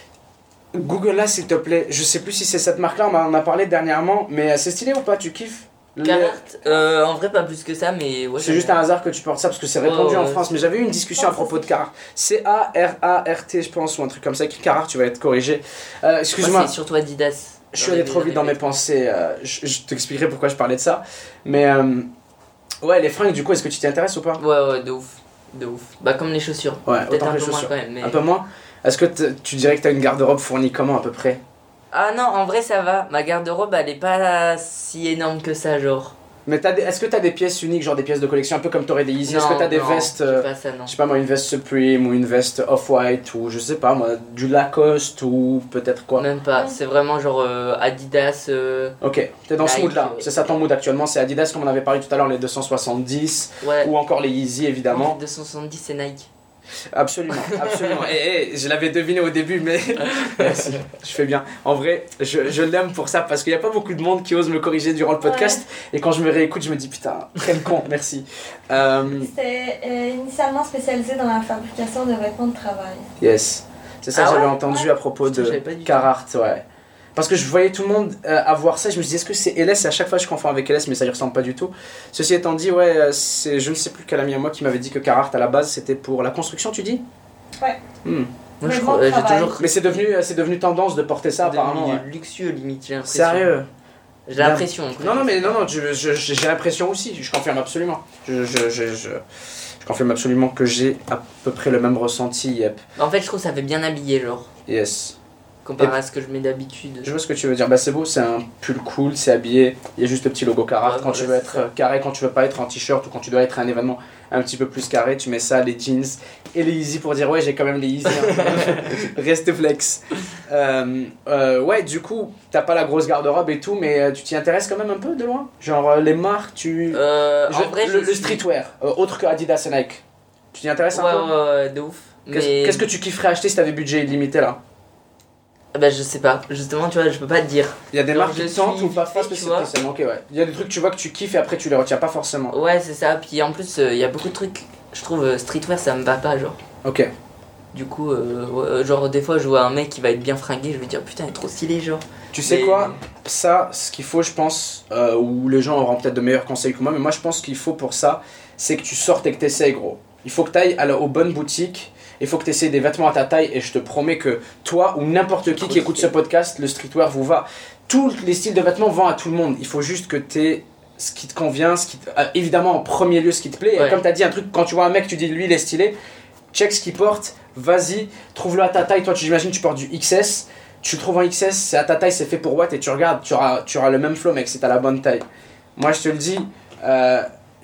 [SPEAKER 1] Google là, s'il te plaît. Je sais plus si c'est cette marque là, on en a parlé dernièrement. Mais euh, c'est stylé ou pas? Tu kiffes? Le-
[SPEAKER 2] Carhartt, euh, en vrai, pas plus que ça, mais ouais.
[SPEAKER 1] C'est
[SPEAKER 2] j'aime
[SPEAKER 1] juste
[SPEAKER 2] bien.
[SPEAKER 1] un hasard que tu portes ça parce que c'est répandu
[SPEAKER 2] Ouais,
[SPEAKER 1] en
[SPEAKER 2] ouais,
[SPEAKER 1] France. Mais j'avais eu une discussion à propos de Carhartt. C A R A R T, je pense, ou un truc comme ça. Écrit Carhartt, tu vas être corrigé. Euh,
[SPEAKER 2] Moi,
[SPEAKER 1] Excuse-moi,
[SPEAKER 2] c'est surtout Adidas.
[SPEAKER 1] je suis allé trop vite dans mes pensées. euh, je je t'expliquerai pourquoi je parlais de ça. Mais euh, ouais, les fringues, du coup, est-ce que tu t'y intéresses ou pas?
[SPEAKER 2] Ouais, ouais, de ouf. De ouf. Bah, comme les chaussures.
[SPEAKER 1] Ouais,
[SPEAKER 2] Peut-être
[SPEAKER 1] autant
[SPEAKER 2] un
[SPEAKER 1] que
[SPEAKER 2] peu
[SPEAKER 1] les
[SPEAKER 2] moins
[SPEAKER 1] chaussures.
[SPEAKER 2] quand même. Mais...
[SPEAKER 1] Un peu moins. Est-ce que t- tu dirais que t'as une garde-robe fournie comment à peu près?
[SPEAKER 2] Ah non, en vrai, ça va. Ma garde-robe, elle est pas si énorme que ça, genre.
[SPEAKER 1] Mais t'as des- est-ce que t'as des pièces uniques, genre des pièces de collection, un peu comme t'aurais des Yeezy? Est-ce que
[SPEAKER 2] Non,
[SPEAKER 1] t'as des
[SPEAKER 2] non,
[SPEAKER 1] vestes,
[SPEAKER 2] j'ai
[SPEAKER 1] euh,
[SPEAKER 2] pas ça, non.
[SPEAKER 1] je sais pas moi, une veste Supreme ou une veste Off-White ou je sais pas moi, du Lacoste ou peut-être quoi?
[SPEAKER 2] Même pas. C'est vraiment genre euh, Adidas. euh,
[SPEAKER 1] Ok, t'es dans ce
[SPEAKER 2] Nike,
[SPEAKER 1] mood là,
[SPEAKER 2] euh,
[SPEAKER 1] c'est ça ton mood actuellement, c'est Adidas comme on avait parlé tout à l'heure, les deux cent soixante-dix
[SPEAKER 2] Ouais.
[SPEAKER 1] ou encore les Yeezy évidemment.
[SPEAKER 2] deux cent soixante-dix, c'est Nike.
[SPEAKER 1] Absolument, absolument. Et je l'avais deviné au début, mais merci, je fais bien. En vrai, je, je l'aime pour ça parce qu'il n'y a pas beaucoup de monde qui ose me corriger durant le podcast. Et quand je me réécoute, je me dis putain, quel con, merci. Euh,
[SPEAKER 3] C'était euh, initialement spécialisé dans la fabrication de vêtements de travail.
[SPEAKER 1] yes, c'est ça
[SPEAKER 2] Ah
[SPEAKER 1] que j'avais
[SPEAKER 2] ouais
[SPEAKER 1] entendu
[SPEAKER 3] Ouais.
[SPEAKER 1] à propos
[SPEAKER 2] Putain,
[SPEAKER 1] de
[SPEAKER 2] je savais pas du tout.
[SPEAKER 1] Carhartt, ouais. Parce que je voyais tout le monde euh, avoir ça, je me disais est-ce que c'est L S? Et à chaque fois je confonds avec L S, mais ça y ressemble pas du tout. Ceci étant dit, ouais, euh, c'est, je ne sais plus quel ami à moi qui m'avait dit que Carhartt à la base c'était pour la construction, tu dis?
[SPEAKER 3] Ouais.
[SPEAKER 1] Hmm.
[SPEAKER 2] Moi, je
[SPEAKER 3] Vêtements
[SPEAKER 2] crois,
[SPEAKER 3] de
[SPEAKER 2] euh, j'ai
[SPEAKER 3] travail.
[SPEAKER 2] toujours.
[SPEAKER 1] Mais c'est devenu, euh, c'est devenu tendance de porter ça
[SPEAKER 2] devenu
[SPEAKER 1] apparemment. Ouais.
[SPEAKER 2] luxueux limite, j'ai l'impression.
[SPEAKER 1] Sérieux?
[SPEAKER 2] J'ai l'impression. en fait.
[SPEAKER 1] Non, non, mais non, non, je- je- j'ai l'impression aussi, je confirme absolument. Je, je, je, je, je confirme absolument que j'ai à peu près le même ressenti, yep.
[SPEAKER 2] En fait, je trouve que ça fait bien habillé, genre.
[SPEAKER 1] Yes.
[SPEAKER 2] Comparé à ce que je mets d'habitude.
[SPEAKER 1] Je vois ce que tu veux dire. Bah, c'est beau, c'est un pull cool, c'est habillé. Il y a juste le petit logo Carhartt.
[SPEAKER 2] Ouais,
[SPEAKER 1] quand
[SPEAKER 2] voilà,
[SPEAKER 1] tu veux
[SPEAKER 2] c'est
[SPEAKER 1] être
[SPEAKER 2] ça.
[SPEAKER 1] euh, carré, quand tu veux pas être en t-shirt ou quand tu dois être à un événement un petit peu plus carré, tu mets ça, les jeans et les Yeezy pour dire ouais, j'ai quand même les Yeezy. Hein. Reste flex. Euh, euh, ouais, du coup, t'as pas la grosse garde-robe et tout, mais euh, tu t'y intéresses quand même un peu de loin? Genre euh, les marques, tu.
[SPEAKER 2] Euh,
[SPEAKER 1] Je-
[SPEAKER 2] en vrai,
[SPEAKER 1] le,
[SPEAKER 2] je
[SPEAKER 1] le
[SPEAKER 2] suis-
[SPEAKER 1] streetwear, euh, autre que Adidas et Nike. Tu t'y intéresses
[SPEAKER 2] Ouais,
[SPEAKER 1] un peu?
[SPEAKER 2] ouais, ouais, de ouf.
[SPEAKER 1] Qu'est-ce
[SPEAKER 2] Mais.
[SPEAKER 1] qu'est-ce que tu kifferais acheter si t'avais budget illimité là?
[SPEAKER 2] Bah, je sais pas. Justement, tu vois, je peux pas te dire.
[SPEAKER 1] Il y a des
[SPEAKER 2] Genre,
[SPEAKER 1] marques
[SPEAKER 2] je
[SPEAKER 1] qui tentent
[SPEAKER 2] suis
[SPEAKER 1] ou pas
[SPEAKER 2] vite
[SPEAKER 1] pas
[SPEAKER 2] fait, tu vois.
[SPEAKER 1] spécialement, ok ouais. Il y a des trucs tu vois que tu kiffes et après tu les retiens pas forcément.
[SPEAKER 2] Ouais, c'est ça. Puis en plus, il y a beaucoup de trucs. Je trouve euh, streetwear, ça me va pas, genre.
[SPEAKER 1] Ok.
[SPEAKER 2] Du coup, euh, ouais, euh, genre, des fois, je vois un mec qui va être bien fringué, je vais dire putain, il est trop stylé, genre.
[SPEAKER 1] Tu sais
[SPEAKER 2] Mais-
[SPEAKER 1] quoi? Ça, ce qu'il faut, je pense, euh, où les gens auront peut-être de meilleurs conseils que moi, mais moi je pense qu'il faut pour ça, c'est que tu sortes et que tu essaies, gros. Il faut que tu ailles aux bonnes boutiques, il faut que tu essaies des vêtements à ta taille, et je te promets que toi ou n'importe qui qui écoute ce podcast, le streetwear vous va. Tous les styles de vêtements vont à tout le monde. Il faut juste que tu aies ce qui te convient, ce qui te- euh, évidemment en premier lieu ce qui te plaît.
[SPEAKER 2] Ouais.
[SPEAKER 1] Et comme tu as dit un truc, quand tu vois un mec, tu dis lui il est stylé, check ce qu'il porte, vas-y, trouve-le à ta taille. Toi, tu j'imagine tu portes du X S. Tu le trouves en X S, c'est à ta taille, c'est fait pour Watt et tu regardes, tu auras, tu auras le même flow, mec, si t'as la bonne taille. Moi, je te le dis, euh,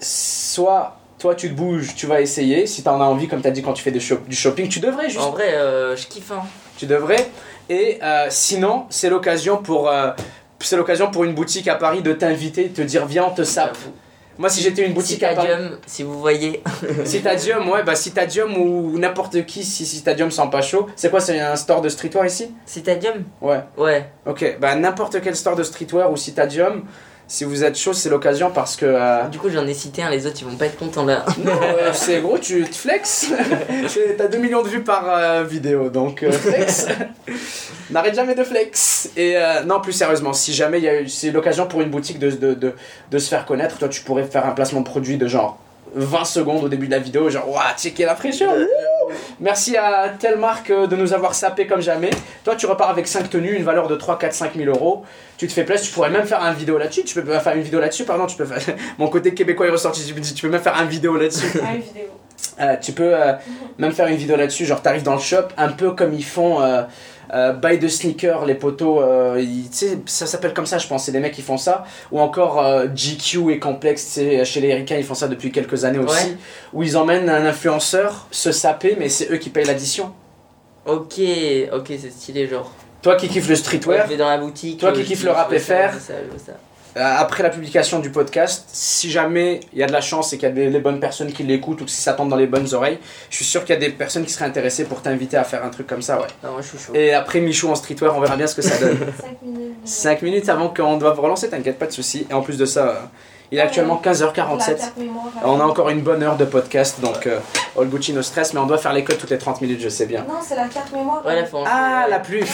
[SPEAKER 1] soit toi tu te bouges, tu vas essayer, si t'en as envie, comme t'as dit quand tu fais des shop- du shopping, tu devrais juste,
[SPEAKER 2] En vrai, euh, je kiffe, hein.
[SPEAKER 1] tu devrais. Et euh, sinon, c'est l'occasion pour, euh, c'est l'occasion pour une boutique à Paris de t'inviter, de te dire viens, on te sape. Moi, si j'étais une boutique à Paris.
[SPEAKER 2] Citadium, si vous voyez.
[SPEAKER 1] Citadium, ouais, bah Citadium ou n'importe qui, si Citadium sent pas chaud. C'est quoi, c'est un store de streetwear ici?
[SPEAKER 2] Citadium
[SPEAKER 1] Ouais.
[SPEAKER 2] Ouais.
[SPEAKER 1] Ok, bah n'importe quel store de streetwear ou Citadium, si vous êtes chaud, c'est l'occasion parce que. euh,
[SPEAKER 2] Du coup, j'en ai cité un, les autres ils vont pas être contents là.
[SPEAKER 1] Non, euh, c'est gros, tu te flex. C'est- T'as deux millions de vues par euh, vidéo, donc euh, flex. N'arrête jamais de flex. Et euh, non, plus sérieusement, si jamais il y a eu- c'est l'occasion pour une boutique de, de, de, de se faire connaître, toi tu pourrais faire un placement de produit de genre vingt secondes au début de la vidéo, genre waouh, checker la fraîcheur. Merci à telle marque euh, de nous avoir sapé comme jamais. Toi, tu repars avec cinq tenues, une valeur de trois, quatre, cinq mille euros. Tu te fais plaisir, tu pourrais même faire une vidéo là-dessus. Tu peux faire une vidéo là-dessus, pardon, tu peux faire... Mon côté québécois est ressorti, tu peux, tu peux même faire une vidéo là-dessus.
[SPEAKER 3] Ah, une vidéo.
[SPEAKER 1] Euh, tu peux euh, même faire une vidéo là-dessus, genre t'arrives dans le shop, un peu comme ils font euh, euh, Buy the Sneaker, les potos, euh, ils- tu sais, ça s'appelle comme ça je pense, c'est des mecs qui font ça, ou encore euh, G Q et Complex, tu sais, chez les Ricains ils font ça depuis quelques années aussi,
[SPEAKER 2] Ouais.
[SPEAKER 1] où ils emmènent un influenceur se saper, mais c'est eux qui payent l'addition.
[SPEAKER 2] Ok, ok, c'est stylé, genre.
[SPEAKER 1] Toi qui kiffes le streetwear,
[SPEAKER 2] Je vais dans la boutique.
[SPEAKER 1] Toi qui
[SPEAKER 2] euh, je
[SPEAKER 1] kiffes
[SPEAKER 2] dis,
[SPEAKER 1] le rap
[SPEAKER 2] je veux
[SPEAKER 1] F
[SPEAKER 2] ça,
[SPEAKER 1] R.
[SPEAKER 2] je veux ça, je veux ça.
[SPEAKER 1] Euh, après la publication du podcast, si jamais il y a de la chance et qu'il y a des, les bonnes personnes qui l'écoutent ou que si ça tombe dans les bonnes oreilles, je suis sûr qu'il y a des personnes qui seraient intéressées pour t'inviter à faire un truc comme ça, ouais.
[SPEAKER 2] Non, moi je suis chaud.
[SPEAKER 1] Et après Michou en streetwear, on verra bien ce que ça donne.
[SPEAKER 3] cinq minutes. de-
[SPEAKER 1] cinq minutes avant qu'on doive relancer, t'inquiète pas de soucis. Et en plus de ça, euh, il est actuellement quinze heures quarante-sept.
[SPEAKER 3] La carte mémoire,
[SPEAKER 1] On a encore une bonne heure de podcast, donc euh, all Gucci no stress, mais on doit faire les codes toutes les trente minutes, je sais bien.
[SPEAKER 3] Non, c'est la carte mémoire.
[SPEAKER 2] Ouais, là, faut en-
[SPEAKER 1] Ah,
[SPEAKER 2] ouais.
[SPEAKER 1] la plus.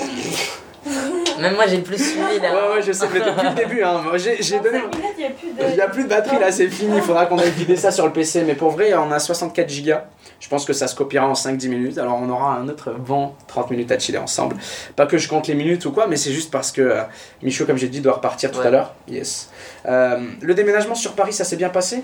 [SPEAKER 2] Même moi j'ai plus suivi là.
[SPEAKER 1] Ouais, ouais, je sais, mais depuis le début, hein, moi, j'ai j'ai
[SPEAKER 3] Dans
[SPEAKER 1] donné.
[SPEAKER 3] cinq minutes, il n'y a plus de.
[SPEAKER 1] Il n'y a plus de batterie là, c'est fini, il faudra qu'on aille vider ça sur le P C. Mais pour vrai, on a soixante-quatre gigas. Je pense que ça se copiera en cinq dix minutes. Alors on aura un autre bon trente minutes à chiller ensemble. Pas que je compte les minutes ou quoi, mais c'est juste parce que euh, Michaud, comme j'ai dit, doit repartir tout
[SPEAKER 2] Ouais.
[SPEAKER 1] à l'heure. Yes. Euh, le déménagement sur Paris, ça s'est bien passé?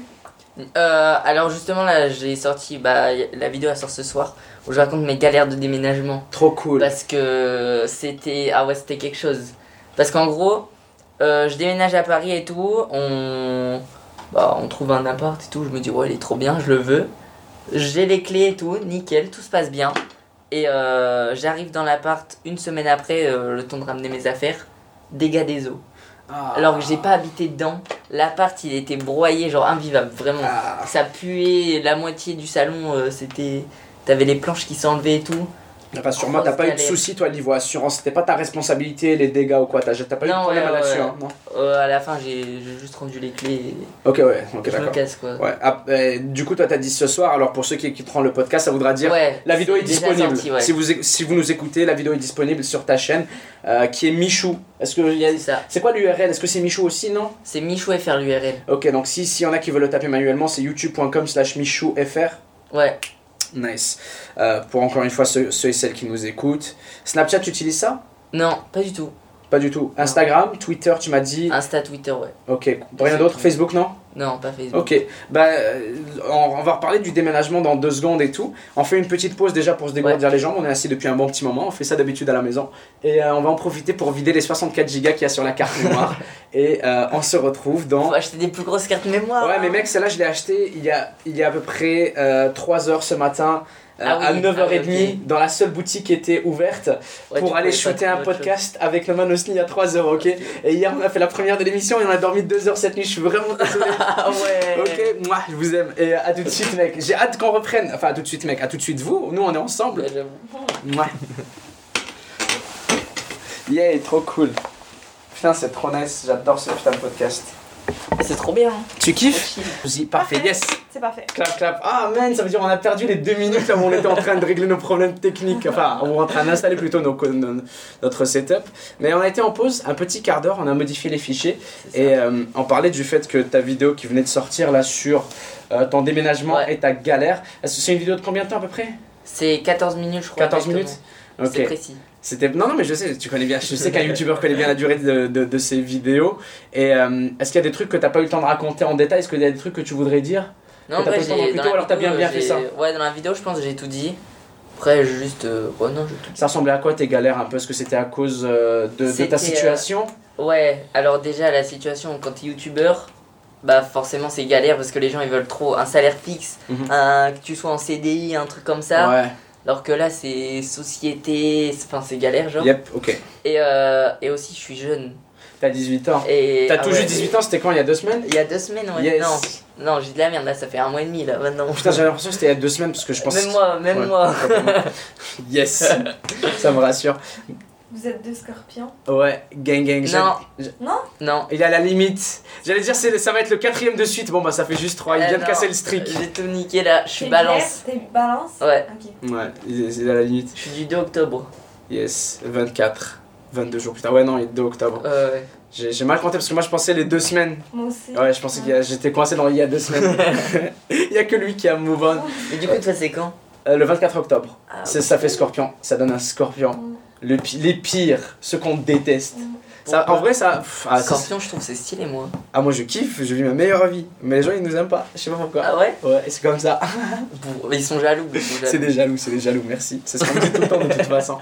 [SPEAKER 2] Euh, alors justement là j'ai sorti, bah y- la vidéo elle sort ce soir où je raconte mes galères de déménagement.
[SPEAKER 1] Trop cool.
[SPEAKER 2] Parce que c'était, ah ouais c'était quelque chose. Parce qu'en gros, euh, je déménage à Paris et tout, on, bah, on trouve un appart et tout, je me dis ouais il est trop bien, je le veux. J'ai les clés et tout, nickel, tout se passe bien. Et euh, j'arrive dans l'appart une semaine après, euh, le temps de ramener mes affaires, dégâts des eaux.
[SPEAKER 1] Ah.
[SPEAKER 2] Alors que j'ai pas habité dedans, l'appart il était broyé, genre invivable, vraiment.
[SPEAKER 1] Ah.
[SPEAKER 2] Ça puait, la moitié du salon euh, c'était... T'avais les planches qui s'enlevaient et tout.
[SPEAKER 1] Rassure-moi, t'as pas eu de
[SPEAKER 2] galère.
[SPEAKER 1] soucis toi niveau assurance, c'était pas ta responsabilité les dégâts ou quoi, t'as t'as pas eu de
[SPEAKER 2] Non,
[SPEAKER 1] problème
[SPEAKER 2] ouais,
[SPEAKER 1] là-dessus,
[SPEAKER 2] ouais.
[SPEAKER 1] hein, non?
[SPEAKER 2] Euh, à la fin j'ai j'ai juste rendu les clés et
[SPEAKER 1] Ok, ouais, ok,
[SPEAKER 2] je me
[SPEAKER 1] d'accord.
[SPEAKER 2] casse quoi.
[SPEAKER 1] Ouais, ah, euh, du coup, toi t'as dit ce soir, alors pour ceux qui écouteront le podcast, ça voudra dire
[SPEAKER 2] Ouais,
[SPEAKER 1] la vidéo est
[SPEAKER 2] c'est déjà
[SPEAKER 1] disponible.
[SPEAKER 2] sorti, ouais.
[SPEAKER 1] si, vous, éc- si vous nous écoutez, la vidéo est disponible sur ta chaîne euh, qui est Michou. Est-ce que y a-
[SPEAKER 2] C'est ça.
[SPEAKER 1] c'est quoi l'U R L? Est-ce que c'est Michou aussi, non?
[SPEAKER 2] C'est Michou F R l'U R L.
[SPEAKER 1] Ok, donc si s'il y en a qui veulent le taper manuellement, c'est youtube point com slash michou f r.
[SPEAKER 2] Ouais.
[SPEAKER 1] Nice. Euh, pour encore une fois ceux, ceux et celles qui nous écoutent. Snapchat, tu utilises ça?
[SPEAKER 2] Non, pas du tout.
[SPEAKER 1] Pas du tout. Instagram, Twitter, tu m'as dit.
[SPEAKER 2] Insta, Twitter, ouais.
[SPEAKER 1] Ok, rien d'autre. Facebook, non?
[SPEAKER 2] Non, pas Facebook.
[SPEAKER 1] Ok, bah, euh, on, on va reparler du déménagement dans deux secondes et tout. On fait une petite pause déjà pour se dégourdir les jambes. On est assis depuis un bon petit moment. On fait ça d'habitude à la maison. Et euh, on va en profiter pour vider les soixante-quatre gigas qu'il y a sur la carte mémoire. Et euh, on se retrouve dans.
[SPEAKER 2] Faut acheter des plus grosses cartes mémoire.
[SPEAKER 1] Ouais, mais mec, celle-là, je l'ai achetée il y a, il y a à peu près euh, trois heures ce matin. euh,
[SPEAKER 2] Ah oui,
[SPEAKER 1] à neuf heures
[SPEAKER 2] ah oui,
[SPEAKER 1] trente, dans la seule boutique qui était ouverte
[SPEAKER 2] Ouais,
[SPEAKER 1] pour
[SPEAKER 2] tu
[SPEAKER 1] aller
[SPEAKER 2] pouvais pas
[SPEAKER 1] shooter un
[SPEAKER 2] trouver autre
[SPEAKER 1] podcast avec le Manosni à trois heures, ok? Et hier, on a fait la première de l'émission et on a dormi deux heures cette nuit. Je suis vraiment désolé.
[SPEAKER 2] Ah ouais.
[SPEAKER 1] Ok, moi je vous aime et à tout de suite mec. J'ai hâte qu'on reprenne. Enfin à tout de suite mec, à tout de suite vous. Nous on est ensemble.
[SPEAKER 2] Ouais, j'avoue.
[SPEAKER 1] Mouah. Yeah, trop cool. Putain c'est trop nice, j'adore ce putain de podcast.
[SPEAKER 2] C'est trop bien. hein.
[SPEAKER 1] Tu
[SPEAKER 2] Trop
[SPEAKER 1] kiffes?
[SPEAKER 2] chill.
[SPEAKER 1] Vas-y, parfait, yes.
[SPEAKER 3] C'est parfait.
[SPEAKER 1] Clap clap. Ah man, ça veut dire on a perdu les deux minutes là où on était en train de régler nos problèmes techniques. Enfin, on est en train d'installer plutôt nos, nos- notre setup. Mais on a été en pause un petit quart d'heure, on a modifié les fichiers.
[SPEAKER 2] C'est ça.
[SPEAKER 1] Et euh, on parlait du fait que ta vidéo qui venait de sortir là sur euh, ton déménagement
[SPEAKER 2] Ouais.
[SPEAKER 1] et ta galère, est-ce que c'est une vidéo de combien de temps à peu près?
[SPEAKER 2] C'est quatorze minutes, je crois.
[SPEAKER 1] quatorze
[SPEAKER 2] exactement.
[SPEAKER 1] minutes.
[SPEAKER 2] C'est
[SPEAKER 1] Ok.
[SPEAKER 2] précis.
[SPEAKER 1] C'était non non mais je sais, tu connais bien. Je sais qu'un youtubeur connaît bien la durée de, de, de ses vidéos. Et euh, est-ce qu'il y a des trucs que t'as pas eu le temps de raconter en détail? Est-ce qu'il y a des trucs que tu voudrais dire?
[SPEAKER 2] Non,
[SPEAKER 1] Que
[SPEAKER 2] en
[SPEAKER 1] t'as
[SPEAKER 2] vrai,
[SPEAKER 1] pas eu le temps dans
[SPEAKER 2] j'ai.
[SPEAKER 1] le
[SPEAKER 2] dans
[SPEAKER 1] tuto,
[SPEAKER 2] la
[SPEAKER 1] alors t'as bien-
[SPEAKER 2] vidéo,
[SPEAKER 1] bien fait
[SPEAKER 2] j'ai-
[SPEAKER 1] ça.
[SPEAKER 2] Ouais, dans la vidéo, je pense que j'ai tout dit. Après, juste. euh, Ouais, non, j'ai tout dit.
[SPEAKER 1] Ça ressemblait à quoi tes galères un peu? Est-ce que c'était à cause euh, de, de
[SPEAKER 2] C'était,
[SPEAKER 1] ta
[SPEAKER 2] euh,
[SPEAKER 1] situation?
[SPEAKER 2] Ouais, alors déjà, la situation, quand t'es youtubeur, bah forcément, c'est galère parce que les gens ils veulent trop un salaire fixe,
[SPEAKER 1] Mhm.
[SPEAKER 2] un, que tu sois en C D I, un truc comme ça.
[SPEAKER 1] Ouais.
[SPEAKER 2] Alors que là, c'est société, c'est- enfin, c'est galère, genre.
[SPEAKER 1] Yep, ok.
[SPEAKER 2] Et, euh, et aussi, je suis jeune.
[SPEAKER 1] T'as dix-huit ans.
[SPEAKER 2] Et,
[SPEAKER 1] T'as
[SPEAKER 2] ah
[SPEAKER 1] tout
[SPEAKER 2] ouais,
[SPEAKER 1] juste dix-huit ans, c'était quand? Il y a deux semaines?
[SPEAKER 2] Il y a deux semaines, ouais.
[SPEAKER 1] Yes.
[SPEAKER 2] Non, non, j'ai de la merde, là, ça fait un mois et demi, là, maintenant.
[SPEAKER 1] Putain, j'avais l'impression que c'était il y a deux semaines parce que je pense.
[SPEAKER 2] Même moi, même
[SPEAKER 1] Ouais.
[SPEAKER 2] moi.
[SPEAKER 1] Yes. Ça me rassure.
[SPEAKER 3] Vous êtes deux scorpions.
[SPEAKER 1] Ouais, gang gang. j'aime-
[SPEAKER 2] Non.
[SPEAKER 1] j'-
[SPEAKER 2] Non.
[SPEAKER 1] Il est à la limite. J'allais dire, c'est, ça va être le quatrième de suite. Bon, bah, ça fait juste trois. Il
[SPEAKER 2] Euh,
[SPEAKER 1] vient de
[SPEAKER 2] non.
[SPEAKER 1] casser le streak.
[SPEAKER 2] J'ai tout niqué, là. Je suis
[SPEAKER 3] T'es
[SPEAKER 2] balance.
[SPEAKER 3] T'es balance.
[SPEAKER 2] Ouais.
[SPEAKER 3] Ok.
[SPEAKER 1] Ouais, il est, il est à la limite.
[SPEAKER 2] Je suis du deux octobre.
[SPEAKER 1] Yes, vingt-quatre. vingt-deux jours plus tard. Ouais, non, il est deux octobre.
[SPEAKER 2] Euh, ouais.
[SPEAKER 1] J'ai, j'ai mal compté parce que moi, je pensais les deux semaines.
[SPEAKER 3] Moi aussi.
[SPEAKER 1] Ouais, je pensais que j'étais coincé dans il y a deux semaines. Il y a que lui qui a move on.
[SPEAKER 2] Mais du coup, toi, c'est quand?
[SPEAKER 1] Euh, le vingt-quatre octobre.
[SPEAKER 2] Ah,
[SPEAKER 1] C'est-
[SPEAKER 2] ok.
[SPEAKER 1] Ça fait scorpion. Ça donne un scorpion.
[SPEAKER 3] Mm.
[SPEAKER 1] Le pi- les pires, ceux qu'on déteste.
[SPEAKER 3] Mm.
[SPEAKER 1] Ça, en vrai, ça. pff, ah, ça-
[SPEAKER 2] Scorpion, je trouve c'est stylé, moi.
[SPEAKER 1] ah, moi je kiffe, je vis ma meilleure vie. Mais les gens ils nous aiment pas, je sais pas pourquoi.
[SPEAKER 2] Ah ouais
[SPEAKER 1] Ouais, c'est comme ça.
[SPEAKER 2] Bon, mais ils sont jaloux. Ils sont
[SPEAKER 1] C'est
[SPEAKER 2] jaloux.
[SPEAKER 1] des jaloux, c'est des jaloux, merci. C'est ce qu'on dit tout le temps de toute façon.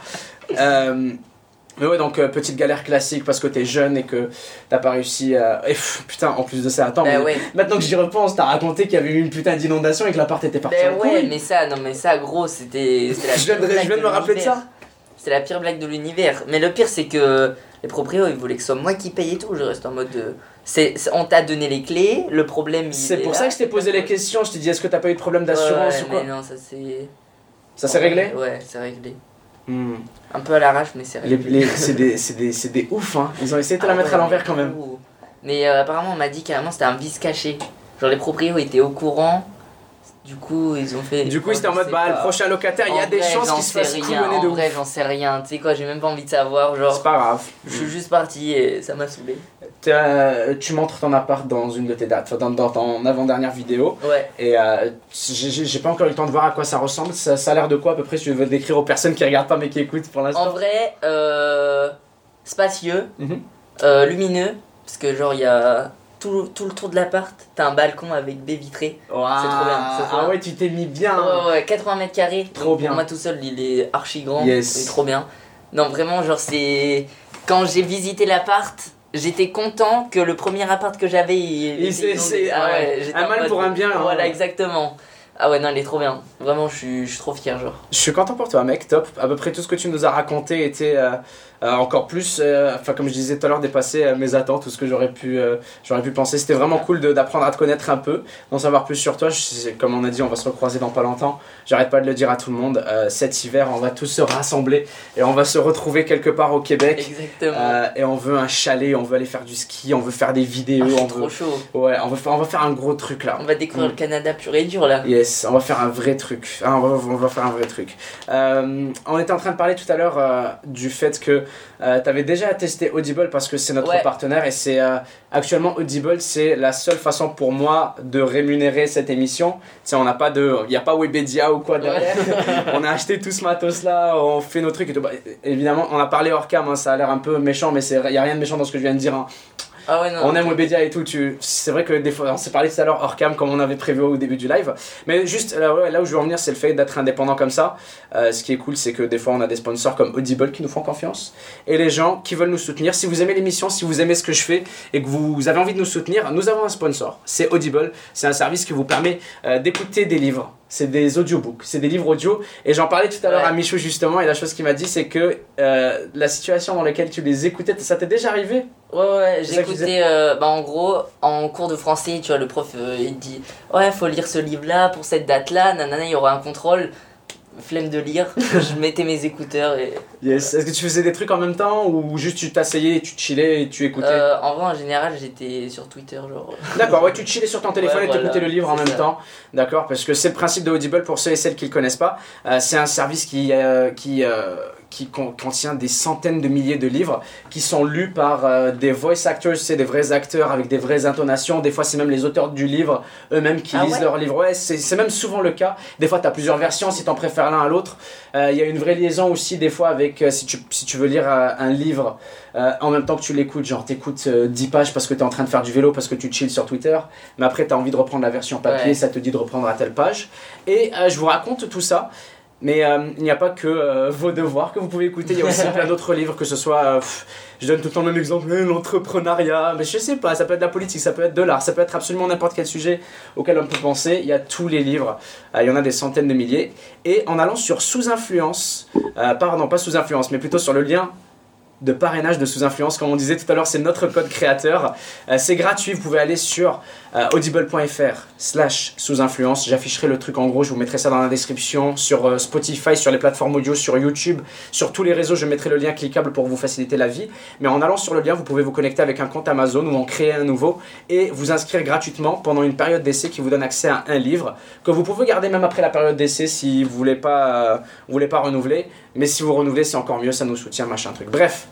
[SPEAKER 1] Euh, mais ouais, donc euh, petite galère classique parce que t'es jeune et que t'as pas réussi à. Et pff, putain, en plus de ça, attends,
[SPEAKER 2] Bah
[SPEAKER 1] mais
[SPEAKER 2] ouais.
[SPEAKER 1] maintenant que j'y repense, t'as raconté qu'il y avait eu une putain d'inondation et que l'appart était parti
[SPEAKER 2] Ben
[SPEAKER 1] en
[SPEAKER 2] ouais,
[SPEAKER 1] couille.
[SPEAKER 2] mais ça, non mais ça, gros, c'était. c'était la
[SPEAKER 1] Je viens de,
[SPEAKER 2] pire
[SPEAKER 1] je
[SPEAKER 2] blague
[SPEAKER 1] viens de me rappeler de
[SPEAKER 2] l'univers.
[SPEAKER 1] ça.
[SPEAKER 2] C'est la pire blague de l'univers. Mais le pire, c'est que les proprios, ils voulaient que ce soit moi qui paye et tout. Je reste en mode. De... C'est, c'est- on t'a donné les clés, le problème. il
[SPEAKER 1] C'est
[SPEAKER 2] est
[SPEAKER 1] pour
[SPEAKER 2] là,
[SPEAKER 1] ça que je t'ai
[SPEAKER 2] c'est
[SPEAKER 1] posé
[SPEAKER 2] pas
[SPEAKER 1] les
[SPEAKER 2] toi.
[SPEAKER 1] questions. Je t'ai dit, est-ce que t'as pas eu de problème d'assurance
[SPEAKER 2] Ouais,
[SPEAKER 1] ou quoi
[SPEAKER 2] mais non, ça c'est.
[SPEAKER 1] Ça s'est réglé
[SPEAKER 2] Ouais, c'est réglé.
[SPEAKER 1] Hmm.
[SPEAKER 2] Un peu à l'arrache, mais c'est
[SPEAKER 1] Les-
[SPEAKER 2] réglé.
[SPEAKER 1] les- C'est des, c'est des, c'est des ouf, hein. Ils ont essayé de te la
[SPEAKER 2] Ah
[SPEAKER 1] mettre
[SPEAKER 2] ouais,
[SPEAKER 1] à l'envers
[SPEAKER 2] mais
[SPEAKER 1] quand même.
[SPEAKER 2] fou. Mais euh, apparemment, on m'a dit carrément c'était un vice caché. Genre, les proprios étaient au courant. Du coup, ils ont fait.
[SPEAKER 1] Du coup,
[SPEAKER 2] Oh,
[SPEAKER 1] c'était en
[SPEAKER 2] je
[SPEAKER 1] mode,
[SPEAKER 2] sais
[SPEAKER 1] bah, le
[SPEAKER 2] pas.
[SPEAKER 1] prochain locataire, il y a
[SPEAKER 2] En
[SPEAKER 1] des
[SPEAKER 2] vrai,
[SPEAKER 1] chances
[SPEAKER 2] j'en
[SPEAKER 1] qu'il se
[SPEAKER 2] sais
[SPEAKER 1] fasse
[SPEAKER 2] rien.
[SPEAKER 1] couillonner
[SPEAKER 2] En
[SPEAKER 1] de
[SPEAKER 2] vrai,
[SPEAKER 1] ouf.
[SPEAKER 2] j'en sais rien. Tu sais quoi, j'ai même pas envie de savoir.
[SPEAKER 1] C'est
[SPEAKER 2] Genre,
[SPEAKER 1] pas grave.
[SPEAKER 2] je suis juste parti et ça m'a saoulé.
[SPEAKER 1] T'as- Tu montres ton appart dans une de tes dates, enfin, dans, dans ton avant-dernière vidéo.
[SPEAKER 2] Ouais.
[SPEAKER 1] Et euh, j'ai j'ai- j'ai pas encore eu le temps de voir à quoi ça ressemble. Ça, ça a l'air de quoi à peu près? Si tu veux le décrire aux personnes qui regardent pas mais qui écoutent pour l'instant.
[SPEAKER 2] En vrai, euh, spacieux,
[SPEAKER 1] Mhm.
[SPEAKER 2] euh, lumineux, parce que genre il y a tout, tout le tour de l'appart, t'as un balcon avec baie vitrée.
[SPEAKER 1] Ouah.
[SPEAKER 2] C'est trop bien, c'est trop
[SPEAKER 1] Ah
[SPEAKER 2] bien.
[SPEAKER 1] ouais, tu t'es mis bien.
[SPEAKER 2] Ouais, ouais, quatre-vingts mètres carrés.
[SPEAKER 1] Trop
[SPEAKER 2] Donc,
[SPEAKER 1] bien.
[SPEAKER 2] Pour moi tout seul, il est archi grand.
[SPEAKER 1] Yes.
[SPEAKER 2] C'est trop bien. Non, vraiment, genre c'est. Quand j'ai visité l'appart, j'étais content que le premier appart que j'avais. Il,
[SPEAKER 1] Et
[SPEAKER 2] était
[SPEAKER 1] c'est-
[SPEAKER 2] inondé.
[SPEAKER 1] c'est-
[SPEAKER 2] Ah
[SPEAKER 1] ouais.
[SPEAKER 2] ouais, j'étais
[SPEAKER 1] Un
[SPEAKER 2] en
[SPEAKER 1] mal
[SPEAKER 2] mode-
[SPEAKER 1] pour un bien, hein.
[SPEAKER 2] Voilà, exactement. Ah ouais, non, il est trop bien. Vraiment, je suis, je suis trop fier, genre.
[SPEAKER 1] Je suis content pour toi, mec, top. À peu près tout ce que tu nous as raconté était euh, euh, encore plus, euh, enfin comme je disais tout à l'heure, dépassé euh, mes attentes, tout ce que j'aurais pu, euh, j'aurais pu penser. C'était vraiment cool de- d'apprendre à te connaître un peu, d'en savoir plus sur toi. Je sais- comme on a dit, on va se recroiser dans pas longtemps. J'arrête pas de le dire à tout le monde. Euh, cet hiver, on va tous se rassembler et on va se retrouver quelque part au Québec.
[SPEAKER 2] Exactement.
[SPEAKER 1] Euh, et on veut un chalet, on veut aller faire du ski, on veut faire des
[SPEAKER 2] Ah,
[SPEAKER 1] vidéos,
[SPEAKER 2] je suis
[SPEAKER 1] on
[SPEAKER 2] trop
[SPEAKER 1] veut,
[SPEAKER 2] chaud.
[SPEAKER 1] ouais, on veut faire, on va faire un gros truc là.
[SPEAKER 2] On va découvrir
[SPEAKER 1] Mm.
[SPEAKER 2] le Canada pur et dur là.
[SPEAKER 1] Yes, on va faire un vrai truc. Ah, on, va, on va faire un vrai truc. Euh, on était en train de parler tout à l'heure euh, du fait que tu avais déjà testé Audible parce que c'est notre
[SPEAKER 2] Ouais.
[SPEAKER 1] partenaire et c'est euh, actuellement Audible, c'est la seule façon pour moi de rémunérer cette émission. Tu sais, on n'a pas de, il n'y a pas Webedia ou quoi derrière. On a acheté tout ce matos là, on fait nos trucs et tout. Bah, évidemment, on a parlé hors cam, hein, ça a l'air un peu méchant, mais il n'y a rien de méchant dans ce que je viens de dire. Hein.
[SPEAKER 2] Ah ouais, non.
[SPEAKER 1] On aime Webedia et tout, tu... c'est vrai que des fois, on s'est parlé tout à l'heure hors cam comme on avait prévu au début du live, mais juste là, ouais, là où je veux en venir, c'est le fait d'être indépendant comme ça. Euh, ce qui est cool, c'est que des fois on a des sponsors comme Audible qui nous font confiance et les gens qui veulent nous soutenir. Si vous aimez l'émission, si vous aimez ce que je fais et que vous avez envie de nous soutenir, nous avons un sponsor, c'est Audible. C'est un service qui vous permet euh, d'écouter des livres. C'est des audiobooks, c'est des livres audio. Et j'en parlais tout à l'heure
[SPEAKER 2] Ouais.
[SPEAKER 1] à Michou justement, et la chose qu'il m'a dit, c'est que euh, la situation dans laquelle tu les écoutais, ça t'est déjà arrivé?
[SPEAKER 2] Ouais, ouais,
[SPEAKER 1] C'est ça que tu
[SPEAKER 2] j'écoutais, euh, bah en gros, en cours de français, tu vois, le prof, euh, il te dit, ouais, faut lire ce livre-là pour cette date-là, nanana, il y aura un contrôle. Flemme de lire, je mettais mes écouteurs et...
[SPEAKER 1] Yes. Est-ce que tu faisais des trucs en même temps ou juste tu t'asseyais et tu chillais et tu écoutais?
[SPEAKER 2] Euh, en vrai, en général, j'étais sur Twitter, genre...
[SPEAKER 1] D'accord, ouais, tu chillais sur ton téléphone
[SPEAKER 2] Ouais,
[SPEAKER 1] et t'écoutais
[SPEAKER 2] voilà,
[SPEAKER 1] le livre en
[SPEAKER 2] c'est
[SPEAKER 1] même
[SPEAKER 2] ça.
[SPEAKER 1] temps. D'accord, parce que c'est le principe de Audible pour ceux et celles qui le connaissent pas. Euh, c'est un service qui, euh, qui, euh, qui con- contient des centaines de milliers de livres qui sont lus par euh, des voice actors, c'est des vrais acteurs avec des vraies intonations. Des fois, c'est même les auteurs du livre eux-mêmes qui
[SPEAKER 2] Ah
[SPEAKER 1] lisent
[SPEAKER 2] ouais
[SPEAKER 1] leur livre. Ouais, c'est c'est même souvent le cas. Des fois, tu as plusieurs versions si tu en préfères l'un à l'autre. Euh, Il y a une vraie liaison aussi, des fois, avec euh, si, tu, si tu veux lire euh, un livre euh, en même temps que tu l'écoutes. Genre, tu écoutes dix pages parce que tu es en train de faire du vélo, parce que tu chill sur Twitter. Mais après, tu as envie de reprendre la version papier,
[SPEAKER 2] Ouais.
[SPEAKER 1] ça te dit de reprendre à telle page. Et euh, je vous raconte tout ça. Mais euh, il n'y a pas que euh, vos devoirs que vous pouvez écouter, il y a aussi plein d'autres livres, que ce soit, euh, pff, je donne tout le temps le même exemple, euh, l'entrepreneuriat, mais je sais pas, ça peut être de la politique, ça peut être de l'art, ça peut être absolument n'importe quel sujet auquel on peut penser, il y a tous les livres, euh, il y en a des centaines de milliers, et en allant sur Sous Influence, euh, pardon, pas Sous Influence, mais plutôt sur le lien de parrainage de Sous Influence, comme on disait tout à l'heure, c'est notre code créateur. Euh, c'est gratuit, vous pouvez aller sur euh, audible.fr slash Sous Influence. J'afficherai le truc en gros, je vous mettrai ça dans la description, sur euh, Spotify, sur les plateformes audio, sur YouTube, sur tous les réseaux, je mettrai le lien cliquable pour vous faciliter la vie. Mais en allant sur le lien, vous pouvez vous connecter avec un compte Amazon ou en créer un nouveau et vous inscrire gratuitement pendant une période d'essai qui vous donne accès à un livre que vous pouvez garder même après la période d'essai si vous voulez pas, euh, vous voulez pas renouveler. Mais si vous renouvelez, c'est encore mieux, ça nous soutient, machin truc. Bref,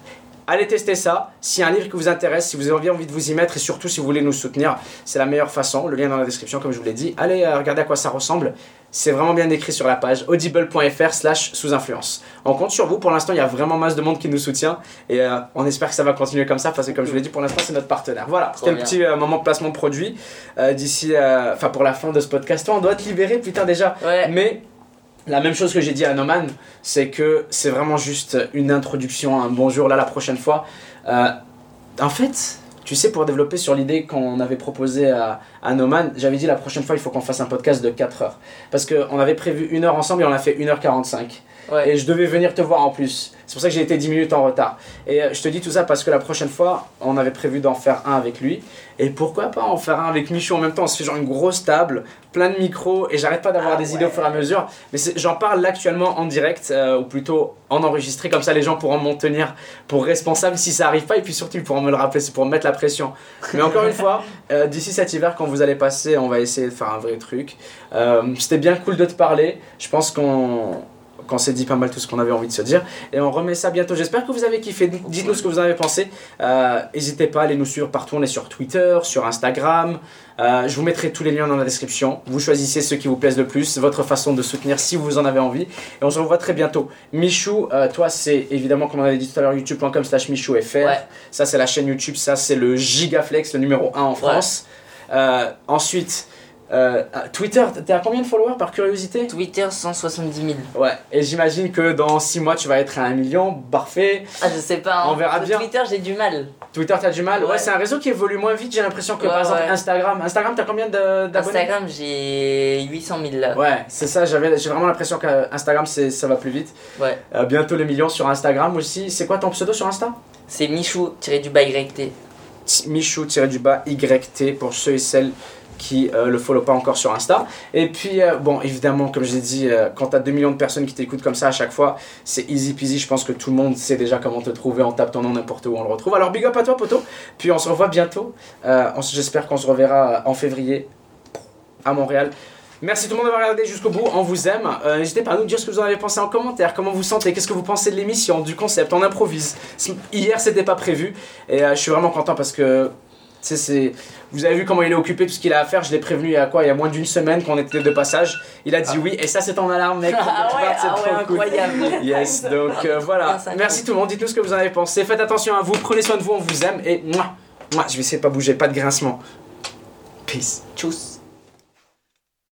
[SPEAKER 1] allez tester ça. S'il y a un livre qui vous intéresse, si vous avez envie de vous y mettre et surtout si vous voulez nous soutenir, c'est la meilleure façon. Le lien est dans la description, comme je vous l'ai dit. Allez euh, regarder à quoi ça ressemble. C'est vraiment bien décrit sur la page audible.fr slash sous influence. On compte sur vous. Pour l'instant, il y a vraiment masse de monde qui nous soutient et euh, on espère que ça va continuer comme ça parce que, comme je vous l'ai dit, pour l'instant, c'est notre partenaire. Voilà, c'était le petit euh, moment de placement de produit. Euh, d'ici, enfin, euh, pour la fin de ce podcast, on doit te libérer, putain, déjà.
[SPEAKER 2] Ouais.
[SPEAKER 1] Mais la même chose que j'ai dit à Noman, c'est que c'est vraiment juste une introduction, un bonjour là la prochaine fois. Euh, en fait. Tu sais, pour développer sur l'idée qu'on avait proposé à, à Noman, j'avais dit la prochaine fois, il faut qu'on fasse un podcast de quatre heures. Parce qu'on avait prévu une heure ensemble et on a fait une heure quarante-cinq. Ouais. Et je devais venir te voir en plus. C'est pour ça que j'ai été dix minutes en retard. Et euh, je te dis tout ça parce que la prochaine fois, on avait prévu d'en faire un avec lui. Et pourquoi pas en faire un avec Michou en même temps. On se fait genre une grosse table, plein de micros. Et j'arrête pas d'avoir ah, des ouais. idées au fur et à mesure. Mais j'en parle là actuellement en direct, euh, ou plutôt en enregistré. Comme ça, les gens pourront m'en tenir pour responsable si ça arrive pas. Et puis surtout, ils pourront me le rappeler. C'est pour me mettre la pression. Mais encore une fois, euh, d'ici cet hiver, quand vous allez passer, on va essayer de faire un vrai truc. Euh, C'était bien cool de te parler. Je pense qu'on... qu'on s'est dit pas mal tout ce qu'on avait envie de se dire et on remet ça bientôt. J'espère que vous avez kiffé. Dites-nous ce que vous en avez pensé. euh, n'hésitez pas à aller nous suivre partout. On est sur Twitter, sur Instagram. euh, je vous mettrai tous les liens dans la description. Vous choisissez ceux qui vous plaisent le plus, votre façon de soutenir si vous en avez envie et on se revoit très bientôt. Michou, euh, toi c'est évidemment comme on avait dit tout à l'heure youtube point com slash michoufr. Ouais. Ça c'est la chaîne YouTube, ça c'est le Gigaflex, le numéro un en France. Ouais. euh, ensuite Euh, Twitter, t'es à combien de followers par curiosité?
[SPEAKER 2] Twitter cent soixante-dix mille.
[SPEAKER 1] Ouais, et j'imagine que dans six mois tu vas être à un million, parfait.
[SPEAKER 2] Ah, je sais pas, hein.
[SPEAKER 1] On verra bien.
[SPEAKER 2] Twitter, j'ai du mal.
[SPEAKER 1] Twitter, t'as du mal? Ouais, ouais c'est un réseau qui évolue moins vite, j'ai l'impression que ouais, par exemple ouais. Instagram. Instagram, t'as combien d'abonnés?
[SPEAKER 2] Instagram, j'ai huit cent mille là.
[SPEAKER 1] Ouais, c'est ça, j'avais, j'ai vraiment l'impression qu'Instagram ça va plus vite.
[SPEAKER 2] Ouais.
[SPEAKER 1] Euh, bientôt les millions sur Instagram aussi. C'est quoi ton pseudo sur Insta?
[SPEAKER 2] C'est Michou-du-bas Y T.
[SPEAKER 1] Michou-du-bas Y T pour ceux et celles qui euh, le follow pas encore sur Insta. Et puis euh, bon évidemment comme je l'ai dit, euh, quand t'as deux millions de personnes qui t'écoutent comme ça à chaque fois, c'est easy peasy. Je pense que tout le monde sait déjà comment te trouver. On tape ton nom n'importe où on le retrouve. Alors big up à toi poto. Puis on se revoit bientôt. euh, on, j'espère qu'on se reverra en février à Montréal. Merci tout le monde d'avoir regardé jusqu'au bout, on vous aime. Euh, N'hésitez pas à nous dire ce que vous en avez pensé en commentaire, comment vous sentez, qu'est-ce que vous pensez de l'émission, du concept, on improvise. Hier c'était pas prévu et euh, je suis vraiment content parce que tu sais, c'est... Vous avez vu comment il est occupé, tout ce qu'il a à faire. Je l'ai prévenu il y a quoi? Il y a moins d'une semaine qu'on était de passage. Il a dit ah. oui, et ça c'est ton alarme, mec.
[SPEAKER 2] Ah ouais,
[SPEAKER 1] c'est
[SPEAKER 2] ah
[SPEAKER 1] trop
[SPEAKER 2] ouais
[SPEAKER 1] cool.
[SPEAKER 2] incroyable.
[SPEAKER 1] Yes, donc euh, voilà. Merci tout le monde. Dites-nous ce que vous en avez pensé. Faites attention à vous, prenez soin de vous, on vous aime. Et moi, moi, je vais essayer de pas bouger, pas de grincement. Peace.
[SPEAKER 2] Tchuss.